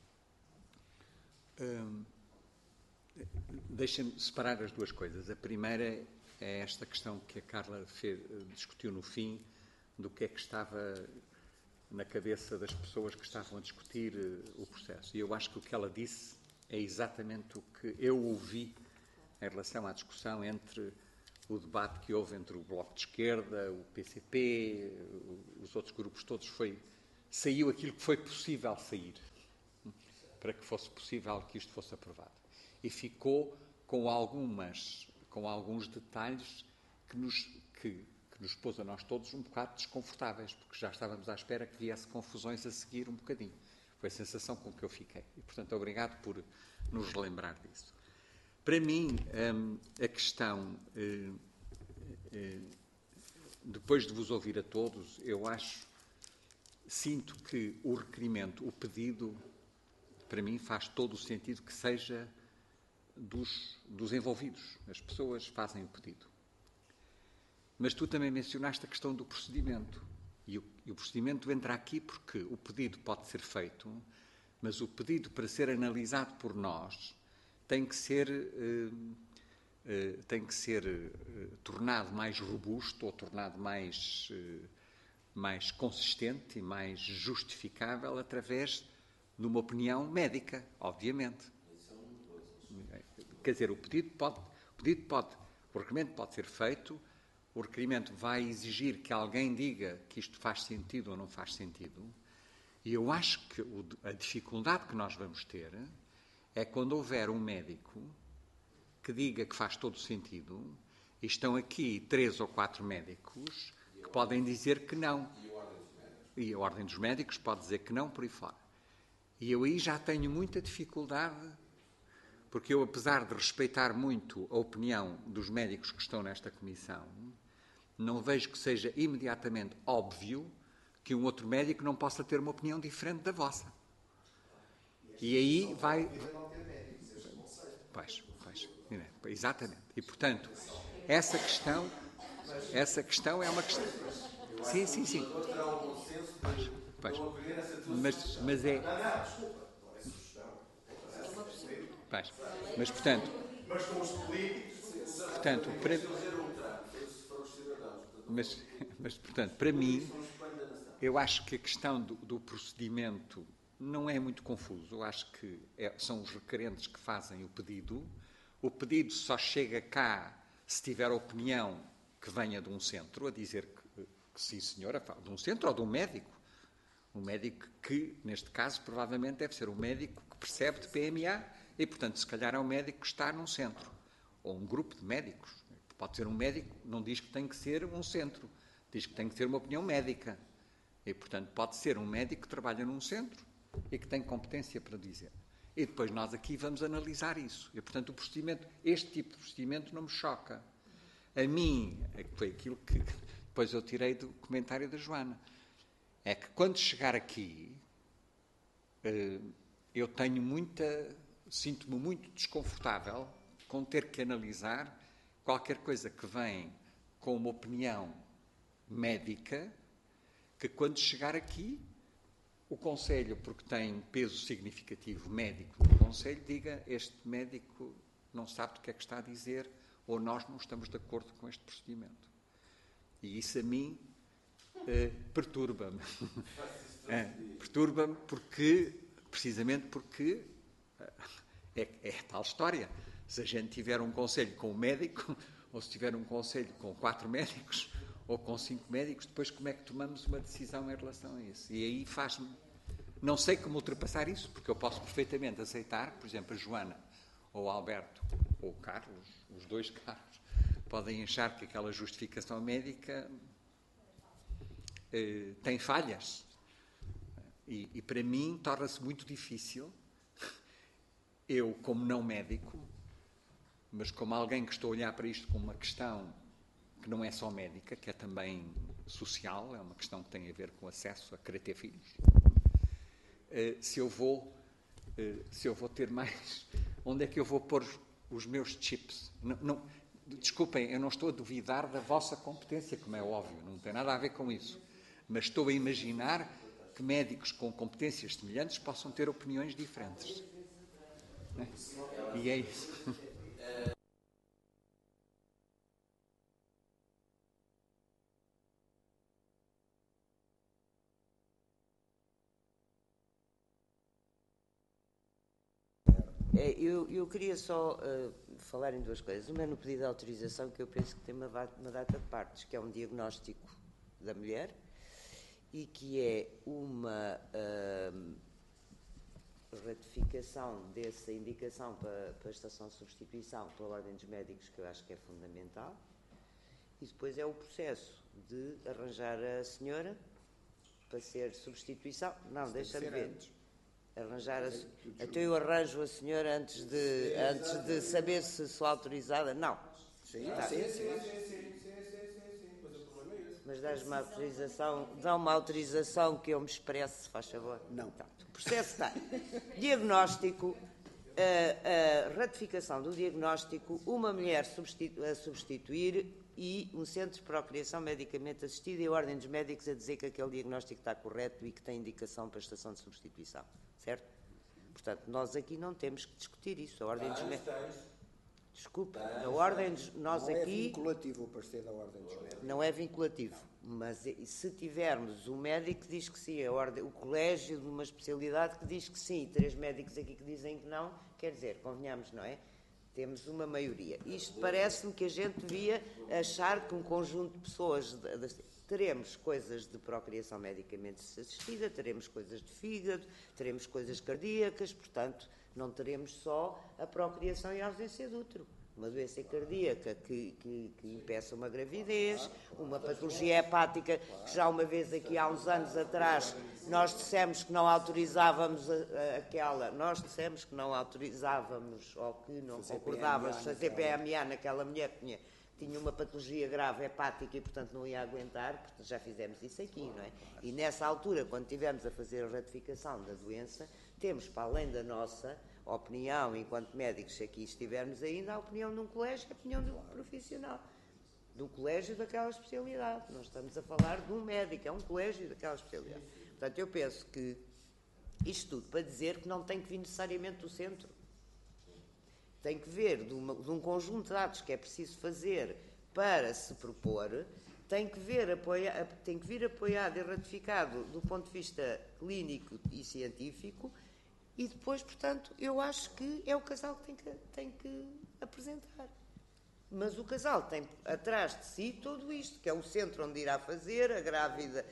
deixa-me separar as duas coisas. A primeira é esta questão que a Carla fez, discutiu no fim, do que é que estava na cabeça das pessoas que estavam a discutir uh, o processo. E eu acho que o que ela disse é exatamente o que eu ouvi em relação à discussão entre o debate que houve entre o Bloco de Esquerda, o P C P, os outros grupos todos. Foi, saiu aquilo que foi possível sair, para que fosse possível que isto fosse aprovado. E ficou com, algumas, com alguns detalhes que nos... Que, que nos pôs a nós todos um bocado desconfortáveis, porque já estávamos à espera que viesse confusões a seguir um bocadinho. Foi a sensação com que eu fiquei. E, portanto, obrigado por nos lembrar disso. Para mim, hum, a questão, hum, hum, depois de vos ouvir a todos, eu acho, sinto que o requerimento, o pedido, para mim faz todo o sentido que seja dos, dos envolvidos. As pessoas fazem o pedido. Mas tu também mencionaste a questão do procedimento. E o, e o procedimento entra aqui porque o pedido pode ser feito, mas o pedido, para ser analisado por nós, tem que ser, eh, eh, tem que ser eh, tornado mais robusto ou tornado mais, eh, mais consistente e mais justificável através de uma opinião médica, obviamente. Quer dizer, o pedido pode, o pedido pode, o requerimento pode ser feito, o requerimento vai exigir que alguém diga que isto faz sentido ou não faz sentido, e eu acho que o, a dificuldade que nós vamos ter é quando houver um médico que diga que faz todo sentido, e estão aqui três ou quatro médicos que podem dizer que não. E a Ordem dos Médicos pode dizer que não, por aí fora. E eu aí já tenho muita dificuldade, porque eu, apesar de respeitar muito a opinião dos médicos que estão nesta comissão, não vejo que seja imediatamente óbvio que um outro médico não possa ter uma opinião diferente da vossa. E aí vai... Pois, pois, exatamente. E, portanto, essa questão, essa questão é uma questão... Sim, sim, sim. Pois, pois. Mas, mas é... Pois. Mas, portanto... Portanto, para... Mas, mas, portanto, para mim, eu acho que a questão do, do procedimento não é muito confuso. Eu acho que é, são os requerentes que fazem o pedido. O pedido só chega cá se tiver opinião que venha de um centro, a dizer que, que sim, senhora, de um centro ou de um médico. Um médico que, neste caso, provavelmente deve ser um médico que percebe de P M A e, portanto, se calhar é um médico que está num centro. Ou um grupo de médicos. Pode ser um médico, não diz que tem que ser um centro. Diz que tem que ter uma opinião médica. E, portanto, pode ser um médico que trabalha num centro e que tem competência para dizer. E depois nós aqui vamos analisar isso. E, portanto, o procedimento, este tipo de procedimento não me choca. A mim, foi aquilo que depois eu tirei do comentário da Joana, é que quando chegar aqui, eu tenho muita, sinto-me muito desconfortável com ter que analisar qualquer coisa que vem com uma opinião médica, que quando chegar aqui, o Conselho, porque tem peso significativo médico no Conselho, diga este médico não sabe do que é que está a dizer ou nós não estamos de acordo com este procedimento. E isso a mim eh, perturba-me. é, perturba-me porque, precisamente porque é, é tal história. Se a gente tiver um conselho com um médico, ou se tiver um conselho com quatro médicos, ou com cinco médicos, depois como é que tomamos uma decisão em relação a isso? E aí faz-me... Não sei como ultrapassar isso, porque eu posso perfeitamente aceitar, por exemplo, a Joana, ou o Alberto, ou o Carlos, os dois Carlos, podem achar que aquela justificação médica eh, tem falhas. E, e para mim torna-se muito difícil, eu como não médico, mas como alguém que estou a olhar para isto como uma questão que não é só médica, que é também social, é uma questão que tem a ver com acesso a querer ter filhos, uh, se eu vou uh, se eu vou ter mais, onde é que eu vou pôr os meus chips? Não, não, desculpem, eu não estou a duvidar da vossa competência, como é óbvio, não tem nada a ver com isso, mas estou a imaginar que médicos com competências semelhantes possam ter opiniões diferentes. Né? E é isso. Eu, eu queria só uh, falar em duas coisas. Uma é no pedido de autorização, que eu penso que tem uma, uma data de partes, que é um diagnóstico da mulher e que é uma uh, ratificação dessa indicação para, para a estação de substituição pela Ordem dos Médicos, que eu acho que é fundamental. E depois é o processo de arranjar a senhora para ser substituição. Não, deixa-me ver. Antes. Arranjar a, então eu arranjo a senhora antes de, sim, antes de saber se sou autorizada? Não. Sim, tá. sim, sim, sim, sim, sim, sim, sim, mas o problema é esse. Mas dás uma autorização, dá uma autorização que eu me expresse, faz favor? Não. Então, o processo está. Diagnóstico, a, a ratificação do diagnóstico, uma mulher substitu- a substituir e um centro de procriação medicamente assistida e a Ordem dos Médicos a dizer que aquele diagnóstico está correto e que tem indicação para a estação de substituição. Certo? Portanto, nós aqui não temos que discutir isso. A Ordem dos Médicos... Desculpe, a Ordem dos... Nós não aqui... é vinculativo o parecer da Ordem dos Médicos. Não é vinculativo, mas se tivermos um médico que diz que sim, a ordem, o colégio de uma especialidade que diz que sim, e três médicos aqui que dizem que não, quer dizer, convenhamos, não é? Temos uma maioria. Isto parece-me que a gente devia achar que um conjunto de pessoas... De, de, teremos coisas de procriação medicamente assistida, teremos coisas de fígado, teremos coisas cardíacas, portanto, não teremos só a procriação e a ausência de útero. Uma doença cardíaca que, que, que impeça uma gravidez, uma patologia hepática, que já uma vez aqui há uns anos atrás nós dissemos que não autorizávamos a, a, aquela, nós dissemos que não autorizávamos ou que não concordávamos fazer P M A naquela mulher que tinha, tinha uma patologia grave hepática e portanto não ia aguentar, portanto já fizemos isso aqui, não é? E nessa altura, quando estivemos a fazer a ratificação da doença, temos para além da nossa opinião, enquanto médicos, se aqui estivermos ainda, a opinião de um colégio, a opinião de um profissional, de um colégio daquela especialidade. Nós estamos a falar de um médico, é um colégio daquela especialidade. Portanto, eu penso que isto tudo para dizer que não tem que vir necessariamente do centro. Tem que vir de, uma, de um conjunto de atos que é preciso fazer para se propor, tem que, ver, apoia, tem que vir apoiado e ratificado do ponto de vista clínico e científico. E depois, portanto, eu acho que é o casal que tem que, tem que apresentar. Mas o casal tem atrás de si tudo isto, que é o centro onde irá fazer, a grávida,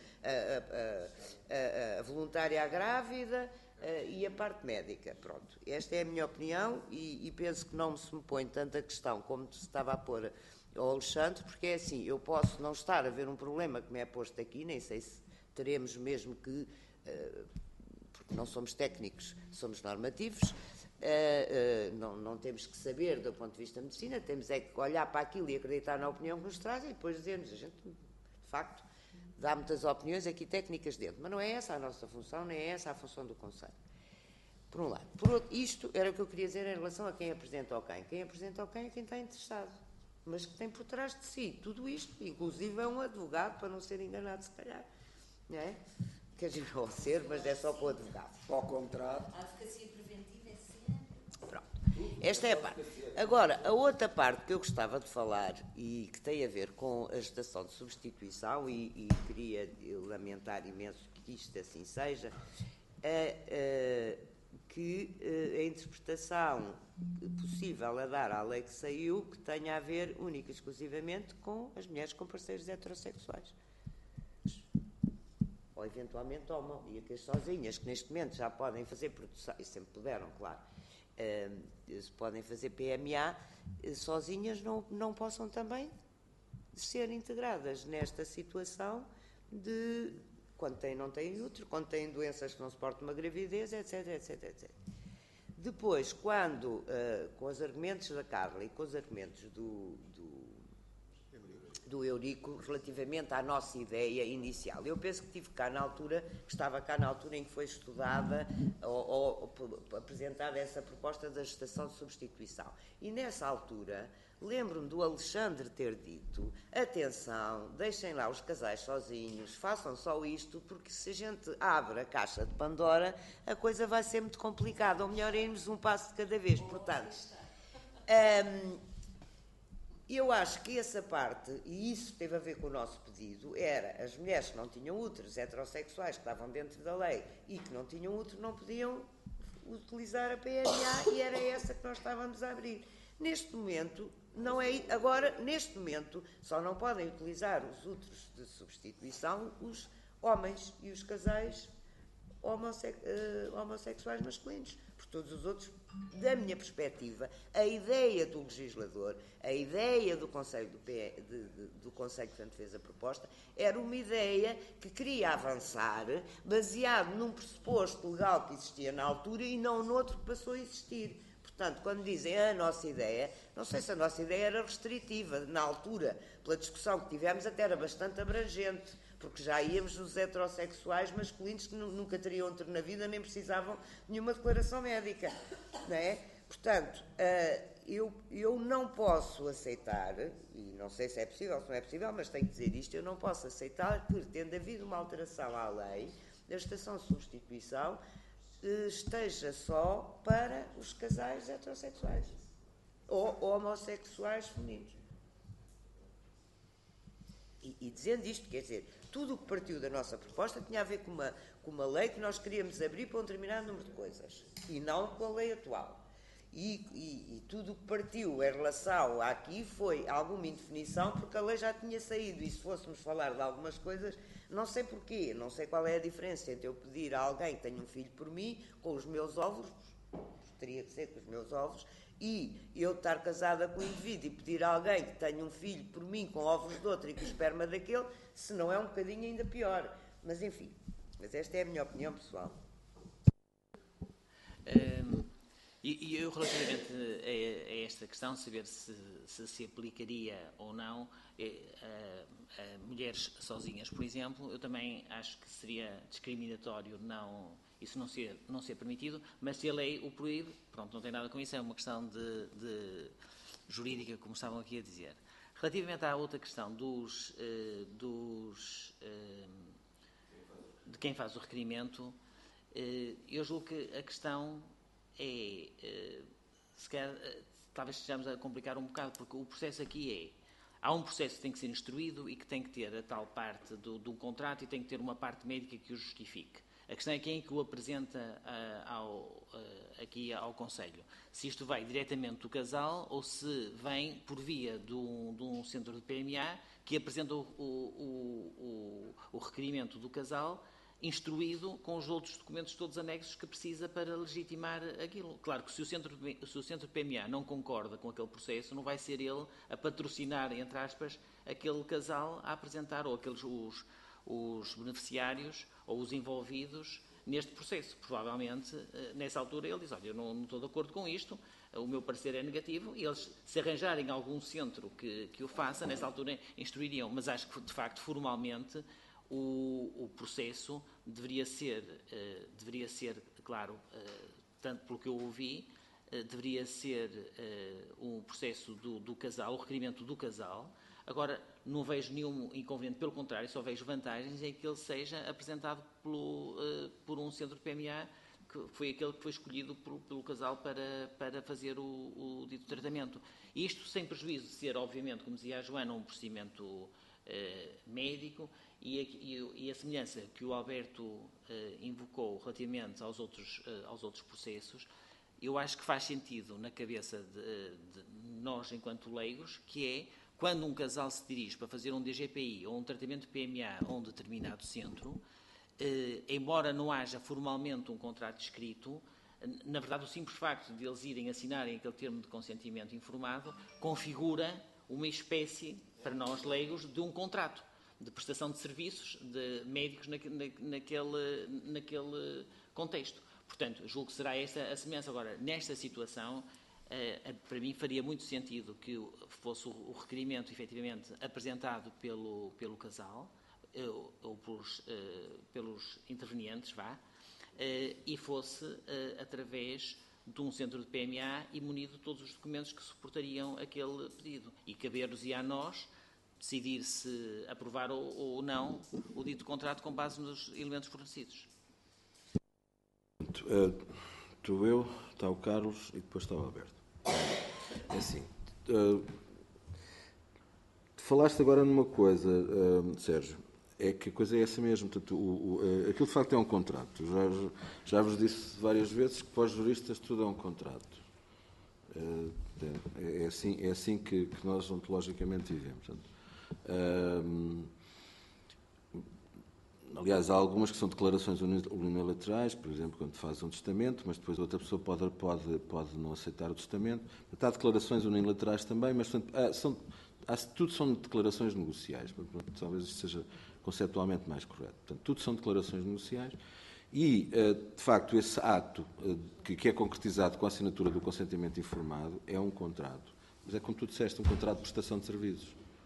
a, a, a, a voluntária à grávida a, e a parte médica. Pronto, esta é a minha opinião e, e penso que não se me põe tanta questão como se estava a pôr ao Alexandre, porque é assim, eu posso não estar a ver um problema que me é posto aqui, nem sei se teremos mesmo que... Uh, não somos técnicos, somos normativos, uh, uh, não, não temos que saber do ponto de vista da medicina, temos é que olhar para aquilo e acreditar na opinião que nos trazem e depois dizer-nos, a gente, de facto, dá muitas opiniões aqui técnicas dentro, mas não é essa a nossa função, nem é essa a função do Conselho. Por um lado. Por outro, isto era o que eu queria dizer em relação a quem apresenta ao quem. Quem apresenta ao quem é quem está interessado, mas que tem por trás de si tudo isto, inclusive é um advogado, para não ser enganado, se calhar, não é? Quer dizer, não ser, mas é só para o advogado. Ao contrato. A advocacia preventiva é sempre. Pronto. Esta é a parte. Agora, a outra parte que eu gostava de falar e que tem a ver com a gestação de substituição, e, e queria lamentar imenso que isto assim seja, é, é que é, a interpretação possível a dar à lei que saiu que tenha a ver única e exclusivamente com as mulheres com parceiros heterossexuais. Ou eventualmente homo, e aquelas sozinhas, que neste momento já podem fazer produção, e sempre puderam, claro, uh, podem fazer P M A, uh, sozinhas não, não possam também ser integradas nesta situação de quando têm, não têm útero, quando têm doenças que não suportam uma gravidez, etc, etc, etcétera. Depois, quando, uh, com os argumentos da Carla e com os argumentos do, do do Eurico relativamente à nossa ideia inicial. Eu penso que estive cá na altura, que estava cá na altura em que foi estudada ou, ou apresentada essa proposta da gestação de substituição. E nessa altura, lembro-me do Alexandre ter dito, atenção, deixem lá os casais sozinhos, façam só isto, porque se a gente abre a caixa de Pandora, a coisa vai ser muito complicada, ou melhor é irmos um passo de cada vez. Portanto... Um, Eu acho que essa parte, e isso teve a ver com o nosso pedido, era as mulheres que não tinham úteros, heterossexuais, que estavam dentro da lei e que não tinham útero, não podiam utilizar a P M A e era essa que nós estávamos a abrir. Neste momento, não é, agora, neste momento, só não podem utilizar os úteros de substituição os homens e os casais homosse- uh, homossexuais masculinos. Por todos os outros, da minha perspectiva, a ideia do legislador, a ideia do Conselho, do, P, de, de, do Conselho que tanto fez a proposta, era uma ideia que queria avançar baseado num pressuposto legal que existia na altura e não noutro que passou a existir. Portanto, quando dizem a nossa ideia, não sei se a nossa ideia era restritiva. Na altura, pela discussão que tivemos, até era bastante abrangente, porque já íamos nos heterossexuais masculinos que nunca teriam útero na vida, nem precisavam de nenhuma declaração médica, não é? Portanto, eu, eu não posso aceitar, e não sei se é possível ou se não é possível, mas tenho que dizer isto, eu não posso aceitar que, tendo havido uma alteração à lei, a gestação de substituição esteja só para os casais heterossexuais ou homossexuais femininos. E, e dizendo isto, quer dizer, tudo o que partiu da nossa proposta tinha a ver com uma, com uma lei que nós queríamos abrir para um determinado número de coisas, e não com a lei atual. E, e, e tudo o que partiu em relação aqui foi alguma indefinição, porque a lei já tinha saído, e se fôssemos falar de algumas coisas, não sei porquê, não sei qual é a diferença entre eu pedir a alguém que tenha um filho por mim, com os meus óvulos, teria que ser com os meus óvulos, e eu estar casada com um indivíduo e pedir a alguém que tenha um filho por mim com óvulos de outro e com o esperma daquele, se não é um bocadinho ainda pior. Mas enfim, mas esta é a minha opinião pessoal. Um, e, e eu, relativamente a, a esta questão, saber se, se se aplicaria ou não a, a mulheres sozinhas, por exemplo, eu também acho que seria discriminatório não... isso não ser, não ser permitido, mas se a lei o proíbe, pronto, não tem nada com isso, é uma questão de, de jurídica, como estavam aqui a dizer. Relativamente à outra questão dos, eh, dos eh, de quem faz o requerimento, eh, eu julgo que a questão é, eh, se calhar, eh, talvez estejamos a complicar um bocado, porque o processo aqui é, há um processo que tem que ser instruído e que tem que ter a tal parte do, do contrato e tem que ter uma parte médica que o justifique. A questão é quem é que o apresenta uh, ao, uh, aqui ao Conselho. Se isto vai diretamente do casal ou se vem por via de um, de um centro de P M A que apresenta o, o, o, o requerimento do casal instruído com os outros documentos todos anexos que precisa para legitimar aquilo. Claro que se o centro de, se o centro de P M A não concorda com aquele processo, não vai ser ele a patrocinar, entre aspas, aquele casal a apresentar, ou aqueles os, os beneficiários ou os envolvidos neste processo. Provavelmente, nessa altura, ele diz, olha, eu não, não estou de acordo com isto, o meu parecer é negativo, e eles, se arranjarem algum centro que, que o faça, nessa altura instruiriam. Mas acho que, de facto, formalmente, o, o processo deveria ser, uh, deveria ser, claro, uh, tanto pelo que eu ouvi, uh, deveria ser uh, um processo do, do casal, o requerimento do casal. Agora, não vejo nenhum inconveniente, pelo contrário, só vejo vantagens em que ele seja apresentado pelo, uh, por um centro de P M A, que foi aquele que foi escolhido por, pelo casal para, para fazer o, o dito tratamento. Isto sem prejuízo de ser, obviamente, como dizia a Joana, um procedimento uh, médico, e a, e, e a semelhança que o Alberto uh, invocou relativamente aos outros, uh, aos outros processos, eu acho que faz sentido na cabeça de, de nós, enquanto leigos, que é quando um casal se dirige para fazer um D G P I ou um tratamento de P M A a um determinado centro, eh, embora não haja formalmente um contrato escrito, na verdade o simples facto de eles irem assinarem aquele termo de consentimento informado configura uma espécie, para nós leigos, de um contrato de prestação de serviços de médicos na, na, naquele, naquele contexto. Portanto, julgo que será esta a semelhança. Agora, nesta situação, Uh, para mim faria muito sentido que fosse o, o requerimento efetivamente apresentado pelo, pelo casal uh, ou pelos, uh, pelos intervenientes, vá, uh, e fosse uh, através de um centro de P M A e munido de todos os documentos que suportariam aquele pedido. E caber-nos-ia a nós decidir se aprovar ou, ou não o dito contrato com base nos elementos fornecidos. Estou eu, está o Carlos e depois está o Alberto. É assim, uh, falaste agora numa coisa, uh, Sérgio, é que a coisa é essa mesmo. Portanto, o, o, uh, aquilo de facto é um contrato. Já, já vos disse várias vezes que para os juristas tudo é um contrato. Uh, é, é assim, é assim que, que nós ontologicamente vivemos. Portanto, uh, aliás, há algumas que são declarações unilaterais, por exemplo, quando faz um testamento, mas depois outra pessoa pode, pode, pode não aceitar o testamento. Há declarações unilaterais também, mas portanto, há, são, há, tudo são declarações negociais. Portanto, talvez isto seja conceptualmente mais correto. Portanto, tudo são declarações negociais e, de facto, esse ato que é concretizado com a assinatura do consentimento informado é um contrato. Mas é, como tu disseste, um contrato de prestação de serviços.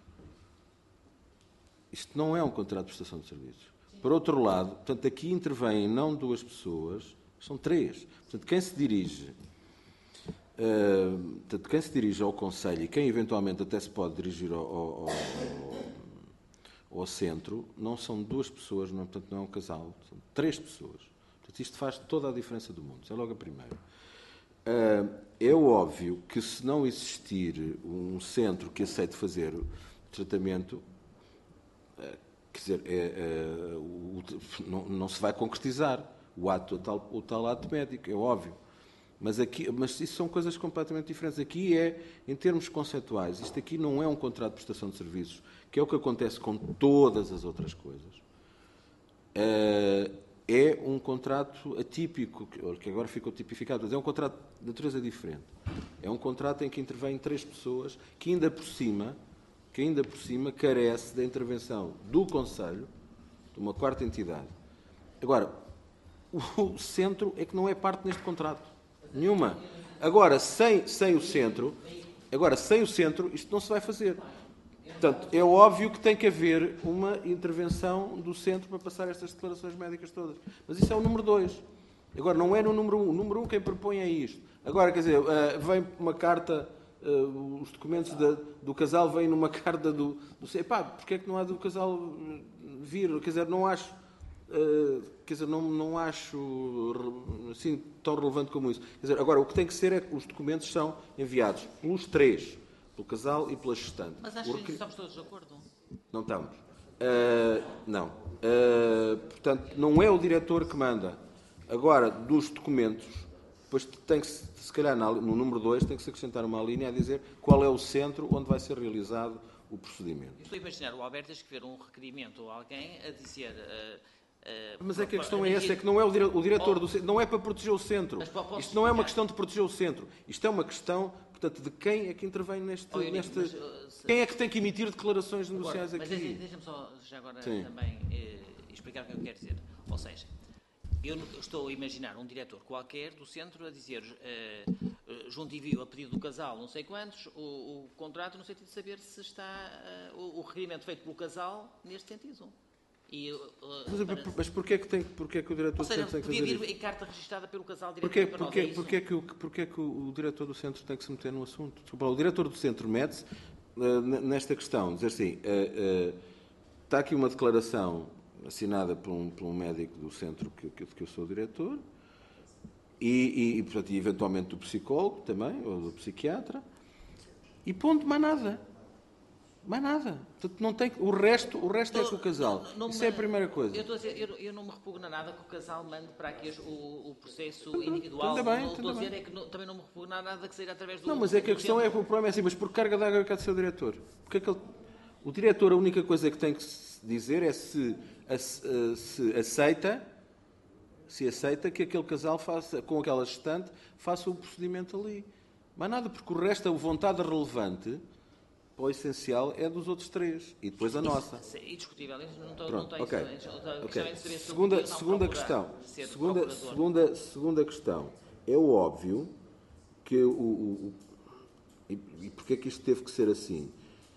Isto não é um contrato de prestação de serviços. Por outro lado, portanto, aqui intervêm não duas pessoas, são três. Portanto, quem se dirige Uh, portanto, quem se dirige ao Conselho e quem eventualmente até se pode dirigir ao, ao, ao, ao centro, não são duas pessoas, não, portanto, não é um casal, são três pessoas. Portanto, isto faz toda a diferença do mundo. Isso é logo a primeira. Uh, é óbvio que se não existir um centro que aceite fazer o tratamento, uh, quer dizer, é, uh, o, não, não se vai concretizar o, ato, o, tal, o tal ato médico, é óbvio. Mas, aqui, mas isso são coisas completamente diferentes. Aqui é, em termos conceituais, isto aqui não é um contrato de prestação de serviços, que é o que acontece com todas as outras coisas. Uh, é um contrato atípico, que agora ficou tipificado, mas é um contrato de natureza diferente. É um contrato em que intervêm três pessoas, que ainda por cima, que ainda por cima carece da intervenção do Conselho, de uma quarta entidade. Agora, o centro é que não é parte neste contrato. Nenhuma. Agora, sem, sem o centro, agora, sem o centro, isto não se vai fazer. Portanto, é óbvio que tem que haver uma intervenção do centro para passar estas declarações médicas todas. Mas isso é o número dois. Agora, não é no número um. O número um quem propõe é isto. Agora, quer dizer, vem uma carta, os documentos da, do casal vêm numa carta do... do epá, porque é que não há do casal vir? Quer dizer, não acho... Uh, quer dizer, não, não acho assim tão relevante como isso. Quer dizer, agora, o que tem que ser é que os documentos são enviados pelos três, pelo casal e pela gestante. Mas acho que estamos todos de acordo? Não estamos. Uh, não. Uh, portanto, não é o diretor que manda. Agora, dos documentos, depois tem que, se calhar, no número dois, tem que se acrescentar uma linha a dizer qual é o centro onde vai ser realizado o procedimento. Estou a imaginar o Alberto a escrever um requerimento ou alguém a dizer... Uh, Mas é que a questão é essa, é que não é o diretor do centro, não é para proteger o centro. Isto não é uma questão de proteger o centro. Isto é uma questão, portanto, de quem é que intervém neste... Oh, Eurico, neste... mas, uh, se... Quem é que tem que emitir declarações negociais agora, aqui? Mas deixa-me só já agora Sim. também eh, explicar o que eu quero dizer. Ou seja, eu estou a imaginar um diretor qualquer do centro a dizer, eh, junto e viu a pedido do casal, não sei quantos, o, o contrato no sentido de saber se está uh, o, o requerimento feito pelo casal neste sentido. E, uh, mas para... mas porquê é que, tem, porquê é que o diretor Ou seja, do centro tem que podia fazer vir isso? em carta registada pelo casal Porquê, diretor para porquê, nós, é porquê, que o, porquê que o, o diretor do centro tem que se meter no assunto? Desculpa, o diretor do centro mete-se uh, nesta questão, dizer assim, uh, uh, está aqui uma declaração assinada por um, por um médico do centro que, que, que eu sou o diretor e, e, portanto, e eventualmente do psicólogo também, ou do psiquiatra, e ponto, mais nada. Mais nada. Portanto, não tem, o resto, o resto Tô, é com o casal. Não, não Isso me, é a primeira coisa. Eu, estou a dizer, eu, eu não me repugna nada que o casal mande para aqui o, o processo individual. Tudo bem, não, tudo estou a dizer bem. é que não, também não me repugna nada que seja através do... Não, mas é que a questão é que o problema é assim, mas por carga d'água é que há de ser o diretor? Porque é que ele, o diretor, a única coisa que tem que dizer é se, se aceita, se aceita que aquele casal faça, com aquela gestante, faça o procedimento ali. Mas nada, porque o resto, a vontade relevante... o essencial é dos outros três e depois a nossa. Isso é indiscutível. Não estou, Pronto, não ok. Isso, okay. É saber segunda se segunda questão. Segunda, segunda, segunda questão. É óbvio que o, o, o e, e porque é que isto teve que ser assim?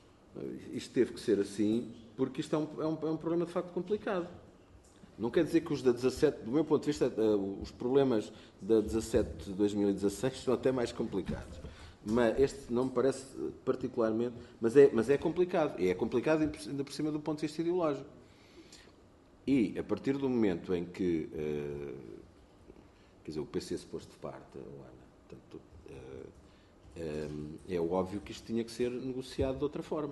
Isto teve que ser assim porque isto é um, é um, é um problema de facto complicado. Não quer dizer que os da dezassete, do meu ponto de vista, os problemas da dezassete de dois mil e dezasseis são até mais complicados. Mas este não me parece particularmente, mas é, mas é complicado. E é complicado ainda por cima do ponto de vista ideológico. E, a partir do momento em que, uh, quer dizer, o P C se pôs de parte, Ana, portanto, uh, um, é óbvio que isto tinha que ser negociado de outra forma.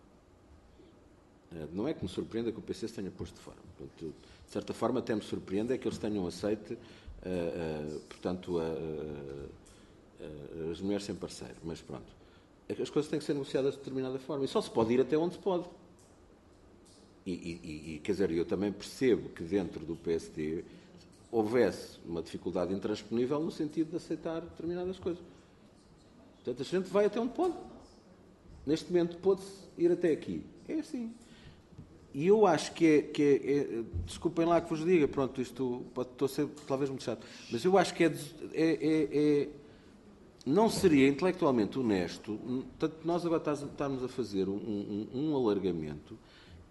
Uh, não é que me surpreenda que o P C se tenha posto de forma. Portanto, de certa forma, até me surpreende é que eles tenham aceito, uh, uh, portanto, a... Uh, uh, as mulheres sem parceiro, mas pronto. As coisas têm que ser negociadas de determinada forma e só se pode ir até onde se pode. E, e, e quer dizer, eu também percebo que dentro do P S D houvesse uma dificuldade intransponível no sentido de aceitar determinadas coisas. Portanto, a gente vai até onde pode. Neste momento pode-se ir até aqui. É assim. E eu acho que é, que é, é... Desculpem lá que vos diga, pronto, isto pode, estou a ser talvez muito chato, mas eu acho que é... é, é, é não seria intelectualmente honesto, tanto nós agora estamos a fazer um, um, um alargamento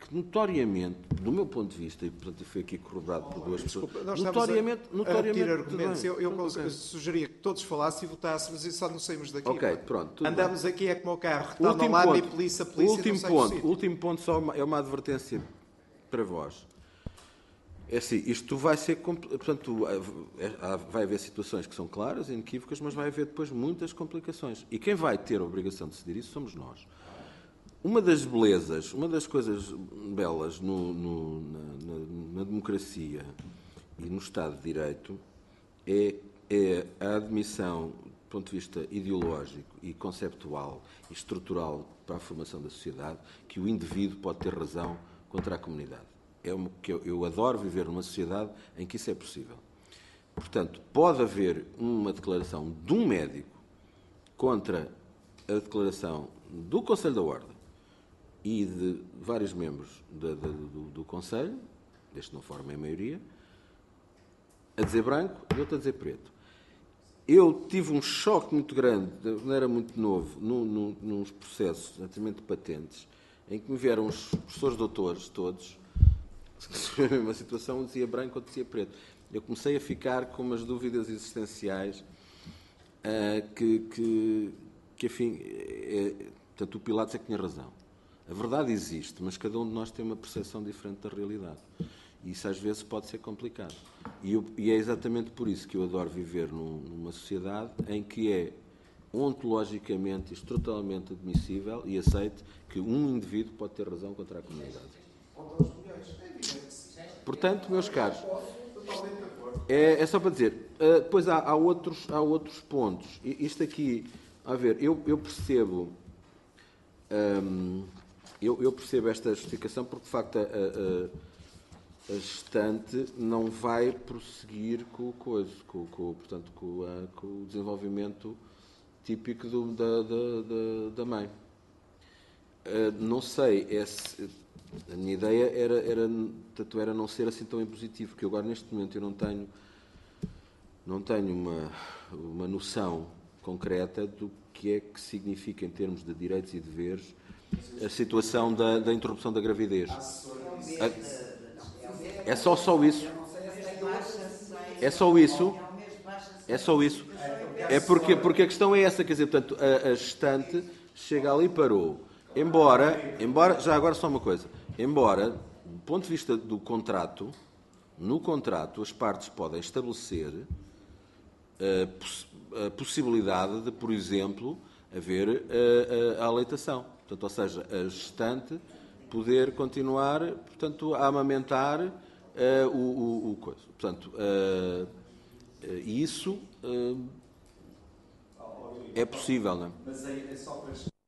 que notoriamente, do meu ponto de vista, e portanto foi aqui corroborado por duas pessoas, Desculpa, nós notoriamente, estamos a, a repetir notoriamente argumentos. Eu, eu, tudo bem. eu sugeria que todos falassem e votássemos e só não saímos daqui. Ok, pá. pronto. tudo Andamos bem. aqui é como o carro, está no Último lado e ponto. polícia, polícia, último não sai ponto, do sítio. último ponto só uma- é uma advertência para vós. É assim, isto vai ser, compl- portanto, é- há- vai haver situações que são claras, inequívocas, mas vai haver depois muitas complicações. E quem vai ter a obrigação de decidir isso somos nós. Uma das belezas, uma das coisas belas no- no- na, na- na democracia e no Estado de Direito é, é a admissão, do ponto de vista ideológico e conceptual e estrutural para a formação da sociedade, que o indivíduo pode ter razão contra a comunidade. É uma, que eu, eu adoro viver numa sociedade em que isso é possível. Portanto, pode haver uma declaração de um médico contra a declaração do Conselho da Ordem e de vários membros da- da- do, do Conselho, desde que não formem a maioria, a dizer branco e outro a dizer preto. Eu tive um choque muito grande, quando era muito novo, num, num, nos processos exatamente de patentes, em que me vieram os professores doutores todos, na mesma situação, um dizia branco, outro dizia preto. Eu comecei a ficar com umas dúvidas existenciais uh, que, que, que, enfim, é, portanto, o Pilatos é que tinha razão. A verdade existe, mas cada um de nós tem uma percepção diferente da realidade. E isso às vezes pode ser complicado. E, eu, e é exatamente por isso que eu adoro viver num, numa sociedade em que é ontologicamente e estruturalmente admissível e aceite que um indivíduo pode ter razão contra a comunidade. Portanto, meus caros, é, é só para dizer, uh, depois há, há, outros, há outros pontos. E, isto aqui, a ver, eu, eu percebo... Um, Eu, eu percebo esta justificação porque, de facto, a, a, a gestante não vai prosseguir com o coisa, com, com, portanto, com, a, com o desenvolvimento típico do, da, da, da, da mãe. Uh, não sei, esse, a minha ideia era, era, tanto era não ser assim tão impositivo, porque eu agora, neste momento, eu não tenho, não tenho uma, uma noção concreta do que é que significa, em termos de direitos e deveres, a situação da, da interrupção da gravidez. É só, só isso. É só isso. É só isso. É porque, porque a questão é essa, quer dizer, portanto, a, a gestante chega ali e parou. Embora, embora, já agora só uma coisa, embora, do ponto de vista do contrato, no contrato as partes podem estabelecer a, poss a possibilidade de, por exemplo, haver a, a, a aleitação. Portanto, ou seja, a gestante poder continuar, portanto, a amamentar uh, o, o, o coisa. Portanto, uh, uh, isso uh, é possível, não é? Mas é, é só para...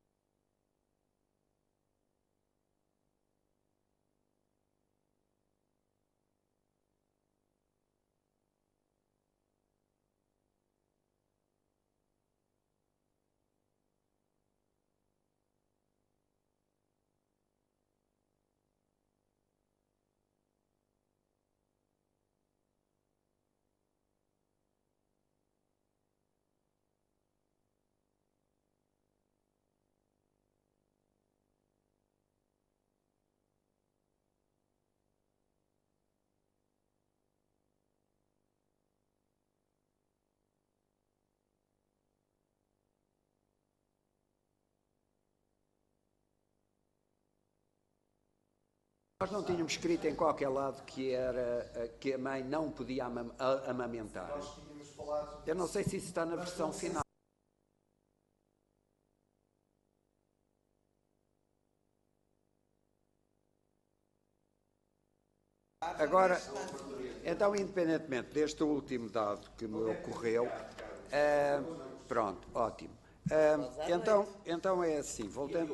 Nós não tínhamos escrito em qualquer lado que, era, que a mãe não podia amam, amamentar. Eu não sei se isso está na versão final. Agora, então, independentemente deste último dado que me ocorreu, uh, pronto, ótimo. Uh, então, então é assim, voltando...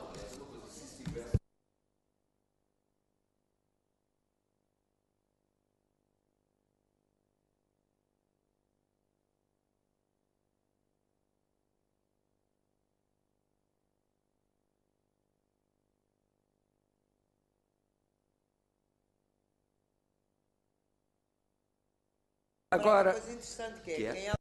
Agora, uma coisa interessante que é, que é? quem é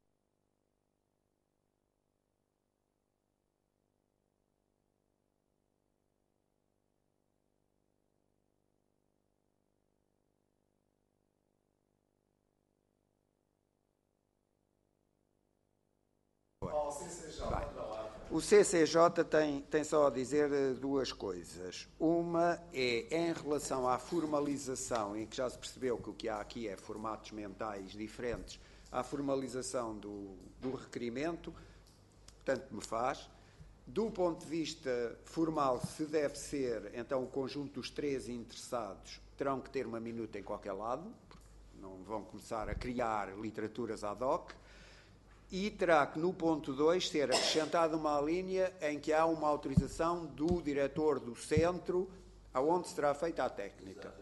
O C C J tem, tem só a dizer duas coisas. Uma é em relação à formalização, em que já se percebeu que o que há aqui é formatos mentais diferentes, à formalização do, do requerimento, tanto me faz. Do ponto de vista formal, se deve ser, então o conjunto dos três interessados terão que ter uma minuta em qualquer lado, porque não vão começar a criar literaturas ad hoc. E terá que, no ponto dois, ser acrescentada uma linha em que há uma autorização do diretor do centro, aonde será feita a técnica.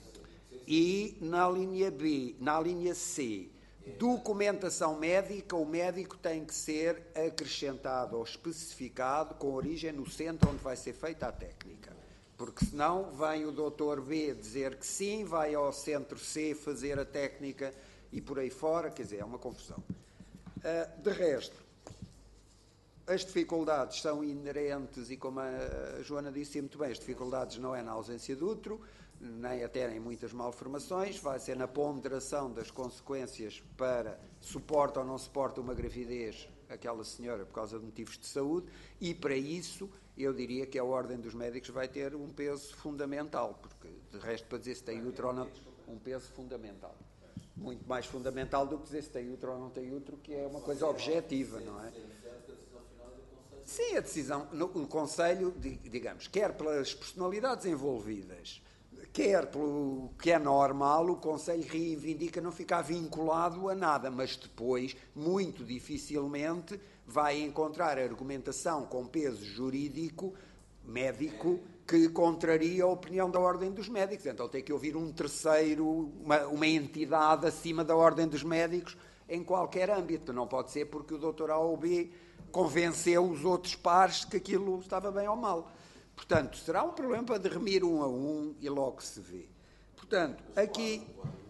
E na linha B, na linha C, documentação médica, o médico tem que ser acrescentado ou especificado com origem no centro onde vai ser feita a técnica. Porque senão vem o doutor B dizer que sim, vai ao centro C fazer a técnica e por aí fora, quer dizer, é uma confusão. De resto, as dificuldades são inerentes e, como a Joana disse muito bem, as dificuldades não é na ausência de útero, nem a terem muitas malformações, vai ser na ponderação das consequências para suporta ou não suporta uma gravidez aquela senhora por causa de motivos de saúde, e para isso eu diria que a Ordem dos Médicos vai ter um peso fundamental, porque de resto para dizer se tem útero ou não, um peso fundamental. Muito mais fundamental do que dizer se tem útero ou não tem útero, que é uma coisa objetiva, não é? Sim, a decisão, no, no Conselho, digamos, quer pelas personalidades envolvidas, quer pelo que é normal, o Conselho reivindica não ficar vinculado a nada, mas depois, muito dificilmente, vai encontrar argumentação com peso jurídico, médico, que contraria a opinião da Ordem dos Médicos. Então tem que ouvir um terceiro, uma, uma entidade acima da Ordem dos Médicos em qualquer âmbito. Não pode ser porque o doutor A ou B convenceu os outros pares que aquilo estava bem ou mal. Portanto, será um problema para derremir um a um e logo se vê. Portanto, aqui...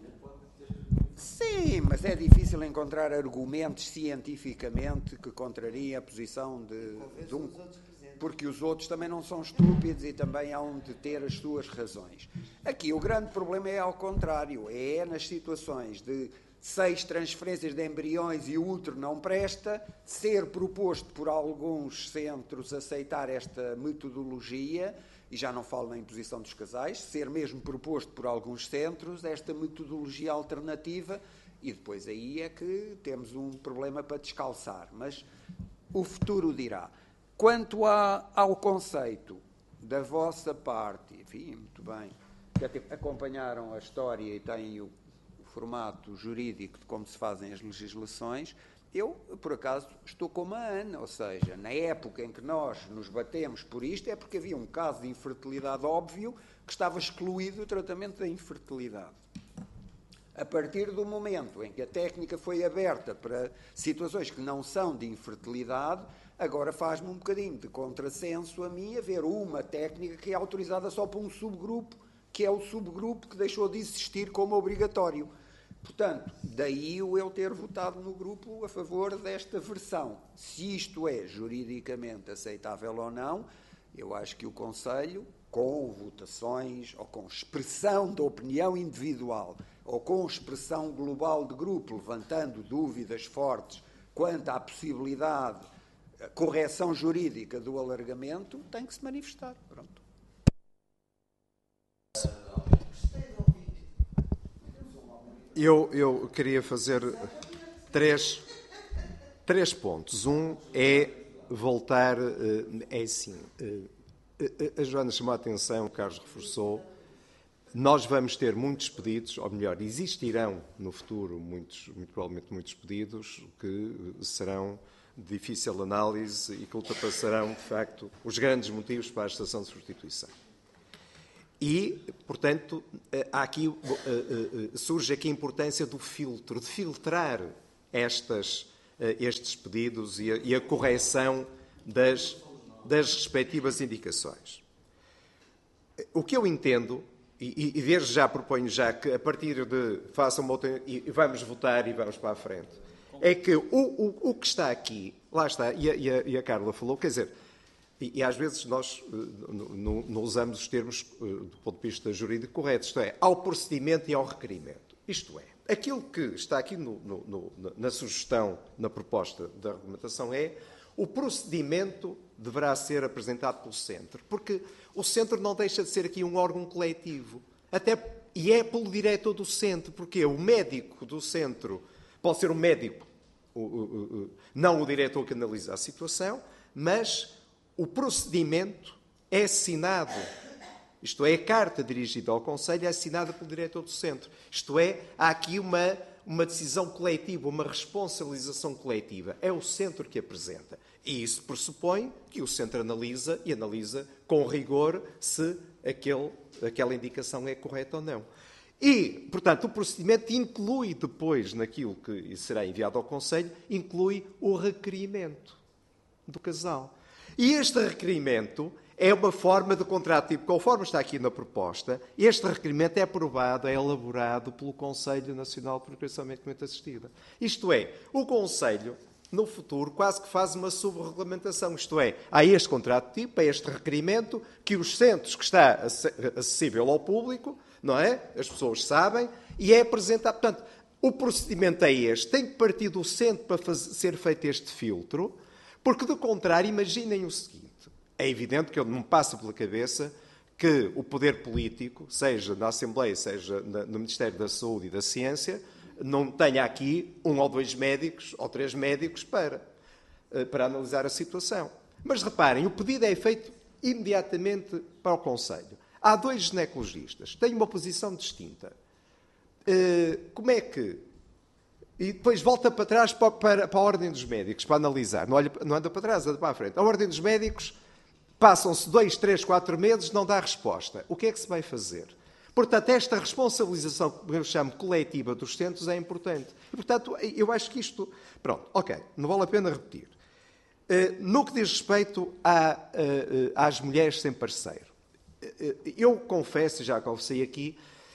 Sim, mas é difícil encontrar argumentos cientificamente que contrariem a posição de, de um... Porque os outros também não são estúpidos e também hão de ter as suas razões. Aqui o grande problema é ao contrário, é nas situações de seis transferências de embriões e o útero não presta, ser proposto por alguns centros aceitar esta metodologia, e já não falo na imposição dos casais, ser mesmo proposto por alguns centros esta metodologia alternativa, e depois aí é que temos um problema para descalçar, mas o futuro dirá. Quanto a, ao conceito da vossa parte, enfim, muito bem, que acompanharam a história e têm o, o formato jurídico de como se fazem as legislações, eu, por acaso, estou como a Ana, ou seja, na época em que nós nos batemos por isto é porque havia um caso de infertilidade óbvio que estava excluído do tratamento da infertilidade. A partir do momento em que a técnica foi aberta para situações que não são de infertilidade, agora faz-me um bocadinho de contrassenso a mim haver uma técnica que é autorizada só por um subgrupo, que é o subgrupo que deixou de existir como obrigatório. Portanto, daí o eu ter votado no grupo a favor desta versão. Se isto é juridicamente aceitável ou não, eu acho que o Conselho, com votações ou com expressão de opinião individual ou com expressão global de grupo, levantando dúvidas fortes quanto à possibilidade, a correção jurídica do alargamento, tem que se manifestar. Pronto. Eu, eu queria fazer três, três pontos. Um é voltar, é assim, a Joana chamou a atenção, o Carlos reforçou, nós vamos ter muitos pedidos, ou melhor, existirão no futuro, muitos, muito provavelmente muitos pedidos que serão de difícil análise e que ultrapassarão, de facto, os grandes motivos para a estação de substituição. E, portanto, há aqui, surge aqui a importância do filtro, de filtrar estas, estes pedidos e a, e a correção das, das respectivas indicações. O que eu entendo, e, e desde já proponho já que a partir de façam uma outra, e vamos votar e vamos para a frente, é que o, o, o que está aqui, lá está, e a, e a, e a Carla falou, quer dizer, e, e às vezes nós não, não usamos os termos do ponto de vista jurídico corretos, isto é, ao procedimento e ao requerimento. Isto é, aquilo que está aqui no, no, no, na sugestão, na proposta da regulamentação é o procedimento deverá ser apresentado pelo centro, porque o centro não deixa de ser aqui um órgão coletivo, até, e é pelo diretor do centro, porque o médico do centro pode ser um médico, o, o, o, não o diretor que analisa a situação, mas o procedimento é assinado, isto é, a carta dirigida ao Conselho é assinada pelo diretor do centro. Isto é, há aqui uma, uma decisão coletiva, uma responsabilização coletiva. É o centro que apresenta. E isso pressupõe que o centro analisa e analisa com rigor se aquele, aquela indicação é correta ou não. E, portanto, o procedimento inclui depois, naquilo que será enviado ao Conselho, inclui o requerimento do casal. E este requerimento é uma forma de contrato tipo, conforme está aqui na proposta, este requerimento é aprovado, é elaborado pelo Conselho Nacional de Procriação Medicamente Assistida. Isto é, o Conselho, no futuro, quase que faz uma subregulamentação. Isto é, há este contrato tipo, há este requerimento, que os centros que está acessível ao público, não é? As pessoas sabem, e é apresentado. Portanto, o procedimento é este. Tem que partir do centro para fazer, ser feito este filtro, porque, do contrário, imaginem o seguinte. É evidente que não me passa pela cabeça que o poder político, seja na Assembleia, seja no Ministério da Saúde e da Ciência, não tenha aqui um ou dois médicos ou três médicos para, para analisar a situação. Mas reparem, o pedido é feito imediatamente para o Conselho. Há dois ginecologistas, têm uma posição distinta. Como é que... E depois volta para trás para, para, para a Ordem dos Médicos, para analisar. Não, olha, não anda para trás, anda para a frente. A Ordem dos Médicos... Passam-se dois, três, quatro meses, não dá resposta. O que é que se vai fazer? Portanto, esta responsabilização, que eu chamo coletiva dos centros, é importante. E, portanto, eu acho que isto... Pronto, ok, não vale a pena repetir. No que diz respeito à, às mulheres sem parceiro, eu confesso, já confessei aqui,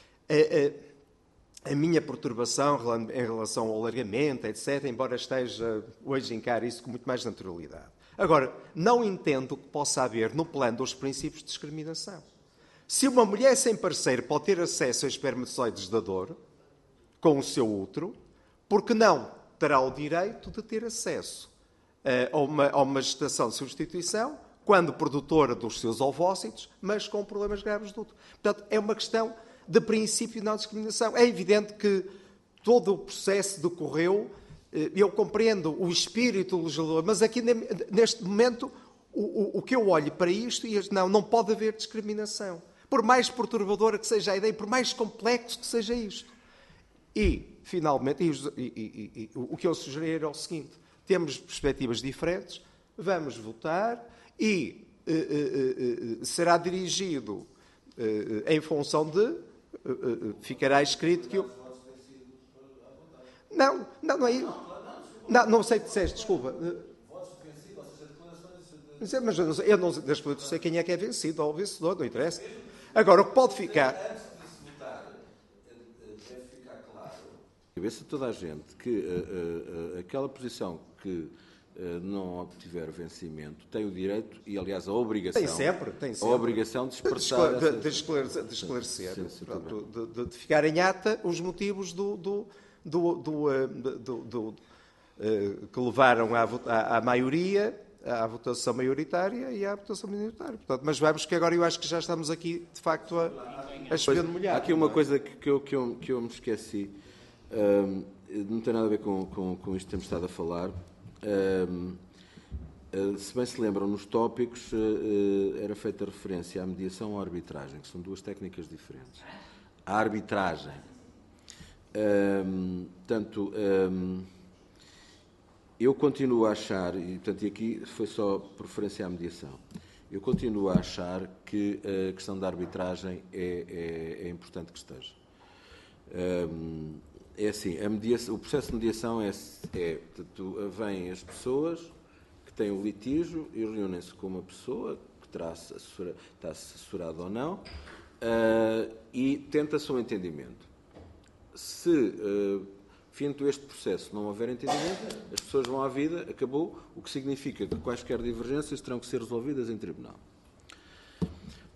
a minha perturbação em relação ao alargamento, etcétera, embora esteja hoje a encarar isso com muito mais naturalidade. Agora, não entendo que possa haver no plano dos princípios de discriminação. Se uma mulher sem parceiro pode ter acesso a espermatozoides da dor, com o seu útero, por que não terá o direito de ter acesso uh, a, uma, a uma gestação de substituição, quando produtora dos seus ovócitos, mas com problemas graves do útero? Portanto, é uma questão de princípio de não discriminação. É evidente que todo o processo decorreu... Eu compreendo o espírito do legislador, mas aqui, neste momento, o, o, o que eu olho para isto e não, não pode haver discriminação. Por mais perturbadora que seja a ideia, por mais complexo que seja isto. E, finalmente, e, e, e, e, o que eu sugeri é o seguinte, temos perspectivas diferentes, vamos votar e uh, uh, uh, será dirigido uh, em função de... Uh, uh, ficará escrito que... Eu, Não, não, não é isso. Não, não sei o que disseste, desculpa. Mas eu não sei, eu não sei quem é que é vencido ou vencedor, não interessa. Agora, o que pode ficar... Antes de se votar, deve ficar claro... Cabeça de toda a gente que uh, uh, aquela posição que uh, não obtiver vencimento tem o direito e, aliás, a obrigação... Tem sempre, tem sempre. A obrigação de expressar... De, de, de esclarecer, de, esclarecer sim, sim, pronto, de, de ficar em ata os motivos do... do Do, do, do, do, do, uh, que levaram à, à, à maioria, à votação maioritária e à votação minoritária. Portanto, mas vamos que agora eu acho que já estamos aqui, de facto, a, a chover no molhado. Há aqui uma coisa que, que, eu, que, eu, que eu me esqueci. Um, não tem nada a ver com, com, com isto que temos estado a falar. Um, uh, se bem se lembram, nos tópicos uh, uh, era feita referência à mediação ou à arbitragem, que são duas técnicas diferentes. A arbitragem... Um, portanto, um, eu continuo a achar, e, portanto, e aqui foi só por referência à mediação, eu continuo a achar que a questão da arbitragem é, é, é importante que esteja. Um, é assim, a mediação, o processo de mediação é, é portanto, vêm as pessoas que têm o litígio e reúnem-se com uma pessoa que terá assessora, está assessorada ou não uh, e tenta-se um entendimento. Se, uh, finito este processo, não houver entendimento, as pessoas vão à vida, acabou, o que significa que quaisquer divergências terão que ser resolvidas em tribunal.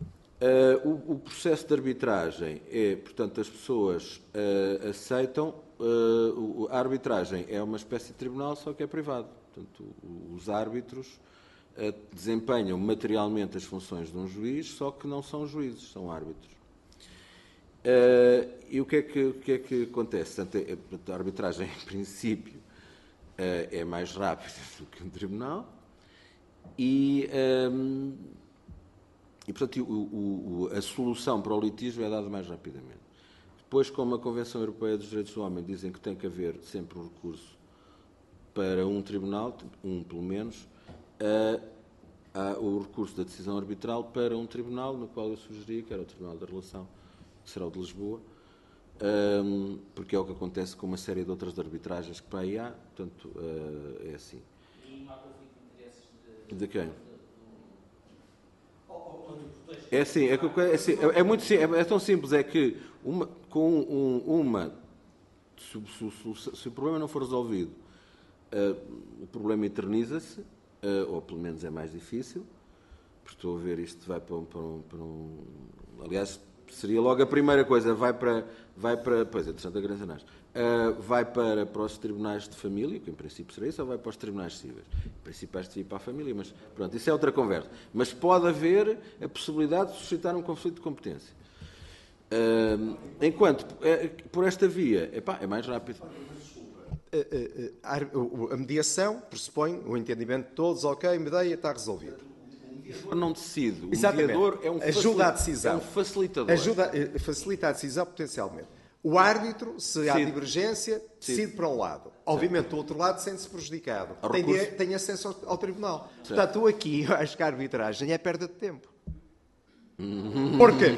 Uh, o, o processo de arbitragem é, portanto, as pessoas uh, aceitam uh, a arbitragem é uma espécie de tribunal, só que é privado. Portanto, os árbitros uh, desempenham materialmente as funções de um juiz, só que não são juízes, são árbitros. Uh, e o que é que, o que, é que acontece? Portanto, a arbitragem, em princípio, uh, é mais rápida do que um tribunal e, um, e portanto, o, o, a solução para o litígio é dada mais rapidamente. Depois, como a Convenção Europeia dos Direitos do Homem dizem que tem que haver sempre um recurso para um tribunal, um pelo menos, uh, há o recurso da decisão arbitral para um tribunal, no qual eu sugeria que era o Tribunal da Relação, que será o de Lisboa, um, porque é o que acontece com uma série de outras arbitragens que para aí há, portanto, uh, é assim. E não há conflito de interesses de... De quem? É assim, é, é, assim, é, é muito é, é tão simples, é que uma, com um, uma se, se, se, se o problema não for resolvido, uh, o problema eterniza-se, uh, ou pelo menos é mais difícil, porque estou a ver isto vai para um, para um, para um aliás, seria logo a primeira coisa, vai para, vai para pois é, de Santa Graça Nas, uh, vai para, para os tribunais de família, que em princípio será isso, ou vai para os tribunais civis? Em princípio vai para a família, mas pronto, isso é outra conversa. Mas pode haver a possibilidade de suscitar um conflito de competência. Uh, enquanto, uh, por esta via, epá, é mais rápido. A mediação pressupõe o entendimento de todos, ok, ideia está resolvido. Não decide. O Exatamente. mediador é um, ajuda a decisão. É um facilitador. Ajuda, facilita a decisão potencialmente. O árbitro, se Sim. há divergência, decide Sim. para um lado. Obviamente, o outro lado sente-se prejudicado. Tem, recurso... tem acesso ao, ao tribunal. Certo. Portanto, aqui, eu acho que a arbitragem é perda de tempo. Porquê?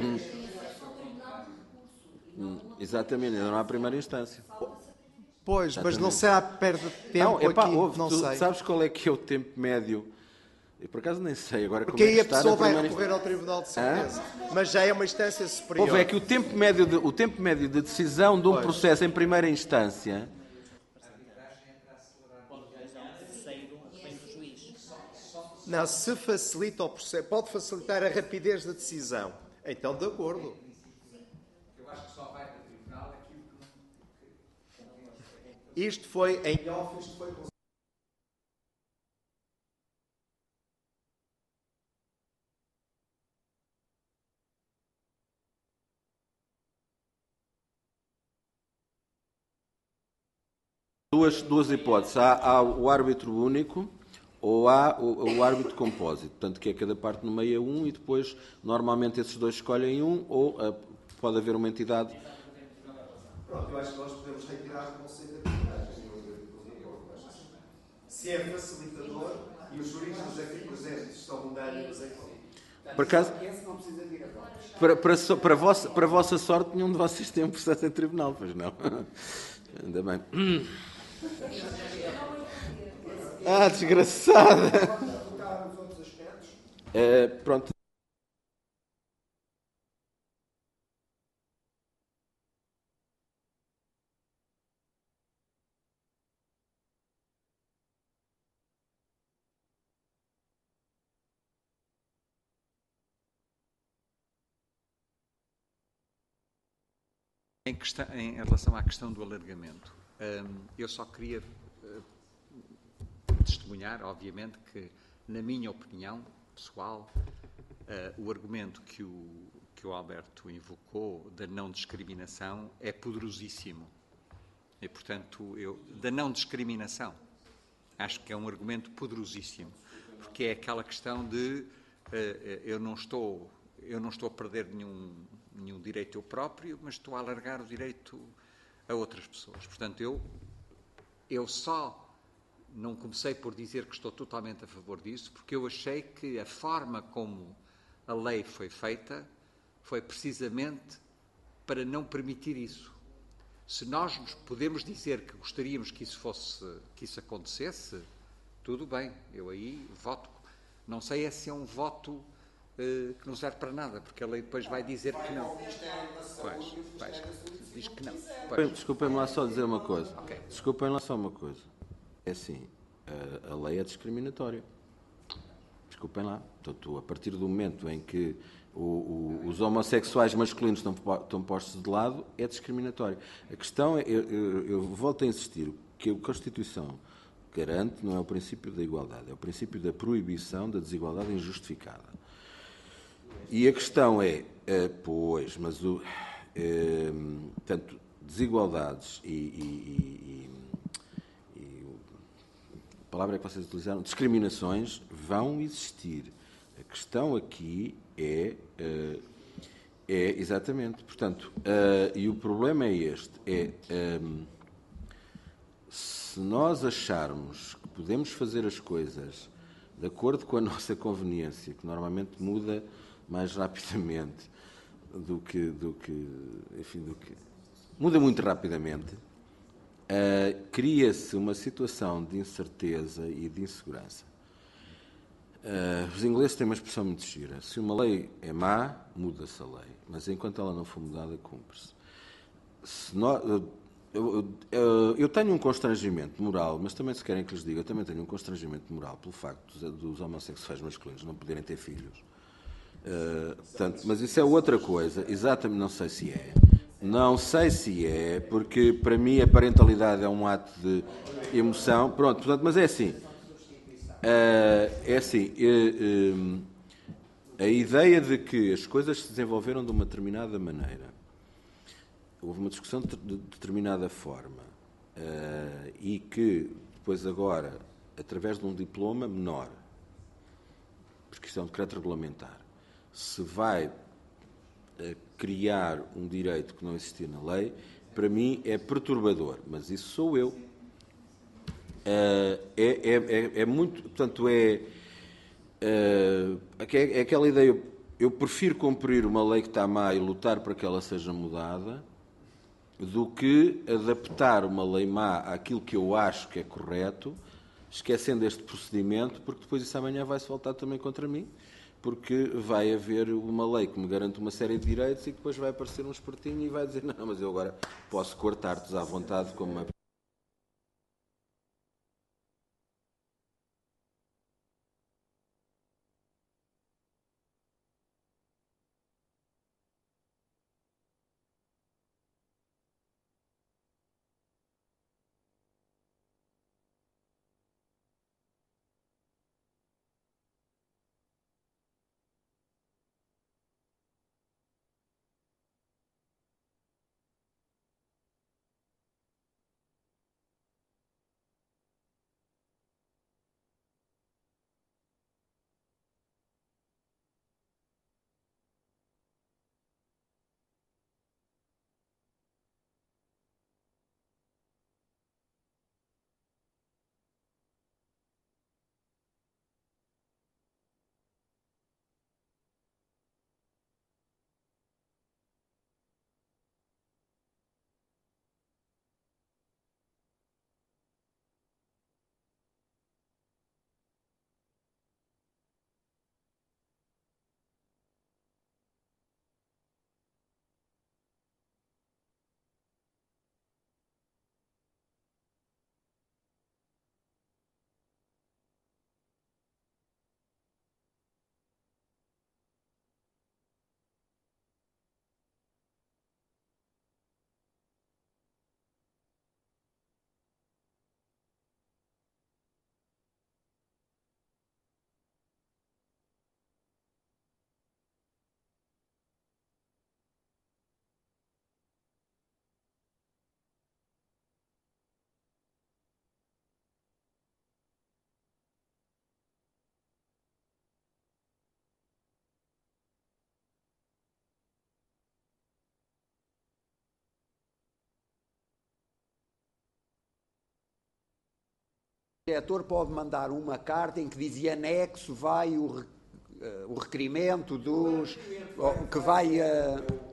Exatamente, ainda não há primeira instância. Pois, Exatamente. mas não será perda de tempo não, epá, aqui? Ouve, não tu sei. Sabes qual é que é o tempo médio? Eu, por acaso, nem sei agora Porque como é que aí a está pessoa na vai primeira recorrer ao Tribunal de Certeza. Mas já é uma instância superior. Ouve, é que o tempo médio de, o tempo médio de decisão de um Pois. processo em primeira instância... Não, se facilita o processo, pode facilitar a rapidez da decisão. Então, de acordo. Eu acho que só vai para o tribunal aquilo que não... Isto foi em off, isto foi... Duas, duas hipóteses. Há, há o árbitro único ou há o, o árbitro compósito. Portanto, que é cada parte no meio é um e depois, normalmente, esses dois escolhem um ou uh, pode haver uma entidade... Pronto, eu acho que nós podemos retirar o conceito de arbitragem. Se é facilitador e os juristas aqui presentes estão unânimes em si. Por acaso, Esse não precisa de ir a votos. para, para, so- para, vossa, para a vossa sorte, nenhum de vocês tem um processo em tribunal, pois não? Ainda bem. Ah, desgraçada! É, pronto. Em, questão, em relação à questão do alargamento, hum, eu só queria uh, testemunhar, obviamente, que, na minha opinião pessoal, uh, o argumento que o, que o Alberto invocou da não discriminação é poderosíssimo. E, portanto, eu, da não discriminação, acho que é um argumento poderosíssimo, porque é aquela questão de uh, eu não estou, eu não estou a perder nenhum nenhum direito eu próprio, mas estou a alargar o direito a outras pessoas. Portanto, eu, eu só não comecei por dizer que estou totalmente a favor disso, porque eu achei que a forma como a lei foi feita foi precisamente para não permitir isso. Se nós nos podemos dizer que gostaríamos que isso fosse, que isso acontecesse, tudo bem, eu aí voto. Não sei é se é um voto que não serve para nada, porque a lei depois vai dizer que não. Pois, pois, diz que não. Pois. Desculpem-me lá só dizer uma coisa. Okay. Desculpem lá só uma coisa. É assim, a, a lei é discriminatória. Desculpem lá. Portanto, a partir do momento em que o, o, os homossexuais masculinos estão, estão postos de lado, é discriminatório. A questão é, eu, eu, eu volto a insistir, que a Constituição garante não é o princípio da igualdade, é o princípio da proibição da desigualdade injustificada. E a questão é, é pois, mas o, é, tanto desigualdades e, e, e, e a palavra que vocês utilizaram, discriminações, vão existir. A questão aqui é, é, é exatamente, portanto, é, e o problema é este, é, é se nós acharmos que podemos fazer as coisas de acordo com a nossa conveniência, que normalmente muda mais rapidamente do que, do que, enfim, do que muda muito rapidamente, uh, cria-se uma situação de incerteza e de insegurança. Uh, os ingleses têm uma expressão muito gira. Se uma lei é má, muda-se a lei, mas enquanto ela não for mudada, cumpre-se. Se nós, uh, Eu, eu, eu tenho um constrangimento moral, mas também, se querem que lhes diga, eu também tenho um constrangimento moral pelo facto dos, dos homossexuais masculinos não poderem ter filhos. Uh, portanto, mas isso é outra coisa. Exatamente, não sei se é. Não sei se é, porque para mim a parentalidade é um ato de emoção. Pronto, portanto, mas é assim. Uh, é assim. Uh, uh, a ideia de que as coisas se desenvolveram de uma determinada maneira, houve uma discussão de determinada forma uh, e que depois agora, através de um diploma menor, porque isto é um decreto regulamentar, se vai uh, criar um direito que não existia na lei, para mim é perturbador, mas isso sou eu. Uh, é, é, é, é muito, portanto, é, uh, é, é aquela ideia, eu, eu prefiro cumprir uma lei que está má e lutar para que ela seja mudada, do que adaptar uma lei má àquilo que eu acho que é correto, esquecendo este procedimento, porque depois isso amanhã vai-se voltar também contra mim, porque vai haver uma lei que me garante uma série de direitos e depois vai aparecer um espertinho e vai dizer, não, mas eu agora posso cortar-te à vontade como uma... O diretor pode mandar uma carta em que dizia anexo vai o, o requerimento dos... que vai... Uh,